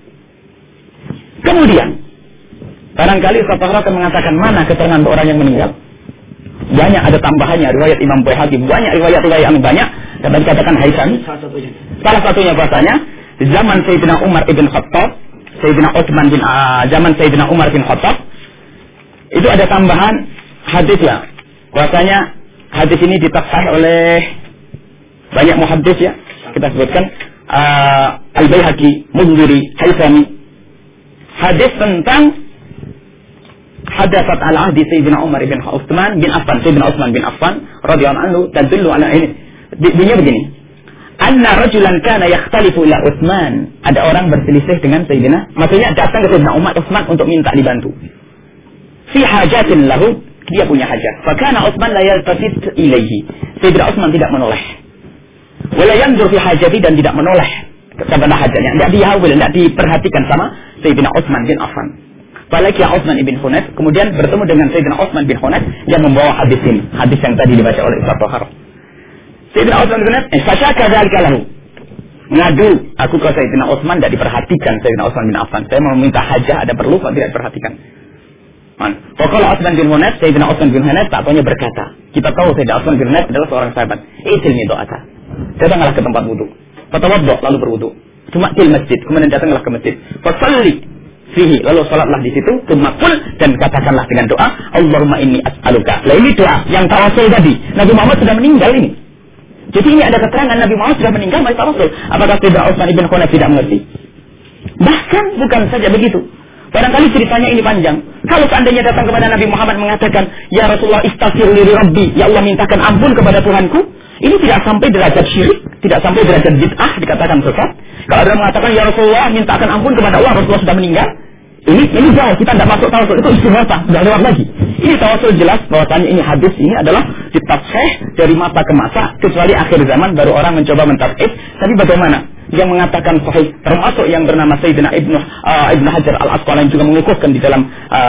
[SPEAKER 3] Kemudian barangkali Fatahra akan mengatakan mana keterangan orang yang meninggal. Banyak ada tambahannya, riwayat Imam Baihaqi, banyak riwayat-riwayat yang banyak. Dan dikatakan Haisami. Salah satunya bahasanya zaman Sayyidina Umar bin Khattab, zaman Sayyidina Umar bin Khattab, itu ada tambahan hadis ya. Bahasanya hadis ini ditafsir oleh banyak muhaddis ya. Kita sebutkan Al-Baihaqi, Mundhiri, Haisami. Hadis tentang hadasat al-ahdi Sayyidina Umar bin Utsman bin Affan, Sayyidina Utsman bin Affan radhiyallahu anhu, tadullu ala ini. Bunyinya begini. Anna rajulan kana yakhtalifu ila Utsman. Ada orang berselisih dengan Sayyidina, maksudnya datang ke Sayyidina Umar Utsman untuk minta dibantu. Fi hajatin lahu, dia punya hajat. Fa kana Utsman la yaltafit ilaihi. Sayyidina Utsman tidak menoleh. Wala yanzur fi hajati, dan tidak menoleh kepada hajatnya, tidak diperhatikan sama Sayyidina Utsman bin Affan. Apalagi Utsman ibn Hunayf kemudian bertemu dengan Sayyidina Utsman bin Hunayf yang membawa hadis ini, hadis yang tadi dibaca oleh Ustaz Tohar. Sayyidina Utsman bin Hunayf fasyaka dzalika lahu, ngadu aku ke Sayyidina Utsman, tidak diperhatikan Sayyidina Utsman bin Affan. Saya mau minta hajah, ada perlu kok tidak diperhatikan. Faqala Utsman bin Hunayf, Sayyidina Utsman bin Hunayf takutnya berkata, kita tahu Sayyidina Utsman bin Hunayf adalah seorang sahabat. Itilmi do'ata, datanglah ke tempat wudu. Fatawaddo, lalu berwudu. Cuma til masjid, kemudian datanglah ke masjid. Fasalli fihi, lalu salatlah di situ. Tumakul, dan katakanlah dengan doa, Allahumma inni as'aluka. Nah ini doa yang tawassul tadi. Nabi Muhammad sudah meninggal ini. Jadi ini ada keterangan Nabi Muhammad sudah meninggal masih tawassul. Apakah Sayyidina Utsman ibn Hunayf tidak mengerti? Bahkan bukan saja begitu. Barangkali ceritanya ini panjang. Kalau seandainya datang kepada Nabi Muhammad mengatakan, Ya Rasulullah istaghfir li Rabbi, ya Allah mintakan ampun kepada Tuhanku, ini tidak sampai derajat syirik, tidak sampai derajat bid'ah, dikatakan sesat. Kalau ada mengatakan, Ya Rasulullah mintakan ampun kepada Allah, Rasulullah sudah meninggal, ini jauh, kita tidak masuk tawassul, itu istighfar, sudah lewat lagi. Ini tawassul jelas bahwasanya ini hadis ini adalah ditafsir dari masa ke masa, kecuali akhir zaman baru orang mencoba mentafsir. Tapi bagaimana? Yang mengatakan sahih, termasuk yang bernama Sayyidina Ibnu Hajar Al-Asqalani juga mengukuhkan di dalam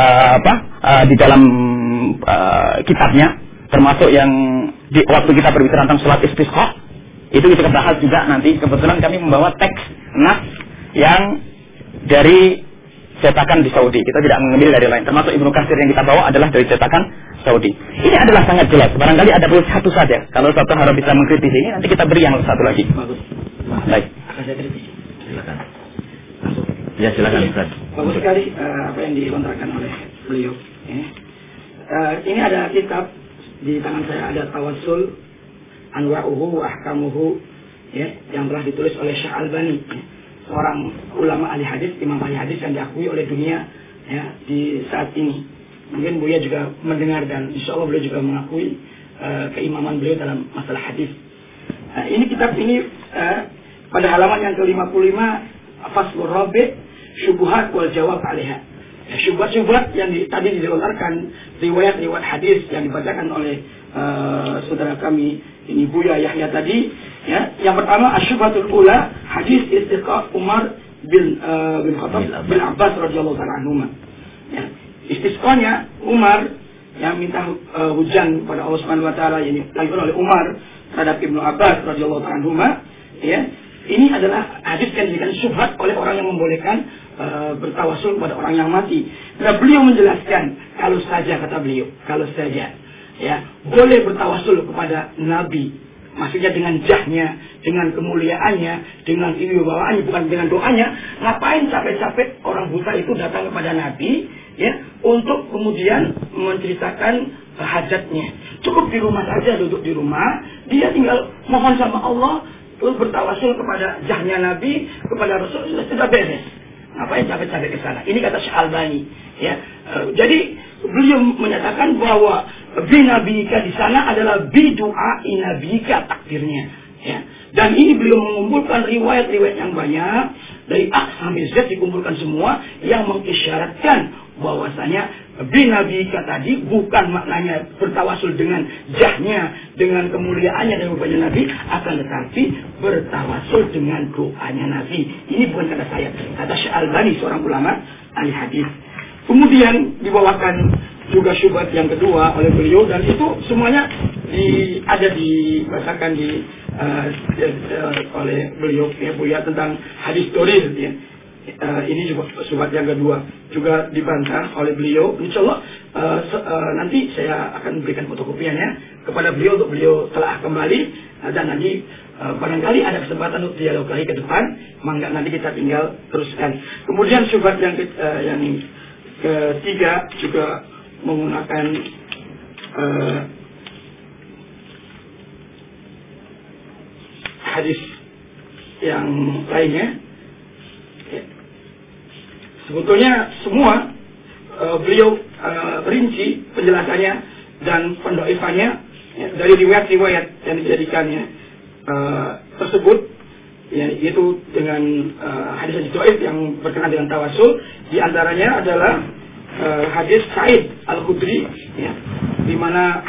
[SPEAKER 3] kitabnya, termasuk yang waktu kita berbicara tentang sholat istisqa, itu kita bahas juga nanti. Kebetulan kami membawa teks nas yang dari cetakan di Saudi, kita tidak mengambil dari lain. Termasuk Ibnu Katsir yang kita bawa adalah dari cetakan Saudi. Ini adalah sangat jelas. Barangkali ada perlu satu saja. Kalau satu harus bisa mengkritisi ini, nanti kita beri yang satu lagi.
[SPEAKER 2] Bagus.
[SPEAKER 3] Baik.
[SPEAKER 2] Akan saya kritis. Silakan.
[SPEAKER 1] Ya, silakan Ustaz.
[SPEAKER 2] Bagus sekali apa yang dilontarkan oleh beliau. Ini ada kitab di tangan saya, ada Tawassul Anwa'uhu wa Ahkamuhu, yang telah ditulis oleh Syekh Albani, seorang ulama ahli hadis, imam ahli hadis yang diakui oleh dunia di saat ini. Mungkin Buya juga mendengar dan insya Allah beliau juga mengakui keimaman beliau dalam masalah hadis. Ini kitab ini pada halaman yang ke-55, Faslur Rabi' Syubuhat wal Jawab 'alaiha. Syubhat-syubhat yang tadi dilontarkan, riwayat-riwayat hadis yang dibacakan oleh saudara kami ini Buya Yahya tadi, Yang pertama asyubhatul ula, hadis istiqa Umar bin Khattab bin Abbas radhiyallahu ta'ala anhuma. Istisqanya Umar yang minta hujan pada Allah Subhanahu wa taala, yang dilakukan oleh Umar terhadap Ibnu Abbas radhiyallahu ta'ala anhuma, ini adalah hadis yang dijadikan syubhat oleh orang yang membolehkan bertawasul kepada orang yang mati. Nah, beliau menjelaskan, kalau saja, kata beliau, kalau saja boleh bertawasul kepada Nabi, maksudnya dengan jahnya, dengan kemuliaannya, dengan kewibawaannya, bukan dengan doanya. Ngapain capek-capek orang buta itu datang kepada Nabi untuk kemudian menceritakan hajatnya? Cukup di rumah saja, duduk di rumah, dia tinggal mohon sama Allah, bertawasul kepada jahnya Nabi, kepada Rasul, sudah beres. Ngapain capek-capek ke sana? Ini kata Syekh Albani. Jadi beliau menyatakan bahwa binabika di sana adalah bidu'ai nabika takdirnya. Dan ini beliau mengumpulkan riwayat-riwayat yang banyak dari A sampai Z, dikumpulkan semua yang mengisyaratkan bahwasanya binabika tadi bukan maknanya bertawasul dengan jahnya, dengan kemuliaannya dan rupanya Nabi, akan tetapi bertawasul dengan doanya Nabi. Ini bukan kata saya, kata Syekh Albani, seorang ulama ahli hadis. Kemudian dibawakan juga syubhat yang kedua oleh beliau, dan itu semuanya ada dibacakan oleh beliau Buya tentang hadis dorir. Ini juga syubhat yang kedua juga dibantah oleh beliau. Insyaallah nanti saya akan berikan fotokopiannya kepada beliau untuk beliau telah kembali, dan nanti barangkali ada kesempatan untuk dialog lagi ke depan, mangga nanti kita tinggal teruskan. Kemudian syubhat yang ketiga juga menggunakan hadis yang lainnya. Sebetulnya semua beliau rinci penjelasannya dan pendoifannya dari riwayat-riwayat yang dijadikannya tersebut, yaitu dengan hadis doif yang berkenaan dengan tawasul. Di antaranya adalah hadis Sa'id Al-Khudri, di mana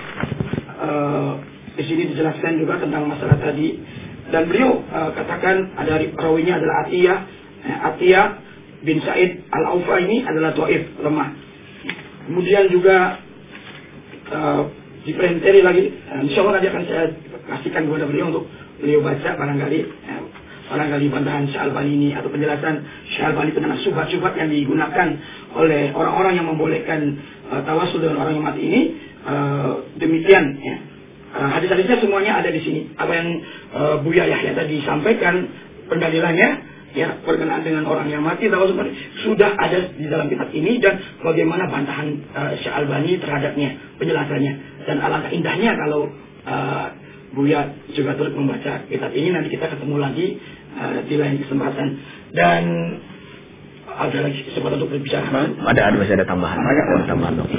[SPEAKER 2] di sini dijelaskan juga tentang masalah tadi, dan beliau katakan ada rawinya adalah Atiyah bin Sa'id Al-Aufa, ini adalah doif, lemah. Kemudian juga dipelajari lagi, insyaallah nanti akan saya kasihkan kepada beliau untuk beliau baca, barangkali bantahan Syekh Albani ini atau penjelasan Syekh Albani tentang syubhat-syubhat yang digunakan oleh orang-orang yang membolehkan tawasul dengan orang yang mati ini. Demikian hadis-hadisnya semuanya ada di sini. Apa yang Buya Yahya tadi sampaikan pendalilannya berkenaan dengan orang yang mati tawasul sudah ada di dalam kitab ini, dan bagaimana bantahan Syekh Albani terhadapnya, penjelasannya. Dan alangkah indahnya kalau Buya juga turut membaca kitab ini. Nanti kita ketemu lagi di lain kesempatan. Dan ada lagi kesempatan untuk berbicara.
[SPEAKER 1] Masih ada tambahan. Ada tambahan dong.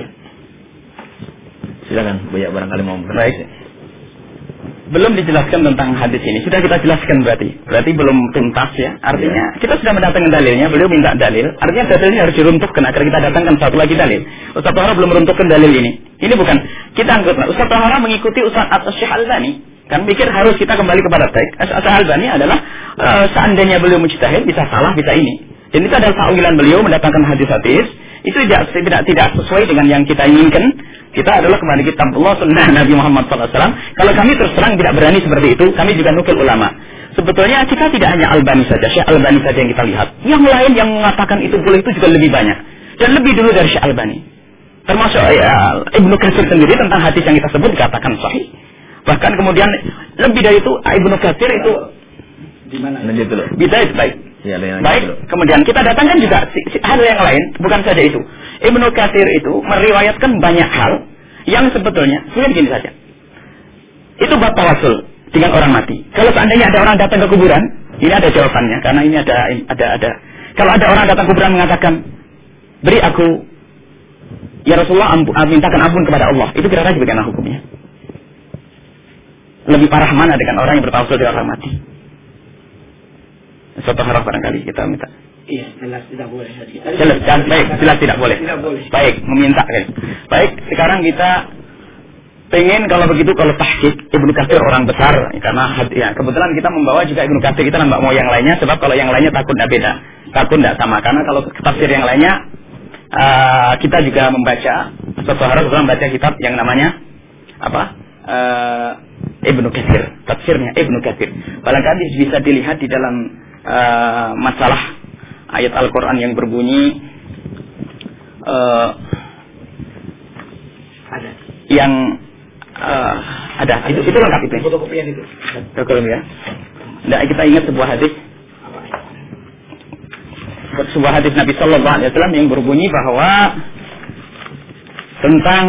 [SPEAKER 1] Silakan Buya, barangkali mau berbicara.
[SPEAKER 3] Belum dijelaskan tentang hadis ini. Sudah kita jelaskan berarti belum tuntas ya. Artinya kita sudah mendatangkan dalilnya, beliau minta dalil. Artinya dalilnya harus diruntuhkan agar kita datangkan satu lagi dalil. Ustaz Tahara belum meruntuhkan dalil ini. Ini bukan kita anggaplah Ustaz Tahara mengikuti Ustaz atau Syekh Albani. Kan pikir harus kita kembali kepada teks. Syekh Albani adalah seandainya beliau mujtahid bisa salah, bisa ini. Dan itu adalah ta'wilan beliau mendatangkan hadis-hadis. Itu tidak sesuai dengan yang kita inginkan. Kita adalah kembali kitab Allah, sunnah Nabi Muhammad SAW. Kalau kami terus terang tidak berani seperti itu, kami juga nukil ulama. Sebetulnya kita tidak hanya Albani saja, Syekh Albani saja yang kita lihat. Yang lain yang mengatakan itu boleh itu juga lebih banyak. Dan lebih dulu dari Syekh Albani. Termasuk Ibnu Katsir sendiri tentang hadis yang kita sebut dikatakan sahih. Bahkan kemudian lebih dari itu Ibnu Katsir itu
[SPEAKER 2] di mana?
[SPEAKER 3] Bidayah baik.
[SPEAKER 1] Ya,
[SPEAKER 3] baik, kemudian kita datangkan juga hal yang lain, bukan saja itu. Ibnu Katsir itu meriwayatkan banyak hal yang sebetulnya sebenarnya begini saja. Itu bab tawasul dengan orang mati. Kalau seandainya ada orang datang ke kuburan, ini ada jawabannya karena ini ada. Kalau ada orang datang ke kuburan mengatakan, "Beri aku ya Rasulullah mintakan ampun kepada Allah." Itu kira-kira bagaimana hukumnya? Lebih parah mana dengan orang yang bertawasul dengan orang mati? Suatu harap barangkali kita minta.
[SPEAKER 2] Iya, jelas tidak boleh.
[SPEAKER 3] Jelas tidak boleh. Baik, meminta kan. Baik, sekarang kita pengen kalau begitu kalau tahqiq Ibnu Katsir orang besar karena ya, kebetulan kita membawa juga Ibnu Katsir, kita nambah mau yang lainnya sebab kalau yang lainnya takut tidak beda, takut tidak sama karena kalau tafsir yang lainnya kita juga membaca suatu harap membaca kitab yang namanya apa? Ibnu Katsir, tafsirnya Ibnu Katsir. Barangkali bisa dilihat di dalam masalah ayat Al-Quran yang berbunyi
[SPEAKER 2] ada
[SPEAKER 3] yang ada itu lengkap itu.
[SPEAKER 2] Fotokopian itu.
[SPEAKER 3] Fotokopian ya. Nah, kita ingat sebuah hadis Nabi Sallallahu Alaihi Wasallam yang berbunyi bahwa tentang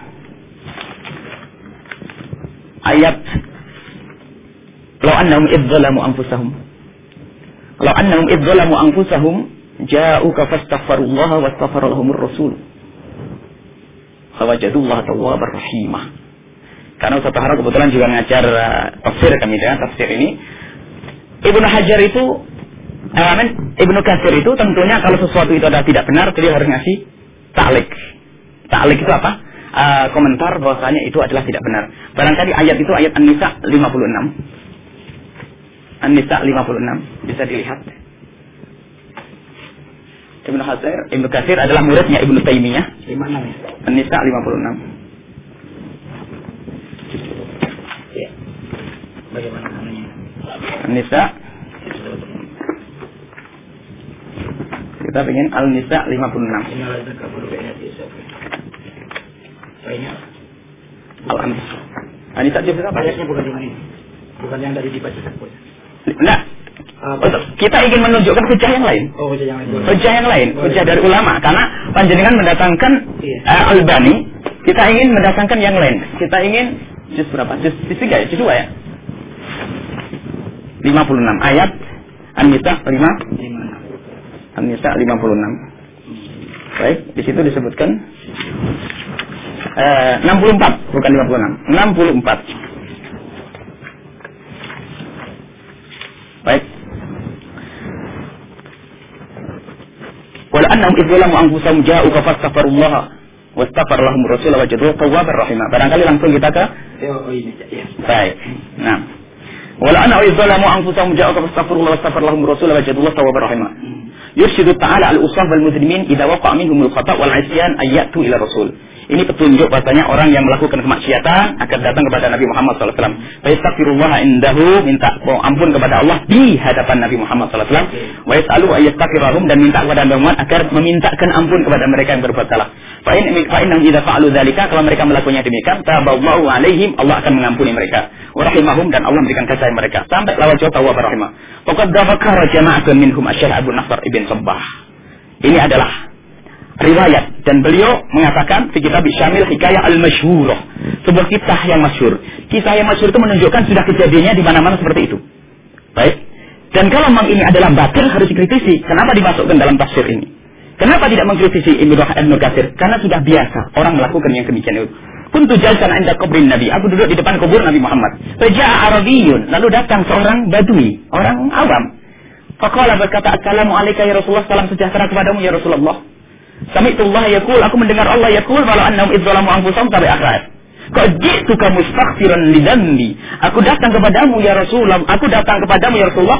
[SPEAKER 3] ayat Law annahum idzalamu anfusahum Law annahum idzalamu anfusahum ja'uka fastaghfirullaha wastaghfara lahumur rasul fawajadullaha tawwabar rahimah. Karena Ustaz Tahara kebetulan juga ngajar tafsir kami dengan tafsir ini. Ibnu Hajar itu Ibnu Katsir itu tentunya kalau sesuatu itu adalah tidak benar dia harus ngasih ta'liq. Ta'liq itu apa? Komentar bahwasanya itu adalah tidak benar. Barangkali ayat itu ayat An-Nisa 56. An-Nisa 56 bisa dilihat. Ibnu Katsir adalah muridnya Ibnu Taimiyah.
[SPEAKER 2] 56 ya.
[SPEAKER 3] An-Nisa 56.
[SPEAKER 2] Ya. Bagaimana namanya?
[SPEAKER 3] An-Nisa. Kita ingin Al-Nisa 56.
[SPEAKER 2] Ini ada kabar BNI Banyak.
[SPEAKER 3] Al-Nisa. An-Nisa juga
[SPEAKER 2] ayatnya bukan yang ini. Bukan yang dari dibacakan.
[SPEAKER 3] Nah, kita ingin menunjukkan hujah yang lain.
[SPEAKER 2] Oh, hujah yang lain.
[SPEAKER 3] Hujah yang lain, hujah dari ulama. Karena panjenengan mendatangkan Al-Albani, kita ingin mendatangkan yang lain. Kita ingin juz berapa? Juz 3 ya? Juz 2 ya? 56 ayat An-Nisa 56. An-Nisa 56. Baik, di situ disebutkan 64, bukan 56. 64. Baik. Wala annahum idzalamu anfusahum ja'uka fastaghfirullaha wastaghfar lahum rasul wajadu tawwabar rahimah. Barangkali langsung kita ke
[SPEAKER 2] ini ya.
[SPEAKER 3] Baik. Nah. Wala annahum idzalamu anfusahum ja'uka fastaghfirullaha wastaghfar lahum rasul wajadu tawwabar rahimah. Yurshidu ta'ala al-usaf wal mujrimin idza waqa'a minhumul khata' wal 'isyan ayyatu ila rasul. Ini petunjuk bahasanya orang yang melakukan kemaksiatan akan datang kepada Nabi Muhammad SAW. Fayastaghfirullah indahu, minta ampun kepada Allah di hadapan Nabi Muhammad SAW. Wa yas'alu ayyastaghfirahum, dan minta kepada Nabi Muhammad agar memintakan ampun kepada mereka yang berbuat salah. Fa innahum idza fa'alu dzalika, kalau mereka melakukannya demikian, taballahu alaihim, Allah akan mengampuni mereka. Wa rahimahum, dan Allah memberikan kasih mereka. Sampai lawajah tawwab rahimah. Faqad dzakara jama'atun minhum Asy-Syaikh Abu Nasr ibn Sabbah. Ini adalah riwayat, dan beliau mengatakan fi kitab Syamil Hikayah Al-Masyhurah, sebuah kisah yang masyhur. Kisah yang masyhur itu menunjukkan sudah kejadiannya di mana-mana seperti itu. Baik. Dan kalau memang ini adalah batil harus dikritisi. Kenapa dimasukkan dalam tafsir ini? Kenapa tidak mengkritisi Ibnu Katsir? Karena sudah biasa orang melakukan yang demikian itu. Kuntu jalsan 'inda qabrin Nabi. Aku duduk di depan kubur Nabi Muhammad. Faja'a Arabiyyun, lalu datang seorang badui, orang awam. Faqala, berkata, "Assalamu alayka ya Rasulullah, salam sejahtera kepadamu ya Rasulullah." Sami'tullah yaqul, aku mendengar Allah yaqul, walau annahum idzalamu anfusahum sampai akhir. Qad ji'tuka mustaghfiran li dzambi. Aku datang kepadamu ya Rasulullah, aku datang kepadamu ya Rasulullah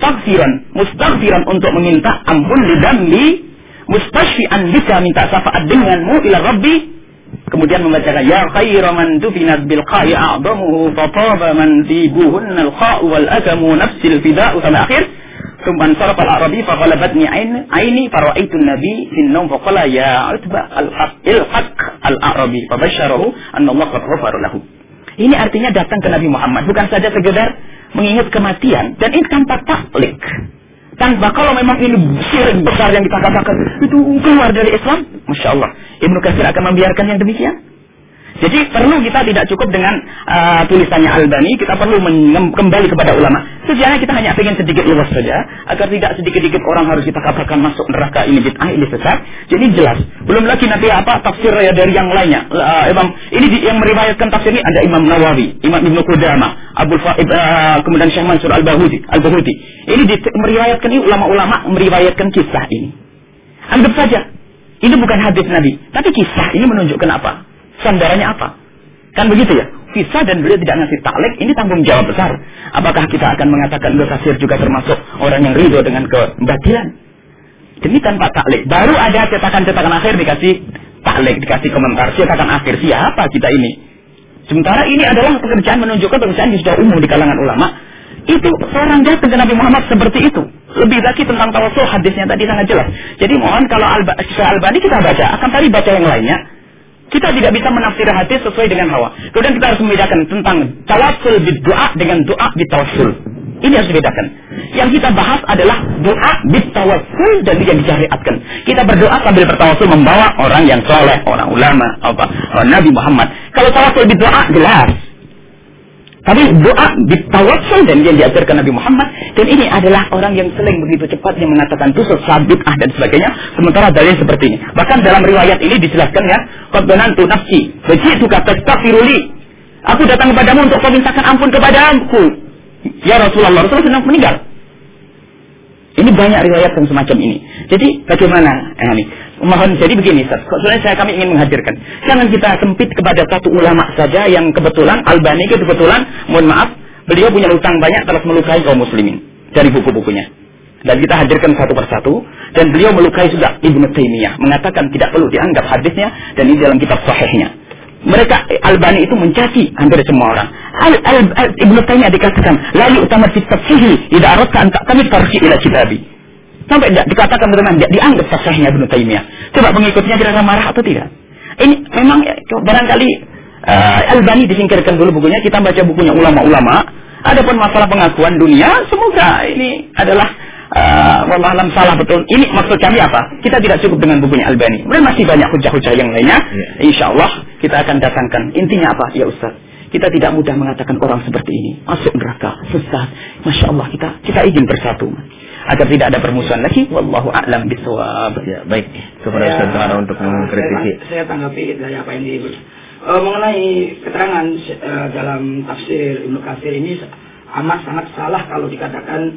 [SPEAKER 3] mustaghfiran untuk meminta ampun li dzambi, mustashfi'an bika, minta syafaat denganmu ila Rabbi. Kemudian membacakan ya khairu man dufinat bil qa'i a'damuhu fataba man tibuhunna al qa'u wal akamu nafsil fida'u sampai akhir. Kemudian saraf al-Arabi faqalabatni aini fara'aitu an-nabi fi an-nawm faqala ya utba al-haq al-Arabi fabasyarahu anna Allah qad ghafara lahu. Ini artinya datang ke Nabi Muhammad bukan saja sekedar mengingat kematian, dan ini tanpa taklik. Tanpa kalau memang ini syirik besar yang kita katakan itu keluar dari Islam, Masya Allah, Ibnu Katsir akan membiarkan yang demikian. Jadi perlu kita tidak cukup dengan tulisannya Albani, kita perlu kembali kepada ulama. Sejujurnya kita hanya ingin sedikit luas saja, agar tidak sedikit-sedikit orang harus kita katakan masuk neraka, ini bid'ah, ini sesat. Jadi jelas. Belum lagi nanti tafsir dari yang lainnya. Yang meriwayatkan tafsir ini ada Imam Nawawi, Imam Ibnu Qudamah, kemudian Syekh Mansur Al-Bahuti. Ini meriwayatkan, ini ulama-ulama meriwayatkan kisah ini. Anggap saja ini bukan hadis Nabi, tapi kisah ini menunjukkan apa? Sandarannya apa? Kan begitu ya? Kisah dan beliau tidak ngasih taklek, ini tanggung jawab besar. Apakah kita akan mengatakan Ibnu Katsir juga termasuk orang yang ridho dengan kebatilan? Demi tanpa taklek. Baru ada cetakan-cetakan akhir dikasih taklek, dikasih komentar. Cetakan akhir siapa kita ini? Sementara ini adalah pekerjaan menunjukkan pekerjaan yang sudah umum di kalangan ulama. Itu orang datang ke Nabi Muhammad seperti itu. Lebih lagi tentang tawasul, hadisnya tadi sangat jelas. Jadi mohon kalau Albani kita baca, akan tadi baca yang lainnya. Kita tidak bisa menafsir hadis sesuai dengan hawa. Kemudian kita harus membedakan tentang tawassul bid-du'a dengan doa bitawassul. Ini harus dibedakan. Yang kita bahas adalah doa bitawassul dan yang disyariatkan. Kita berdoa sambil bertawassul membawa orang yang soleh, orang ulama, Nabi Muhammad. Kalau tawassul bid-du'a jelas. Tapi doa bitawassul dan yang diajarkan Nabi Muhammad, dan ini adalah orang yang sering begitu cepatnya mengatakan itu sesat, bid'ah dan sebagainya, sementara dalil seperti ini. Bahkan dalam riwayat ini dijelaskan ya, qad banantu nafsi, waji'tuka tastaghfiruli. Aku datang kepadamu untuk kau mintakan ampun kepadaku. Ya Rasulullah, Rasulullah sedang meninggal. Ini banyak riwayat yang semacam ini. Jadi bagaimana? Mohon jadi begini, soalnya kami ingin menghadirkan. Jangan kita sempit kepada satu ulama saja yang kebetulan Albani kebetulan, mohon maaf, beliau punya utang banyak terus melukai kaum muslimin dari buku-bukunya. Dan kita hadirkan satu persatu, dan beliau melukai juga Ibnu Taimiyah, mengatakan tidak perlu dianggap hadisnya, dan ini dalam kitab sahihnya. Mereka Albani itu mencaci hampir semua orang. Ibnu Taimiyah dikatakan la yu'tamad fi tafsih idza aradta an ta'tamid farji ila kitabi. Sampai dikatakan teman tidak dianggap sahihnya Ibnu Taimiyah. Coba pengikutnya kira-kira marah atau tidak? Ini memang barangkali Albani disingkirkan dulu bukunya, kita baca bukunya ulama-ulama. Adapun masalah pengakuan dunia, semoga ini adalah wallah alam salah betul. Ini maksud kami apa? Kita tidak cukup dengan bukunya Albani. Kemudian masih banyak hujah-hujah yang lainnya. Insyaallah kita akan datangkan. Intinya apa? Ya Ustaz, kita tidak mudah mengatakan orang seperti ini masuk neraka, sesat. Masya Allah, kita ingin bersatu agar tidak ada permusuhan lagi. Wallahu a'lam bishawab.
[SPEAKER 1] Ya, baik. Kepada Ustaz Tara untuk mengkritisi.
[SPEAKER 2] Saya tanggapi dari apa yang mengenai keterangan dalam tafsir Ibnu Katsir ini amat sangat salah kalau dikatakan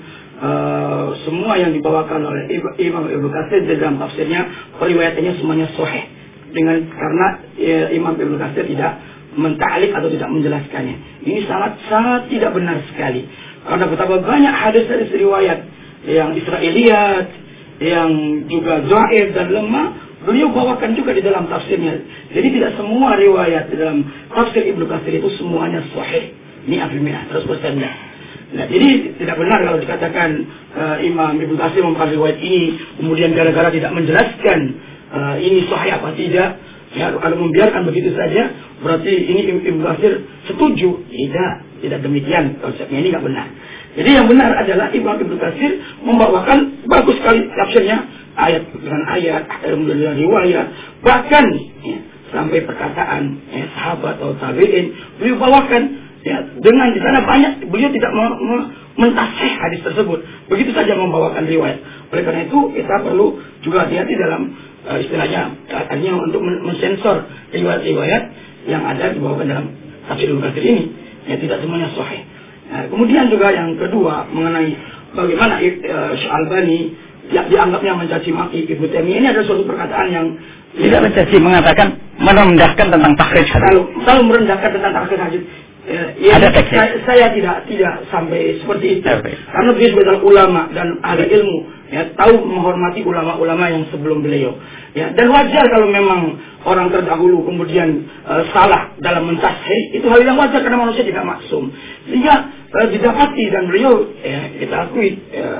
[SPEAKER 2] semua yang dibawakan oleh Imam Ibnu Katsir dalam tafsirnya periwayatannya semuanya sahih, karena Imam Ibnu Katsir tidak menta'alif atau tidak menjelaskannya. Ini sangat tidak benar sekali. Karena betapa banyak hadis-hadis riwayat yang Israiliyat, yang juga dhaif dan lemah, beliau bawakan juga di dalam tafsirnya. Jadi tidak semua riwayat di dalam tafsir Ibnu Katsir itu semuanya sahih. Ini 100%. Nah, jadi tidak benar kalau dikatakan Imam Ibnu Katsir membuat riwayat ini, kemudian gara-gara tidak menjelaskan ini sahih apa tidak. Ya, kalau membiarkan begitu saja, berarti ini Ibnu Katsir setuju. Tidak demikian konsepnya, ini nggak benar. Jadi yang benar adalah Imam Ibnu Katsir membawakan bagus sekali tafsirnya, ayat dengan ayat, kemudian riwayat, bahkan ya, sampai perkataan sahabat atau tabi'in beliau bawakan. Ya, dengan di sana banyak beliau tidak mentashih hadis tersebut, begitu saja membawakan riwayat. Oleh karena itu kita perlu juga hati-hati dalam istilahnya artinya untuk mensensor riwayat-riwayat yang ada dibawakan dalam tafsir Ibnu Katsir ini. Ya, tidak semuanya sahih. Nah, kemudian juga yang kedua mengenai bagaimana Syekh Albani yang dianggapnya mencaci maki Ibnu Taimiyah, ini adalah suatu perkataan yang
[SPEAKER 3] tidak mencaci, mengatakan merendahkan tentang takhrij hadis.
[SPEAKER 2] Kalau merendahkan tentang takhrij hadis, ya, saya tidak sampai seperti itu. Karena beliau sebagai ulama dan ahli ilmu, ya, tahu menghormati ulama-ulama yang sebelum beliau. Ya, dan wajar kalau memang orang terdahulu kemudian salah dalam mentashih, itu hal yang wajar karena manusia tidak maksum. Sehingga didapati dan beliau kita akui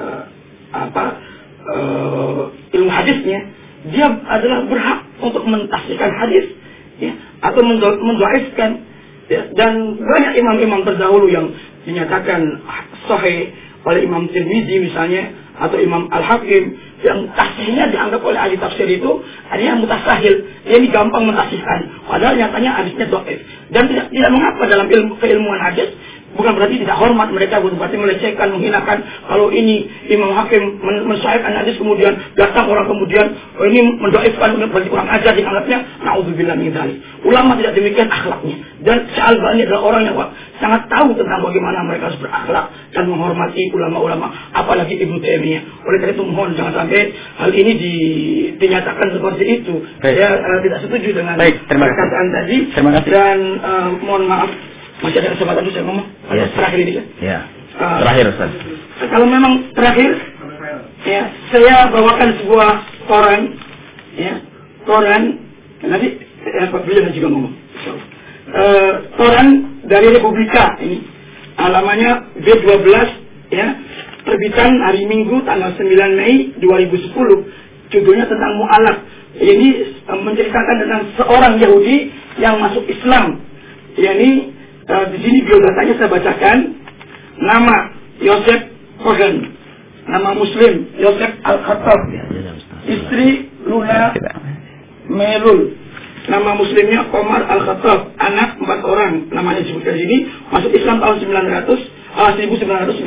[SPEAKER 2] ilmu hadisnya, dia adalah berhak untuk mentashihkan hadis, ya, atau mendhaifkan. Ya, dan banyak imam-imam terdahulu yang dinyatakan sahih oleh Imam Tirmidzi misalnya, atau Imam Al-Hakim yang tasihnya dianggap oleh ahli tafsir itu hanya mutasahil, ini gampang mentasihkan, padahal nyatanya hadisnya dhaif. Dan tidak mengapa dalam keilmuan hadis, bukan berarti tidak hormat mereka, bukan berarti melecehkan, menghinakan. Kalau ini Imam Hakim mensahihkan hadis, kemudian datang orang kemudian ini mendoifkan, berarti kurang ajar dianggapnya, naudzubillah min dzalik. Ulama tidak demikian akhlaknya. Dan Syalbani adalah orang yang sangat tahu tentang bagaimana mereka harus berakhlak dan menghormati ulama-ulama, apalagi Ibnu Taimiyah. Oleh karena itu mohon jangan sampai hal ini dinyatakan seperti itu. Saya tidak setuju dengan perkataan tadi.
[SPEAKER 3] Terima kasih.
[SPEAKER 2] Dan mohon maaf, masih ada kesempatan itu saya ngomong. Terakhir ini kan?
[SPEAKER 1] Ya. Terakhir Ustaz.
[SPEAKER 2] Kalau memang terakhir, ya saya bawakan sebuah koran, ya koran. Nanti Pak Beliau juga ngomong. Koran dari Republika ini, alamannya B12, ya, terbitan hari Minggu tanggal 9 Mei 2010. Judulnya tentang mu'alaf. Ini menceritakan tentang seorang Yahudi yang masuk Islam. Yani di sini biodatanya saya bacakan. Nama Yosef Cohen, nama Muslim Yosef Al-Khattab, istri Luna Melul, nama Muslimnya Omar Al-Khattab, anak 4 orang, namanya disebutkan di sini, masuk Islam tahun 1994.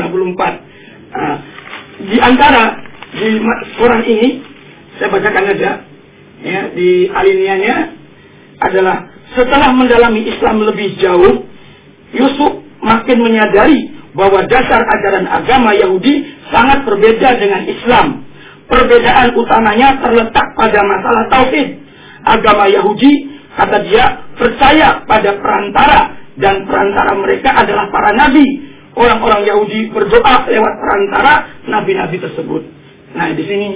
[SPEAKER 2] Di antara di Quran ini saya bacakan aja, ya, di alinianya adalah setelah mendalami Islam lebih jauh, Yusuf makin menyadari bahwa dasar ajaran agama Yahudi sangat berbeda dengan Islam. Perbedaan utamanya terletak pada masalah tauhid. Agama Yahudi, kata dia, percaya pada perantara, dan perantara mereka adalah para nabi. Orang-orang Yahudi berdoa lewat perantara nabi-nabi tersebut. Nah, di sini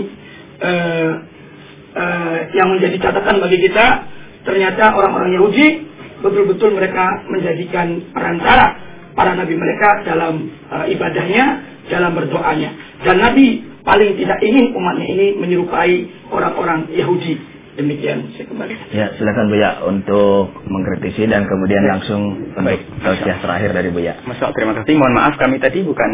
[SPEAKER 2] yang menjadi catatan bagi kita, ternyata orang-orang Yahudi betul-betul mereka menjadikan perantara para nabi mereka dalam ibadahnya, dalam berdoanya. Dan Nabi paling tidak ingin umatnya ini menyerupai orang-orang Yahudi. Demikian saya kembali.
[SPEAKER 1] Ya, silakan Buya untuk mengkritisi dan kemudian langsung untuk tausiah terakhir dari Buya.
[SPEAKER 3] Mas, terima kasih. Mohon maaf kami tadi bukan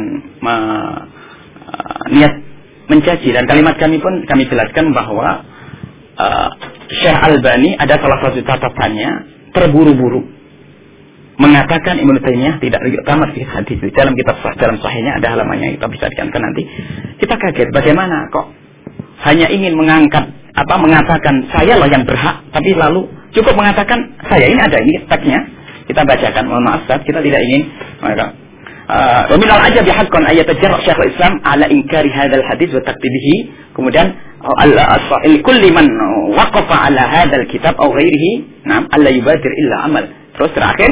[SPEAKER 3] niat mencaci, dan kalimat kami pun kami jelaskan bahwa Syekh Albani ada salah satu catatannya terburu-buru mengatakan Ibnu Taimiyah tidak tamat di hadis. Dalam kitab dalam sahihnya ada halamannya, kita bisa dikankan nanti. Kita kaget bagaimana kok hanya ingin mengatakan saya loh yang berhak, tapi lalu cukup mengatakan saya ini ada ini teksnya. Kita bacakan, mohon maaf Ustaz, kita tidak ingin wa min al-ajabi haqqan ayat tajarra Syekhul Islam ala inkari hadzal hadis wa taktibihi. Kemudian al-sa'il kulli man waqafa ala hadzal kitab aw ghairihi, na'am, alla yubadir illa amal. Terus terakhir,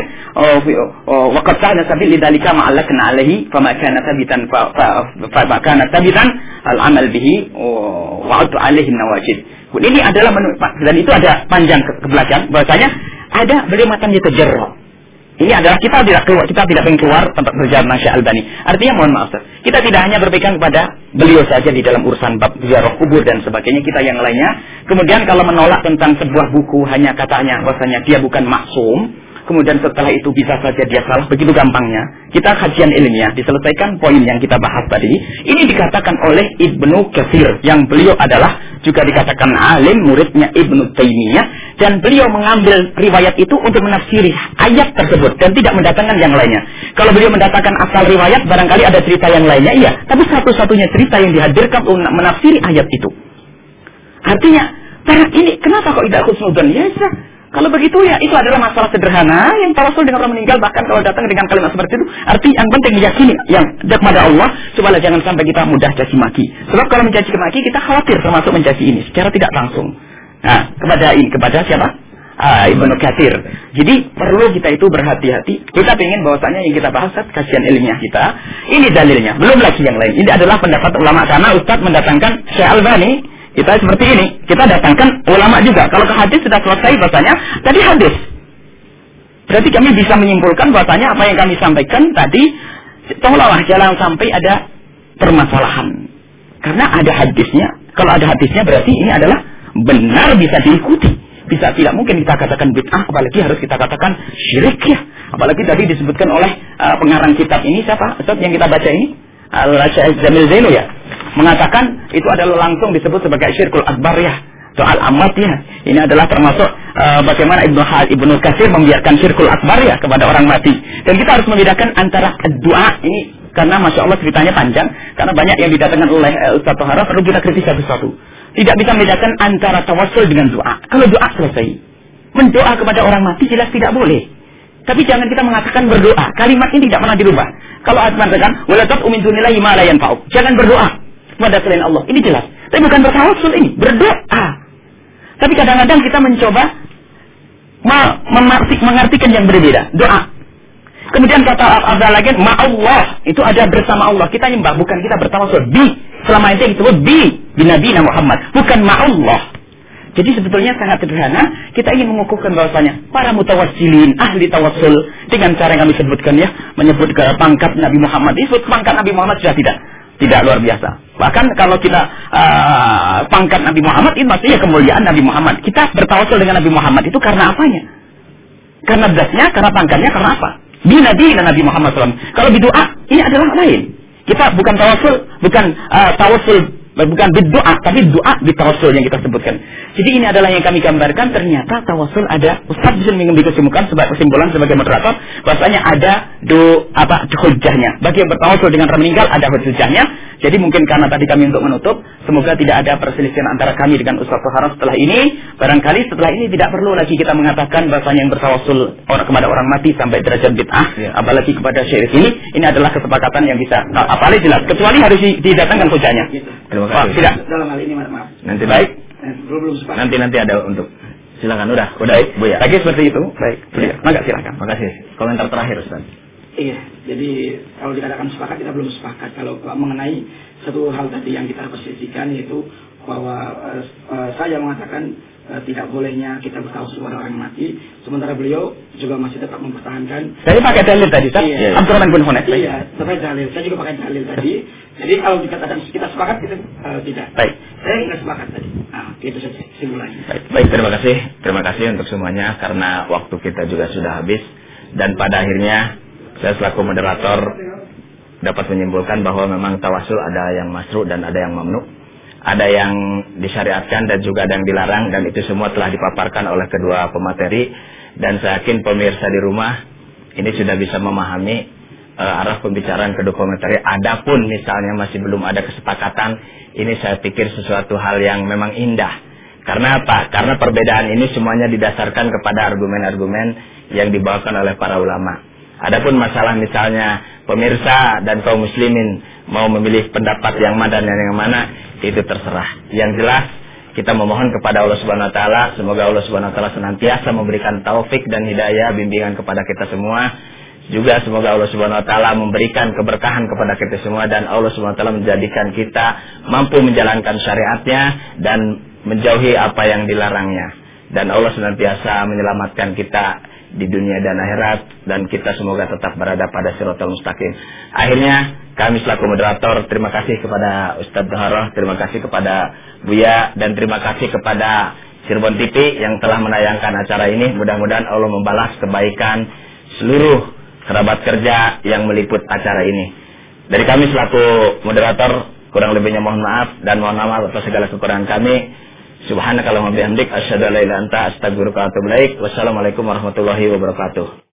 [SPEAKER 3] waqad sa'ana sabil lidzalika ma'allakna alaihi fama kana thabitan fa kana thabitan al-amal bihi wa atu alaihi nawajid. Ini adalah dan itu ada panjang ke belakang bahwasanya ada beliau matanya tajarra. Ini adalah kita tidak ingin keluar tempat berjalan Syekh Albani. Artinya mohon maaf, kita tidak hanya berpegang kepada beliau saja di dalam urusan bab ziarah kubur dan sebagainya, kita yang lainnya. Kemudian kalau menolak tentang sebuah buku hanya katanya bahwasanya dia bukan maksum, kemudian setelah itu bisa saja dia salah, begitu gampangnya. Kita kajian ilmiah diselesaikan poin yang kita bahas tadi. Ini dikatakan oleh Ibnu Katsir, yang beliau adalah juga dikatakan alim, muridnya Ibnu Taimiyah, dan beliau mengambil riwayat itu untuk menafsiri ayat tersebut dan tidak mendatangkan yang lainnya. Kalau beliau mendatangkan asal riwayat, barangkali ada cerita yang lainnya, iya, tapi satu-satunya cerita yang dihadirkan untuk menafsiri ayat itu. Artinya, ini kenapa kok tidak husnudzon? Ya, kalau begitu ya itu adalah masalah sederhana yang tawasul dengan orang meninggal, bahkan kalau datang dengan kalimat seperti itu, arti yang penting meyakini yang kepada Allah supaya jangan sampai kita mudah caci maki. Sebab kalau mencaci maki kita khawatir termasuk mencaci ini secara tidak langsung. Nah, kepada siapa? Ibnu Katsir. Jadi perlu kita itu berhati-hati. Kita ingin bahwasanya yang kita bahas kajian ilmiah kita, ini dalilnya. Belum lagi yang lain. Ini adalah pendapat ulama karena Ustaz mendatangkan Syekh Albani. Kita seperti ini, kita datangkan ulama juga. Kalau ke hadis sudah selesai bahasanya, tadi hadis. Berarti kami bisa menyimpulkan bahasanya apa yang kami sampaikan tadi, tolonglah jangan sampai ada permasalahan. Karena ada hadisnya. Kalau ada hadisnya berarti ini adalah benar, bisa diikuti. Bisa, tidak mungkin kita katakan bid'ah, apalagi harus kita katakan syirik ya. Apalagi tadi disebutkan oleh pengarang kitab ini siapa? Ustaz yang kita baca ini? Al-Syekh Jamil Zainu ya. mengatakan itu adalah langsung disebut sebagai syirkul akbar ya, soal amat ya. Ini adalah termasuk bagaimana Ibnu Katsir membiarkan syirkul akbar ya kepada orang mati. Dan kita harus membedakan antara doa ini, karena Masya Allah ceritanya panjang, karena banyak yang didatangkan oleh Ustaz Tohara, perlu kita kritis satu-satu. Tidak bisa membedakan antara tawassul dengan doa. Kalau doa selesai, mendoa kepada orang mati jelas tidak boleh. Tapi jangan kita mengatakan berdoa. Kalimat ini tidak pernah dirubah. Kalau Anda mengatakan wala tad'u min dunillahi ma la yanfa'uk, jangan berdoa kepada selain Allah. Ini jelas. Tapi bukan bertawassul ini, berdoa. Tapi kadang-kadang kita mencoba mengartikan yang berbeda. Doa. Kemudian kata Abdul lagi, ma'allah, itu ada bersama Allah. Kita nyembah, bukan kita bertawassul. Selama itu disebut bi Nabi Muhammad, bukan ma'allah. Jadi sebetulnya sangat sederhana. Kita ingin mengukuhkan bahwasanya para mutawassilin, ahli tawassul, dengan cara yang kami sebutkan ya, menyebut ke pangkat Nabi Muhammad. Disebut pangkat Nabi Muhammad sudah tidak luar biasa. Bahkan kalau kita pangkat Nabi Muhammad itu maksudnya kemuliaan Nabi Muhammad. Kita bertawassul dengan Nabi Muhammad itu karena apanya? Karena dasnya, karena pangkatnya, karena apa? Bi Nabi Muhammad SAW. Kalau berdoa, ini adalah lain. Kita bukan tawassul, bukan berdoa, tapi doa di tawassul yang kita sebutkan. Jadi ini adalah yang kami gambarkan. Ternyata tawassul ada. Ustaz bisa mengambil kesimpulan sebagai moderator bahwasanya ada hujjahnya. Bagi yang bertawassul dengan orang meninggal ada hujjahnya. Jadi mungkin karena tadi kami untuk menutup, semoga tidak ada perselisihan antara kami dengan Ustaz Tohara setelah ini. Barangkali setelah ini tidak perlu lagi kita mengatakan bahwasanya yang bertawassul kepada orang mati sampai derajat bid'ah, apalagi kepada syirik ini adalah kesepakatan yang bisa apalagi jelas, kecuali harus didatangkan hujjahnya.
[SPEAKER 1] Terima kasih.
[SPEAKER 2] Tidak. Dalam hal ini maaf.
[SPEAKER 1] Nanti baik.
[SPEAKER 2] Belum sepakat.
[SPEAKER 1] Nanti ada untuk. Silakan udah Bu ya.
[SPEAKER 3] Lagi seperti itu. Baik. Maka silakan.
[SPEAKER 1] Makasih. Komentar terakhir Ustaz.
[SPEAKER 2] Iya, jadi kalau dikatakan sepakat, kita belum sepakat. Kalau mengenai satu hal tadi yang kita persisikan, yaitu bahwa saya mengatakan tidak bolehnya kita bertawassul kepada orang mati, sementara beliau juga masih tetap mempertahankan.
[SPEAKER 3] Saya pakai dalil tadi, Ustaz.
[SPEAKER 2] Iya.
[SPEAKER 3] Abdurrahman bin Hunayf.
[SPEAKER 2] Iya, sampai dalil. Saya juga pakai dalil tadi. Jadi kalau dikatakan kita sepakat, kita tidak.
[SPEAKER 3] Baik.
[SPEAKER 2] Saya nggak sepakat tadi. Nah, itu saja simpulannya.
[SPEAKER 1] Baik, terima kasih untuk semuanya karena waktu kita juga sudah habis dan pada akhirnya saya selaku moderator dapat menyimpulkan bahwa memang tawassul ada yang masru' dan ada yang mamnu'. Ada yang disyariatkan dan juga ada yang dilarang, dan itu semua telah dipaparkan oleh kedua pemateri, dan saya yakin pemirsa di rumah ini sudah bisa memahami arah pembicaraan kedua pemateri. Adapun misalnya masih belum ada kesepakatan, ini saya pikir sesuatu hal yang memang indah. Karena apa? Karena perbedaan ini semuanya didasarkan kepada argumen-argumen yang dibawakan oleh para ulama. Adapun masalah misalnya pemirsa dan kaum muslimin mau memilih pendapat yang mana dan yang mana, itu terserah. Yang jelas kita memohon kepada Allah Subhanahu wa taala, semoga Allah Subhanahu wa taala senantiasa memberikan taufik dan hidayah bimbingan kepada kita semua. Juga semoga Allah Subhanahu wa taala memberikan keberkahan kepada kita semua, dan Allah Subhanahu wa taala menjadikan kita mampu menjalankan syariatnya dan menjauhi apa yang dilarangnya. Dan Allah senantiasa menyelamatkan kita di dunia dan akhirat, dan kita semoga tetap berada pada siratal mustaqim. Akhirnya kami selaku moderator terima kasih kepada Ustaz Tohara, terima kasih kepada Buya, dan terima kasih kepada Cirebon TV yang telah menayangkan acara ini. Mudah-mudahan Allah membalas kebaikan seluruh kerabat kerja yang meliput acara ini. Dari kami selaku moderator kurang lebihnya mohon maaf, dan mohon maaf atas segala kekurangan kami. Subhanakallahumma bihamdik asyhadu an la ilaha illa anta astaghfiruka wa atubu ilaik. Wassalamualaikum warahmatullahi wabarakatuh.